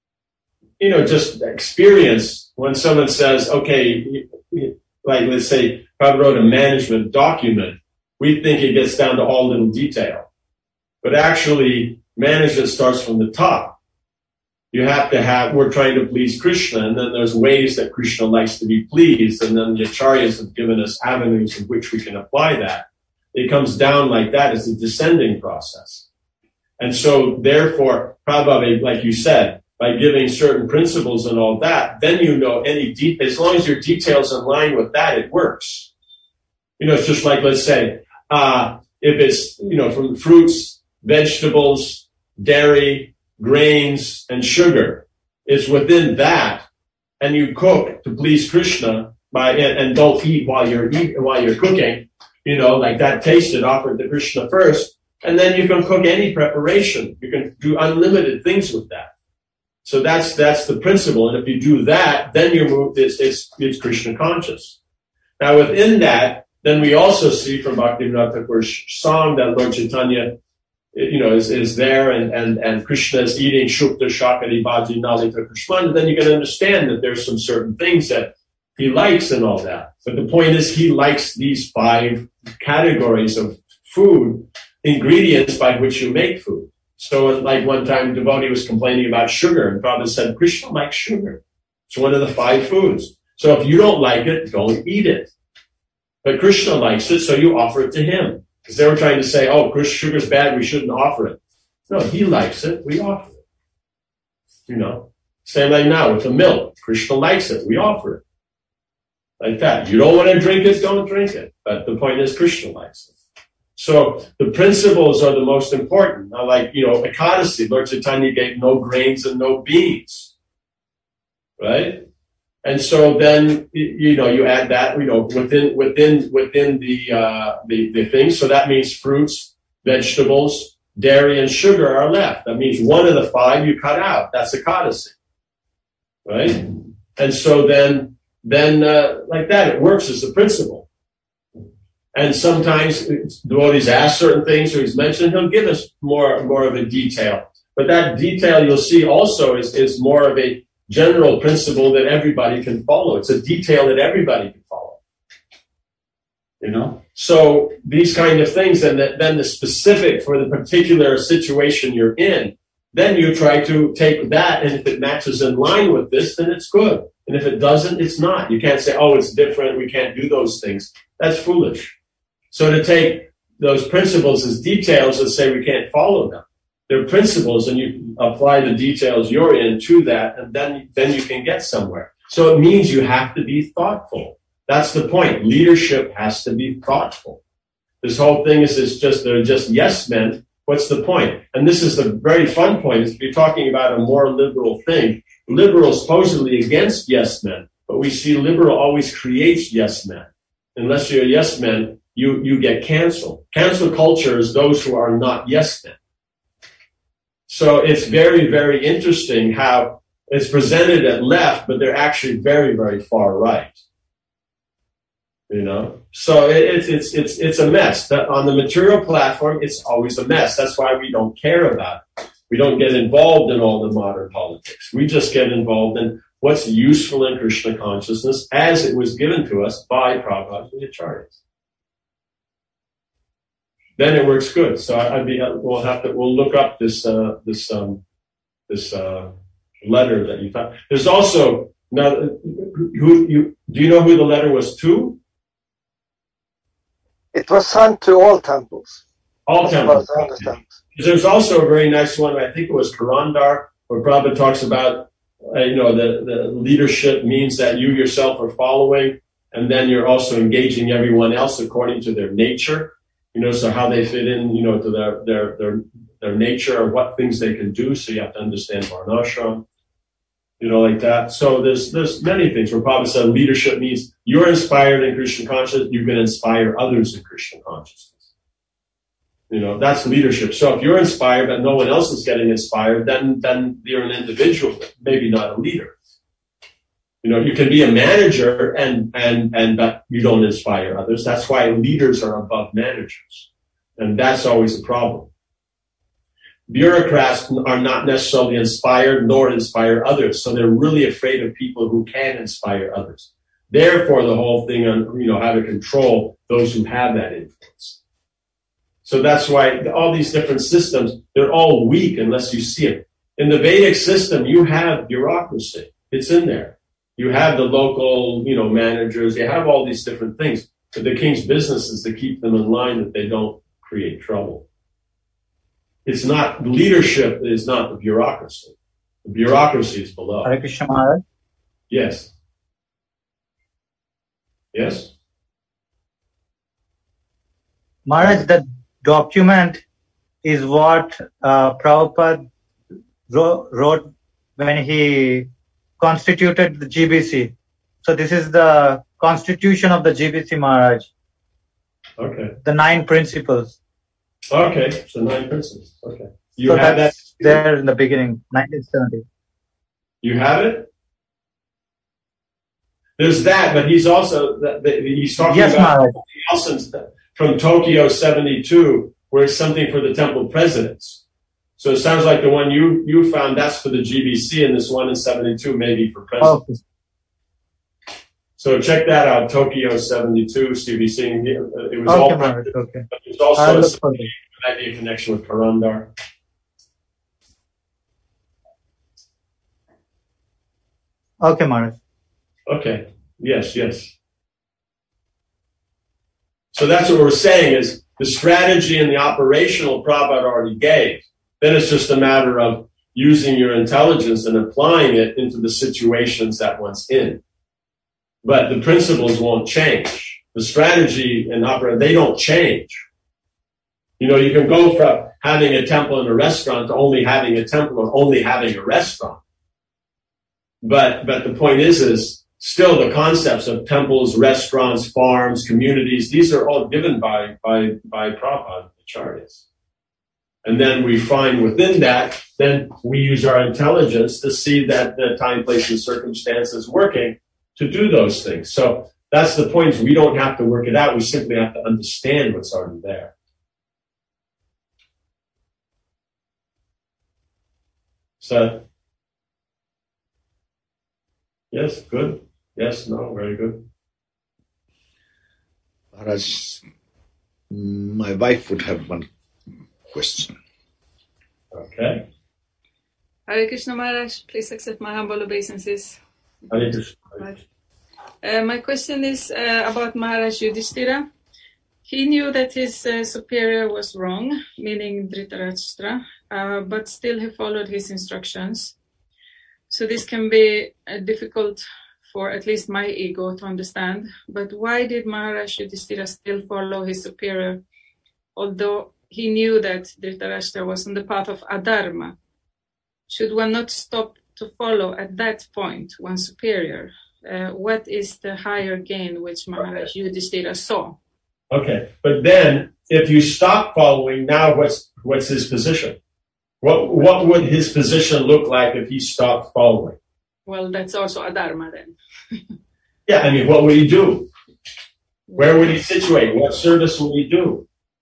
you know, just experience, when someone says, okay, like let's say Prabhupada wrote a management document, we think it gets down to all little detail. But actually, management starts from the top. You have to have, we're trying to please Krishna, and then there's ways that Krishna likes to be pleased, and then the acharyas have given us avenues in which we can apply that. It comes down like that. It's a descending process. And so, therefore, Prabhupada, like you said, by giving certain principles and all that, then you know any de- as long as your details in line with that, it works. You know, it's just like, let's say, uh, if it's, you know, from fruits, vegetables, dairy, grains, and sugar, it's within that, and you cook to please Krishna by, and, and don't eat while you're eat, while you're cooking, you know, like that tasted, offered to Krishna first, and then you can cook any preparation. You can do unlimited things with that. So that's, that's the principle. And if you do that, then you're moved, it's, it's, it's Krishna conscious. Now within that, then we also see from Bhaktivinoda Thakur's song that Lord Chaitanya, you know, is, is there, and, and, and Krishna is eating Shukta, Shakari, Bhaji, Nalita, Krishna, then you can understand that there's some certain things that he likes and all that. But the point is, he likes these five categories of food, ingredients by which you make food. So like one time, devotee was complaining about sugar, and Prabhupada said, Krishna likes sugar. It's one of the five foods. So if you don't like it, don't eat it. But Krishna likes it, so you offer it to him. Because they were trying to say, oh, sugar's bad, we shouldn't offer it. No, he likes it, we offer it. You know, same like now with the milk. Krishna likes it, we offer it. Like that. You don't want to drink it, don't drink it. But the point is, Krishna likes it. So the principles are the most important. Now, like, you know, Ekadasi, Lord Chaitanya gave no grains and no beans. Right? And so then, you know, you add that, you know, within, within, within the, uh, the, the thing. So that means fruits, vegetables, dairy, and sugar are left. That means one of the five you cut out. That's Ekadasi. Right? And so then, then, uh, like that, it works as a principle. And sometimes devotees ask certain things, or he's mentioned, he'll give us more, more of a detail. But that detail you'll see also is, is more of a general principle that everybody can follow. It's a detail that everybody can follow. You know? So these kind of things, and the, then the specific for the particular situation you're in, then you try to take that, and if it matches in line with this, then it's good. And if it doesn't, it's not. You can't say, oh, it's different, we can't do those things. That's foolish. So to take those principles as details and say we can't follow them. They're principles, and you apply the details you're in to that, and then, then you can get somewhere. So it means you have to be thoughtful. That's the point. Leadership has to be thoughtful. This whole thing is, is just, they're just yes men. What's the point? And this is the very fun point, is if you're talking about a more liberal thing, liberal supposedly against yes men, but we see liberal always creates yes men. Unless you're a yes man, you, you get canceled. Cancel culture is those who are not yes men. So it's very, very interesting how it's presented at left, but they're actually very, very far right. You know, so it, it's it's it's it's a mess. That on the material platform, it's always a mess. That's why we don't care about it. We don't get involved in all the modern politics. We just get involved in what's useful in Krishna consciousness as it was given to us by Prabhupada and the Acharyas. Then it works good. So I'd be, we'll have to, we'll look up this, uh, this, um, this, uh, letter that you found. There's also, now, who, you, do you know who the letter was to? It was sent to all temples. All temples. Okay. There's also a very nice one, I think it was Karandar, where Prabhupada talks about, uh, you know, the, the leadership means that you yourself are following, and then you're also engaging everyone else according to their nature. You know, so how they fit in, you know, to their, their, their, their nature, or what things they can do. So you have to understand Varnashram, you know, like that. So there's, there's many things where Prabhupada said leadership means you're inspired in Krishna consciousness, you can inspire others in Krishna consciousness. You know, that's leadership. So if you're inspired but no one else is getting inspired, then, then you're an individual, maybe not a leader. You know, you can be a manager and, and, and, but you don't inspire others. That's why leaders are above managers. And that's always a problem. bureaucrats are not necessarily inspired nor inspire others. So they're really afraid of people who can inspire others. Therefore, the whole thing on, you know, how to control those who have that influence. So that's why all these different systems, they're all weak unless you see it. In the Vedic system, you have bureaucracy. It's in there. You have the local, you know, managers. You have all these different things. But the king's business is to keep them in line that they don't create trouble. It's not, leadership is not the bureaucracy. The bureaucracy is below. Hare Krishna Maharaj. Yes. Yes? Maharaj, the document is what uh, Prabhupada wrote, wrote when he constituted the G B C. So this is the constitution of the G B C, Maharaj. Okay. The nine principles. Okay, so nine principles. Okay. You so have that's that there in the beginning, nineteen seventy. You have it? There's that, but he's also, he's talking yes, about Maharaj. something else from Tokyo seventy-two, where it's something for the temple presidents. So it sounds like the one you, you found, that's for the G B C, and this one in seventy-two maybe for presidents. Okay. So check that out, Tokyo seventy-two, C B C. It was okay, all Maharaj, okay. But there's also a idea connection with Karandar. Okay, Maharaj. Okay. Yes, yes. So that's what we're saying is the strategy and the operational Prabhupada already gave. Then it's just a matter of using your intelligence and applying it into the situations that one's in. But the principles won't change. The strategy and operation, they don't change. You know, you can go from having a temple and a restaurant to only having a temple or only having a restaurant. But, but the point is, is still the concepts of temples, restaurants, farms, communities, these are all given by, by, by Prabhupada, the Acharyas. And then we find within that, then we use our intelligence to see that the time, place, and circumstance is working to do those things. So that's the point. We don't have to work it out. We simply have to understand what's already there. So, yes, good. Yes, no, very good. Maharaj, my wife would have one question. Okay. Hare Krishna Maharaj, please accept my humble obeisances. Hare Krishna. Uh, my question is uh, about Maharaj Yudhishthira. He knew that his uh, superior was wrong, meaning Dhritarashtra, uh, but still he followed his instructions. So this can be uh, difficult for at least my ego to understand. But why did Maharaj Yudhishthira still follow his superior, although he knew that Dhritarashtra was on the path of adharma? Should one not stop to follow at that point one's superior? Uh, what is the higher gain which Maharaj Yudhishthira saw? Okay, but then if you stop following, now what's what's his position? What what would his position look like if he stopped following? Well, that's also adharma then. Yeah, I mean, what would he do? Where would he situate? What service would he do?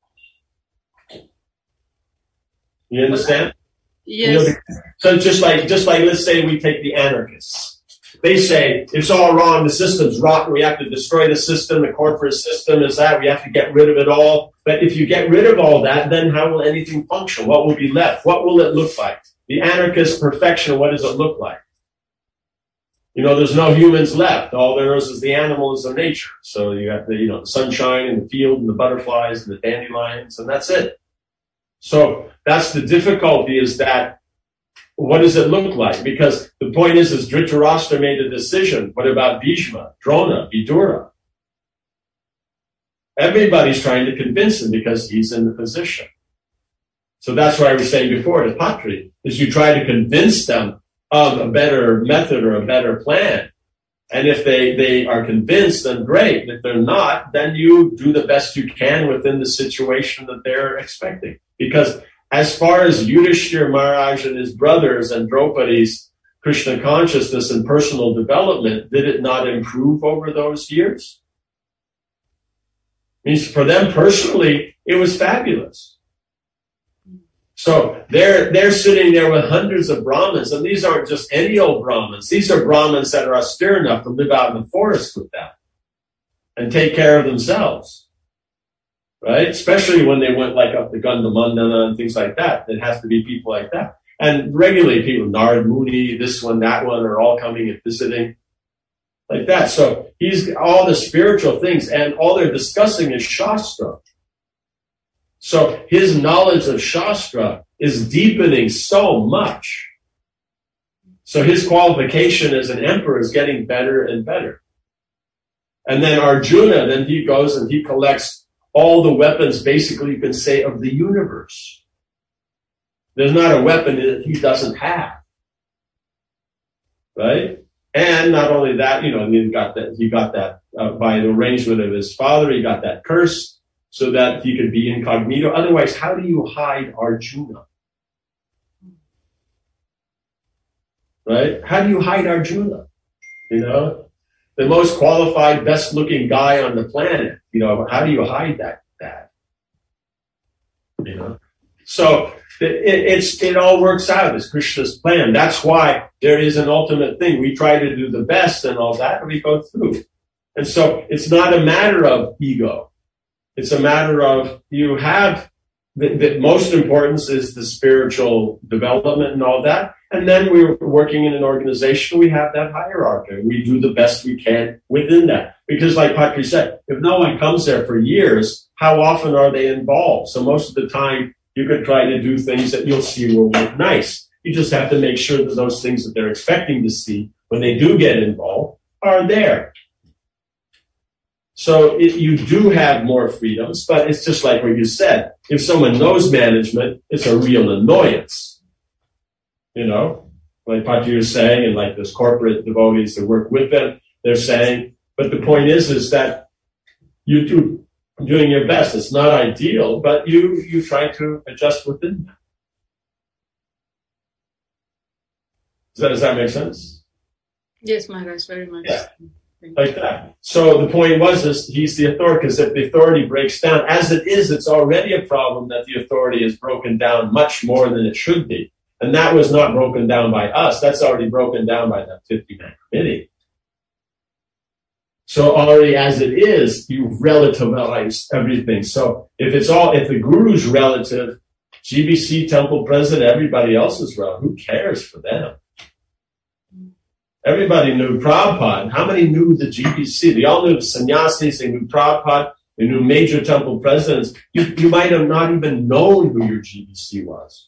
You understand? Yes. You know, so just like just like let's say we take the anarchists. They say it's all wrong, the system's rotten, we have to destroy the system, the corporate system is that, we have to get rid of it all. But if you get rid of all that, then how will anything function? What will be left? What will it look like? The anarchist perfection, what does it look like? You know, there's no humans left. All there is is the animals of nature. So you have the, you know, the sunshine and the field and the butterflies and the dandelions, and that's it. So that's the difficulty, is that what does it look like? Because the point is, is Dhritarashtra made a decision. What about Bhishma, Drona, Vidura? Everybody's trying to convince him because he's in the position. So that's why I was saying before, the Patri, is you try to convince them of a better method or a better plan. And if they, they are convinced, then great. If they're not, then you do the best you can within the situation that they're expecting. Because as far as Yudhishthira Maharaj and his brothers and Draupadi's Krishna consciousness and personal development, did it not improve over those years? Means for them personally, it was fabulous. So they're they're sitting there with hundreds of Brahmins, and these aren't just any old Brahmins. These are Brahmins that are austere enough to live out in the forest with them and take care of themselves, right? Especially when they went like up to Gandhamandana and things like that. It has to be people like that. And regularly people, Narad Muni, this one, that one, are all coming and visiting like that. So he's all the spiritual things, and all they're discussing is Shastra. So his knowledge of Shastra is deepening so much. So his qualification as an emperor is getting better and better. And then Arjuna, then he goes and he collects all the weapons, basically you can say, of the universe. There's not a weapon that he doesn't have. Right? And not only that, you know, he got that, he got that uh, by the arrangement of his father, he got that curse so that he could be incognito. Otherwise, how do you hide Arjuna? Right? How do you hide Arjuna? You know? The most qualified, best-looking guy on the planet. You know, how do you hide that? that? You know? So it, it's it all works out as Krishna's plan. That's why there is an ultimate thing. We try to do the best and all that, and we go through. And so it's not a matter of ego. It's a matter of you have the, the most importance is the spiritual development and all that. And then we're working in an organization, we have that hierarchy. We do the best we can within that. Because like Patri said, if no one comes there for years, how often are they involved? So most of the time, you could try to do things that you'll see will look nice. You just have to make sure that those things that they're expecting to see when they do get involved are there. So it, you do have more freedoms, but it's just like what you said. If someone knows management, it's a real annoyance. You know, like Patri was saying, and like those corporate devotees that work with them, they're saying, but the point is, is that you do doing your best. It's not ideal, but you, you try to adjust within that. Does that, does that make sense? Yes, Maharaj, very much. Yeah. Like that. So the point was, is he's the authority, because if the authority breaks down, as it is, it's already a problem that the authority is broken down much more than it should be. And that was not broken down by us. That's already broken down by that fifty-man committee. So already as it is, you relativize everything. So if it's all, if the guru's relative, G B C, temple president, everybody else is relative, who cares for them? Everybody knew Prabhupada. How many knew the G B C? They all knew the sannyasis, they knew Prabhupada, they knew major temple presidents. You, you might have not even known who your G B C was.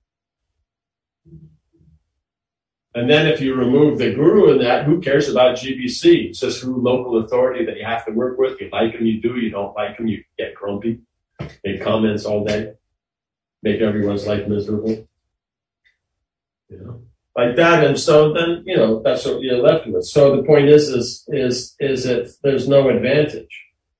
And then if you remove the guru in that, who cares about G B C? It's just through local authority that you have to work with. You like them, you do. You don't like them, you get grumpy. Make comments all day. Make everyone's life miserable. You know, like that. And so then, you know, that's what you're left with. So the point is, is, is, is that there's no advantage.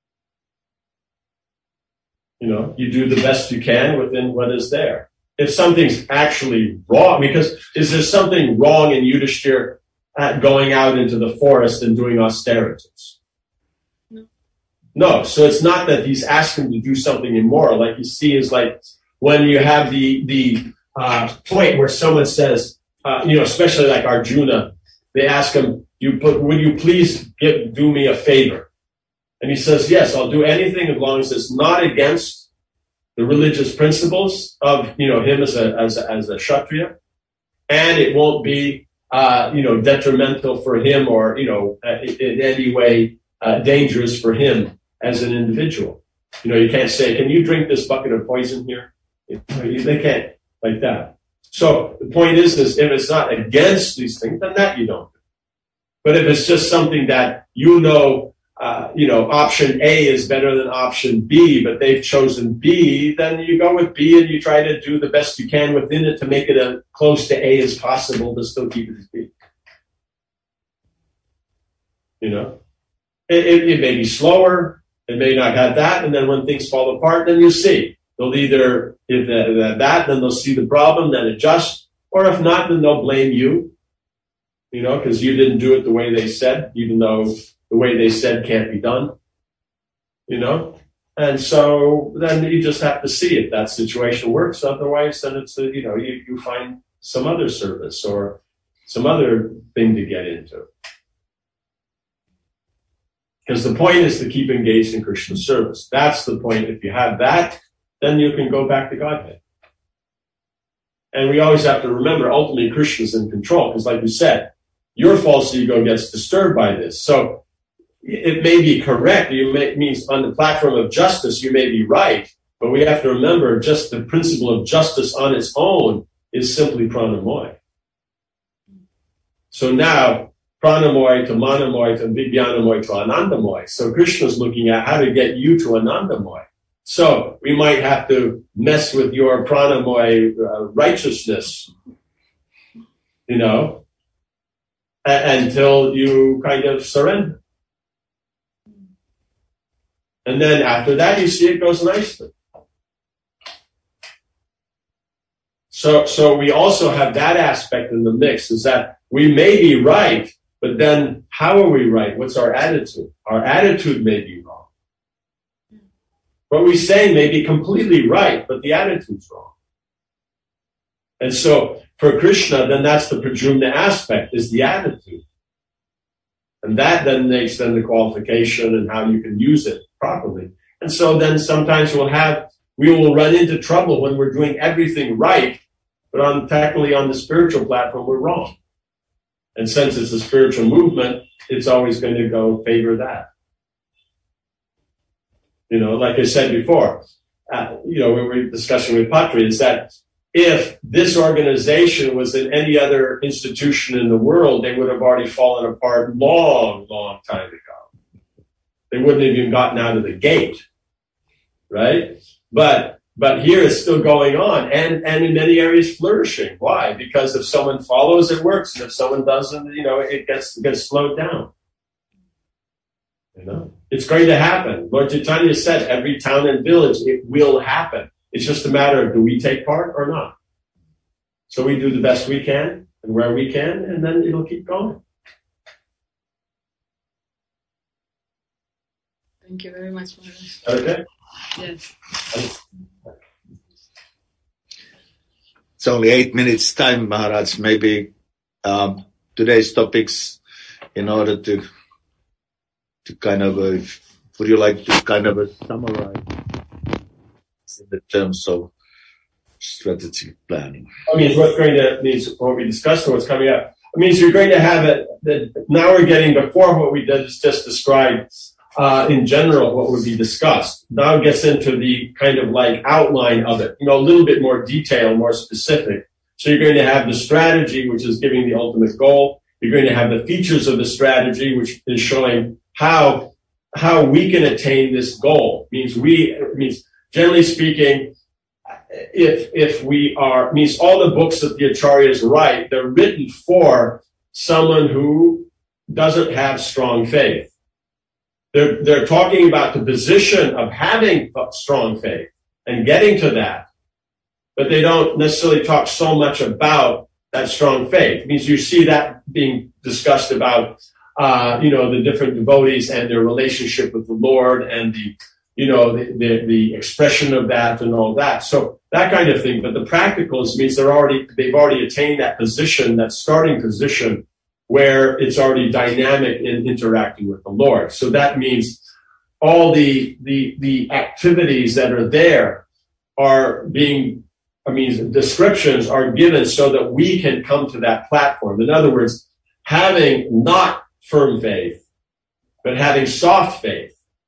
You know, you do the best you can within what is there. If something's actually wrong, because is there something wrong in Yudhishthira at going out into the forest and doing austerities? No. No. So it's not that he's asking to do something immoral. Like you see is like when you have the, the, uh, point where someone says, uh, you know, especially like Arjuna, they ask him, you put, would you please give, do me a favor? And he says, yes, I'll do anything as long as it's not against the religious principles of, you know, him as a, as a, as a Kshatriya, and it won't be, uh, you know, detrimental for him or, you know, in, in any way, uh, dangerous for him as an individual. You know, you can't say, can you drink this bucket of poison here? They can't, like that. So the point is, is if it's not against these things, then that you don't do. But if it's just something that you know, Uh, you know, option A is better than option B, but they've chosen B, then you go with B and you try to do the best you can within it to make it as close to A as possible, but still keep it as B. You know, it, it, it may be slower, it may not have that, and then when things fall apart, then you see. They'll either, if uh, that, then they'll see the problem, then adjust, or if not, then they'll blame you, you know, because you didn't do it the way they said, even though the way they said can't be done, you know? And so then you just have to see if that situation works. Otherwise, then it's, a, you know, you, you find some other service or some other thing to get into. Because the point is to keep engaged in Krishna service. That's the point. If you have that, then you can go back to Godhead. And we always have to remember, ultimately, Krishna's in control. Because like you said, your false ego gets disturbed by this. So it may be correct. You may, means on the platform of justice, you may be right. But we have to remember just the principle of justice on its own is simply pranamoy. So now, pranamoy to manamoy to vijnanamoy to anandamoy. So Krishna's looking at how to get you to anandamoy. So we might have to mess with your pranamoy uh, righteousness, you know, a- until you kind of surrender. And then after that, you see it goes nicely. So, so we also have that aspect in the mix, is that we may be right, but then how are we right? What's our attitude? Our attitude may be wrong. What we say may be completely right, but the attitude's wrong. And so for Krishna, then that's the Pradyumna aspect, is the attitude. And that then makes then the qualification and how you can use it properly. And so then sometimes we'll have, we will run into trouble when we're doing everything right, but on technically on the spiritual platform, we're wrong. And since it's a spiritual movement, it's always going to go favor that. You know, like I said before, uh, you know, we were discussing with Patri, is that if this organization was in any other institution in the world, they would have already fallen apart long, long time ago. They wouldn't have even gotten out of the gate, right? But but here it's still going on, and, and in many areas flourishing. Why? Because if someone follows, it works, and if someone doesn't, you know, it gets it gets slowed down. You know, it's going to happen. Lord Chaitanya said, every town and village, it will happen. It's just a matter of, do we take part or not? So we do the best we can and where we can, and then it'll keep going. Thank you very much, Maharaj. Okay. Yes. It's only eight minutes time, Maharaj. Maybe um, today's topics, in order to to kind of, uh, would you like to kind of uh, summarize in the terms of strategic planning? I mean, what's going to means what we discussed and what's coming up. I mean, so you're going to have it. That now we're getting before what we did is just described uh, in general what would be discussed. Now it gets into the kind of like outline of it, you know, a little bit more detail, more specific. So you're going to have the strategy, which is giving the ultimate goal. You're going to have the features of the strategy, which is showing how how we can attain this goal. It means we it means generally speaking, if if we are means all the books that the acharyas write, they're written for someone who doesn't have strong faith. They're they're talking about the position of having strong faith and getting to that, but they don't necessarily talk so much about that strong faith. It means you see that being discussed about uh, you know, the different devotees and their relationship with the Lord and the you know, the, the, the expression of that and all that. So that kind of thing. But the practicals means they're already, they've already attained that position, that starting position where it's already dynamic in interacting with the Lord. So that means all the, the, the activities that are there are being, I mean, descriptions are given so that we can come to that platform. In other words, having not firm faith, but having soft faith,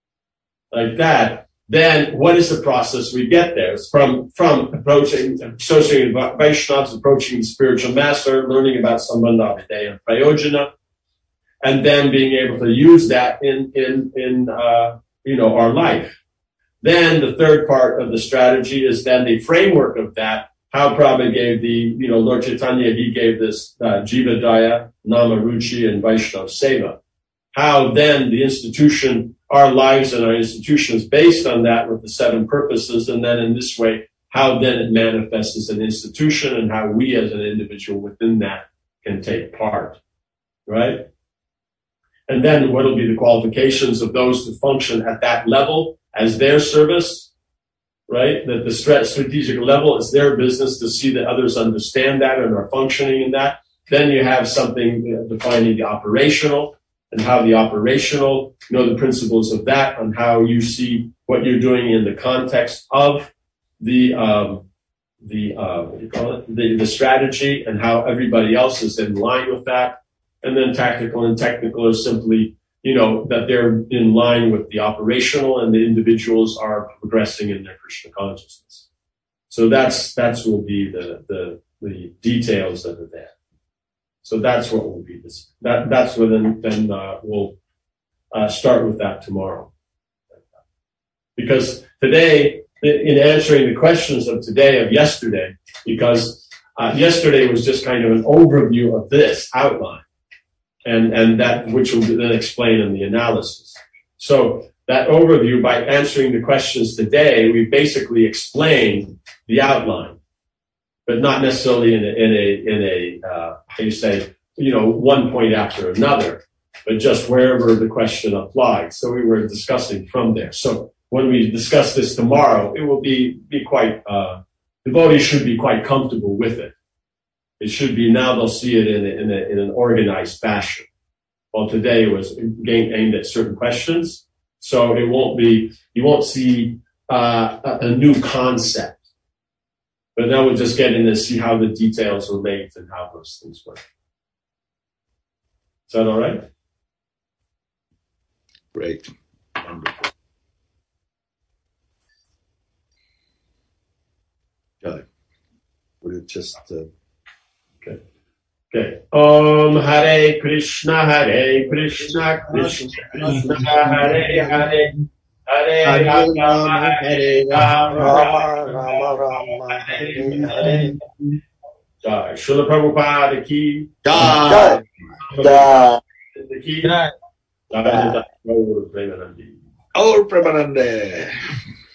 like that, then what is the process we get there? It's from, from approaching, associating with Vaishnavas, approaching the spiritual master, learning about Sambandha Videya and Prayojana, and then being able to use that in, in, in, uh, you know, our life. Then the third part of the strategy is then the framework of that, how Prabhupada gave the, you know, Lord Chaitanya, he gave this, uh, Jiva Daya, Nama Ruchi, and Vaishnava Seva. How then the institution, our lives and our institution is based on that with the seven purposes, and then in this way, how then it manifests as an institution and how we as an individual within that can take part, right? And then what will be the qualifications of those to function at that level as their service, right? That the strategic level is their business to see that others understand that and are functioning in that. Then you have something you know, defining the operational and how the operational, you know, the principles of that and how you see what you're doing in the context of the, um, the, uh, what do you call it? The, the strategy and how everybody else is in line with that. And then tactical and technical are simply, you know, that they're in line with the operational and the individuals are progressing in their Krishna consciousness. So that's, that's will be the, the, the details that are there. So that's what will be this, that, that's what then, then, uh, we'll, uh, start with that tomorrow. Because today, in answering the questions of today, of yesterday, because, uh, yesterday was just kind of an overview of this outline. And, and that, which will then explain in the analysis. So that overview, by answering the questions today, we basically explained the outline, but not necessarily in a, in a, in a, uh, how you say, you know, one point after another, but just wherever the question applied. So we were discussing from there. So when we discuss this tomorrow, it will be, be quite, uh, devotees should be quite comfortable with it. It should be now they'll see it in a, in, a, in an organized fashion. Well, today it was aimed at certain questions, so it won't be, you won't see uh, a, a new concept. But now we'll just get in and see how the details relate and how those things work. Is that all right? Great. Wonderful. Got it. Would it just... Uh... Okay. Okay. Om Hare Krishna, Hare Krishna, Krishna Krishna, Hare Hare, Hare Rama, Hare Rama, Rama Rama, Hare Hare. Jai Srila Prabhupada ki Jai. Jai. Ki Jai. Jai. Jai. Gaur Premanande.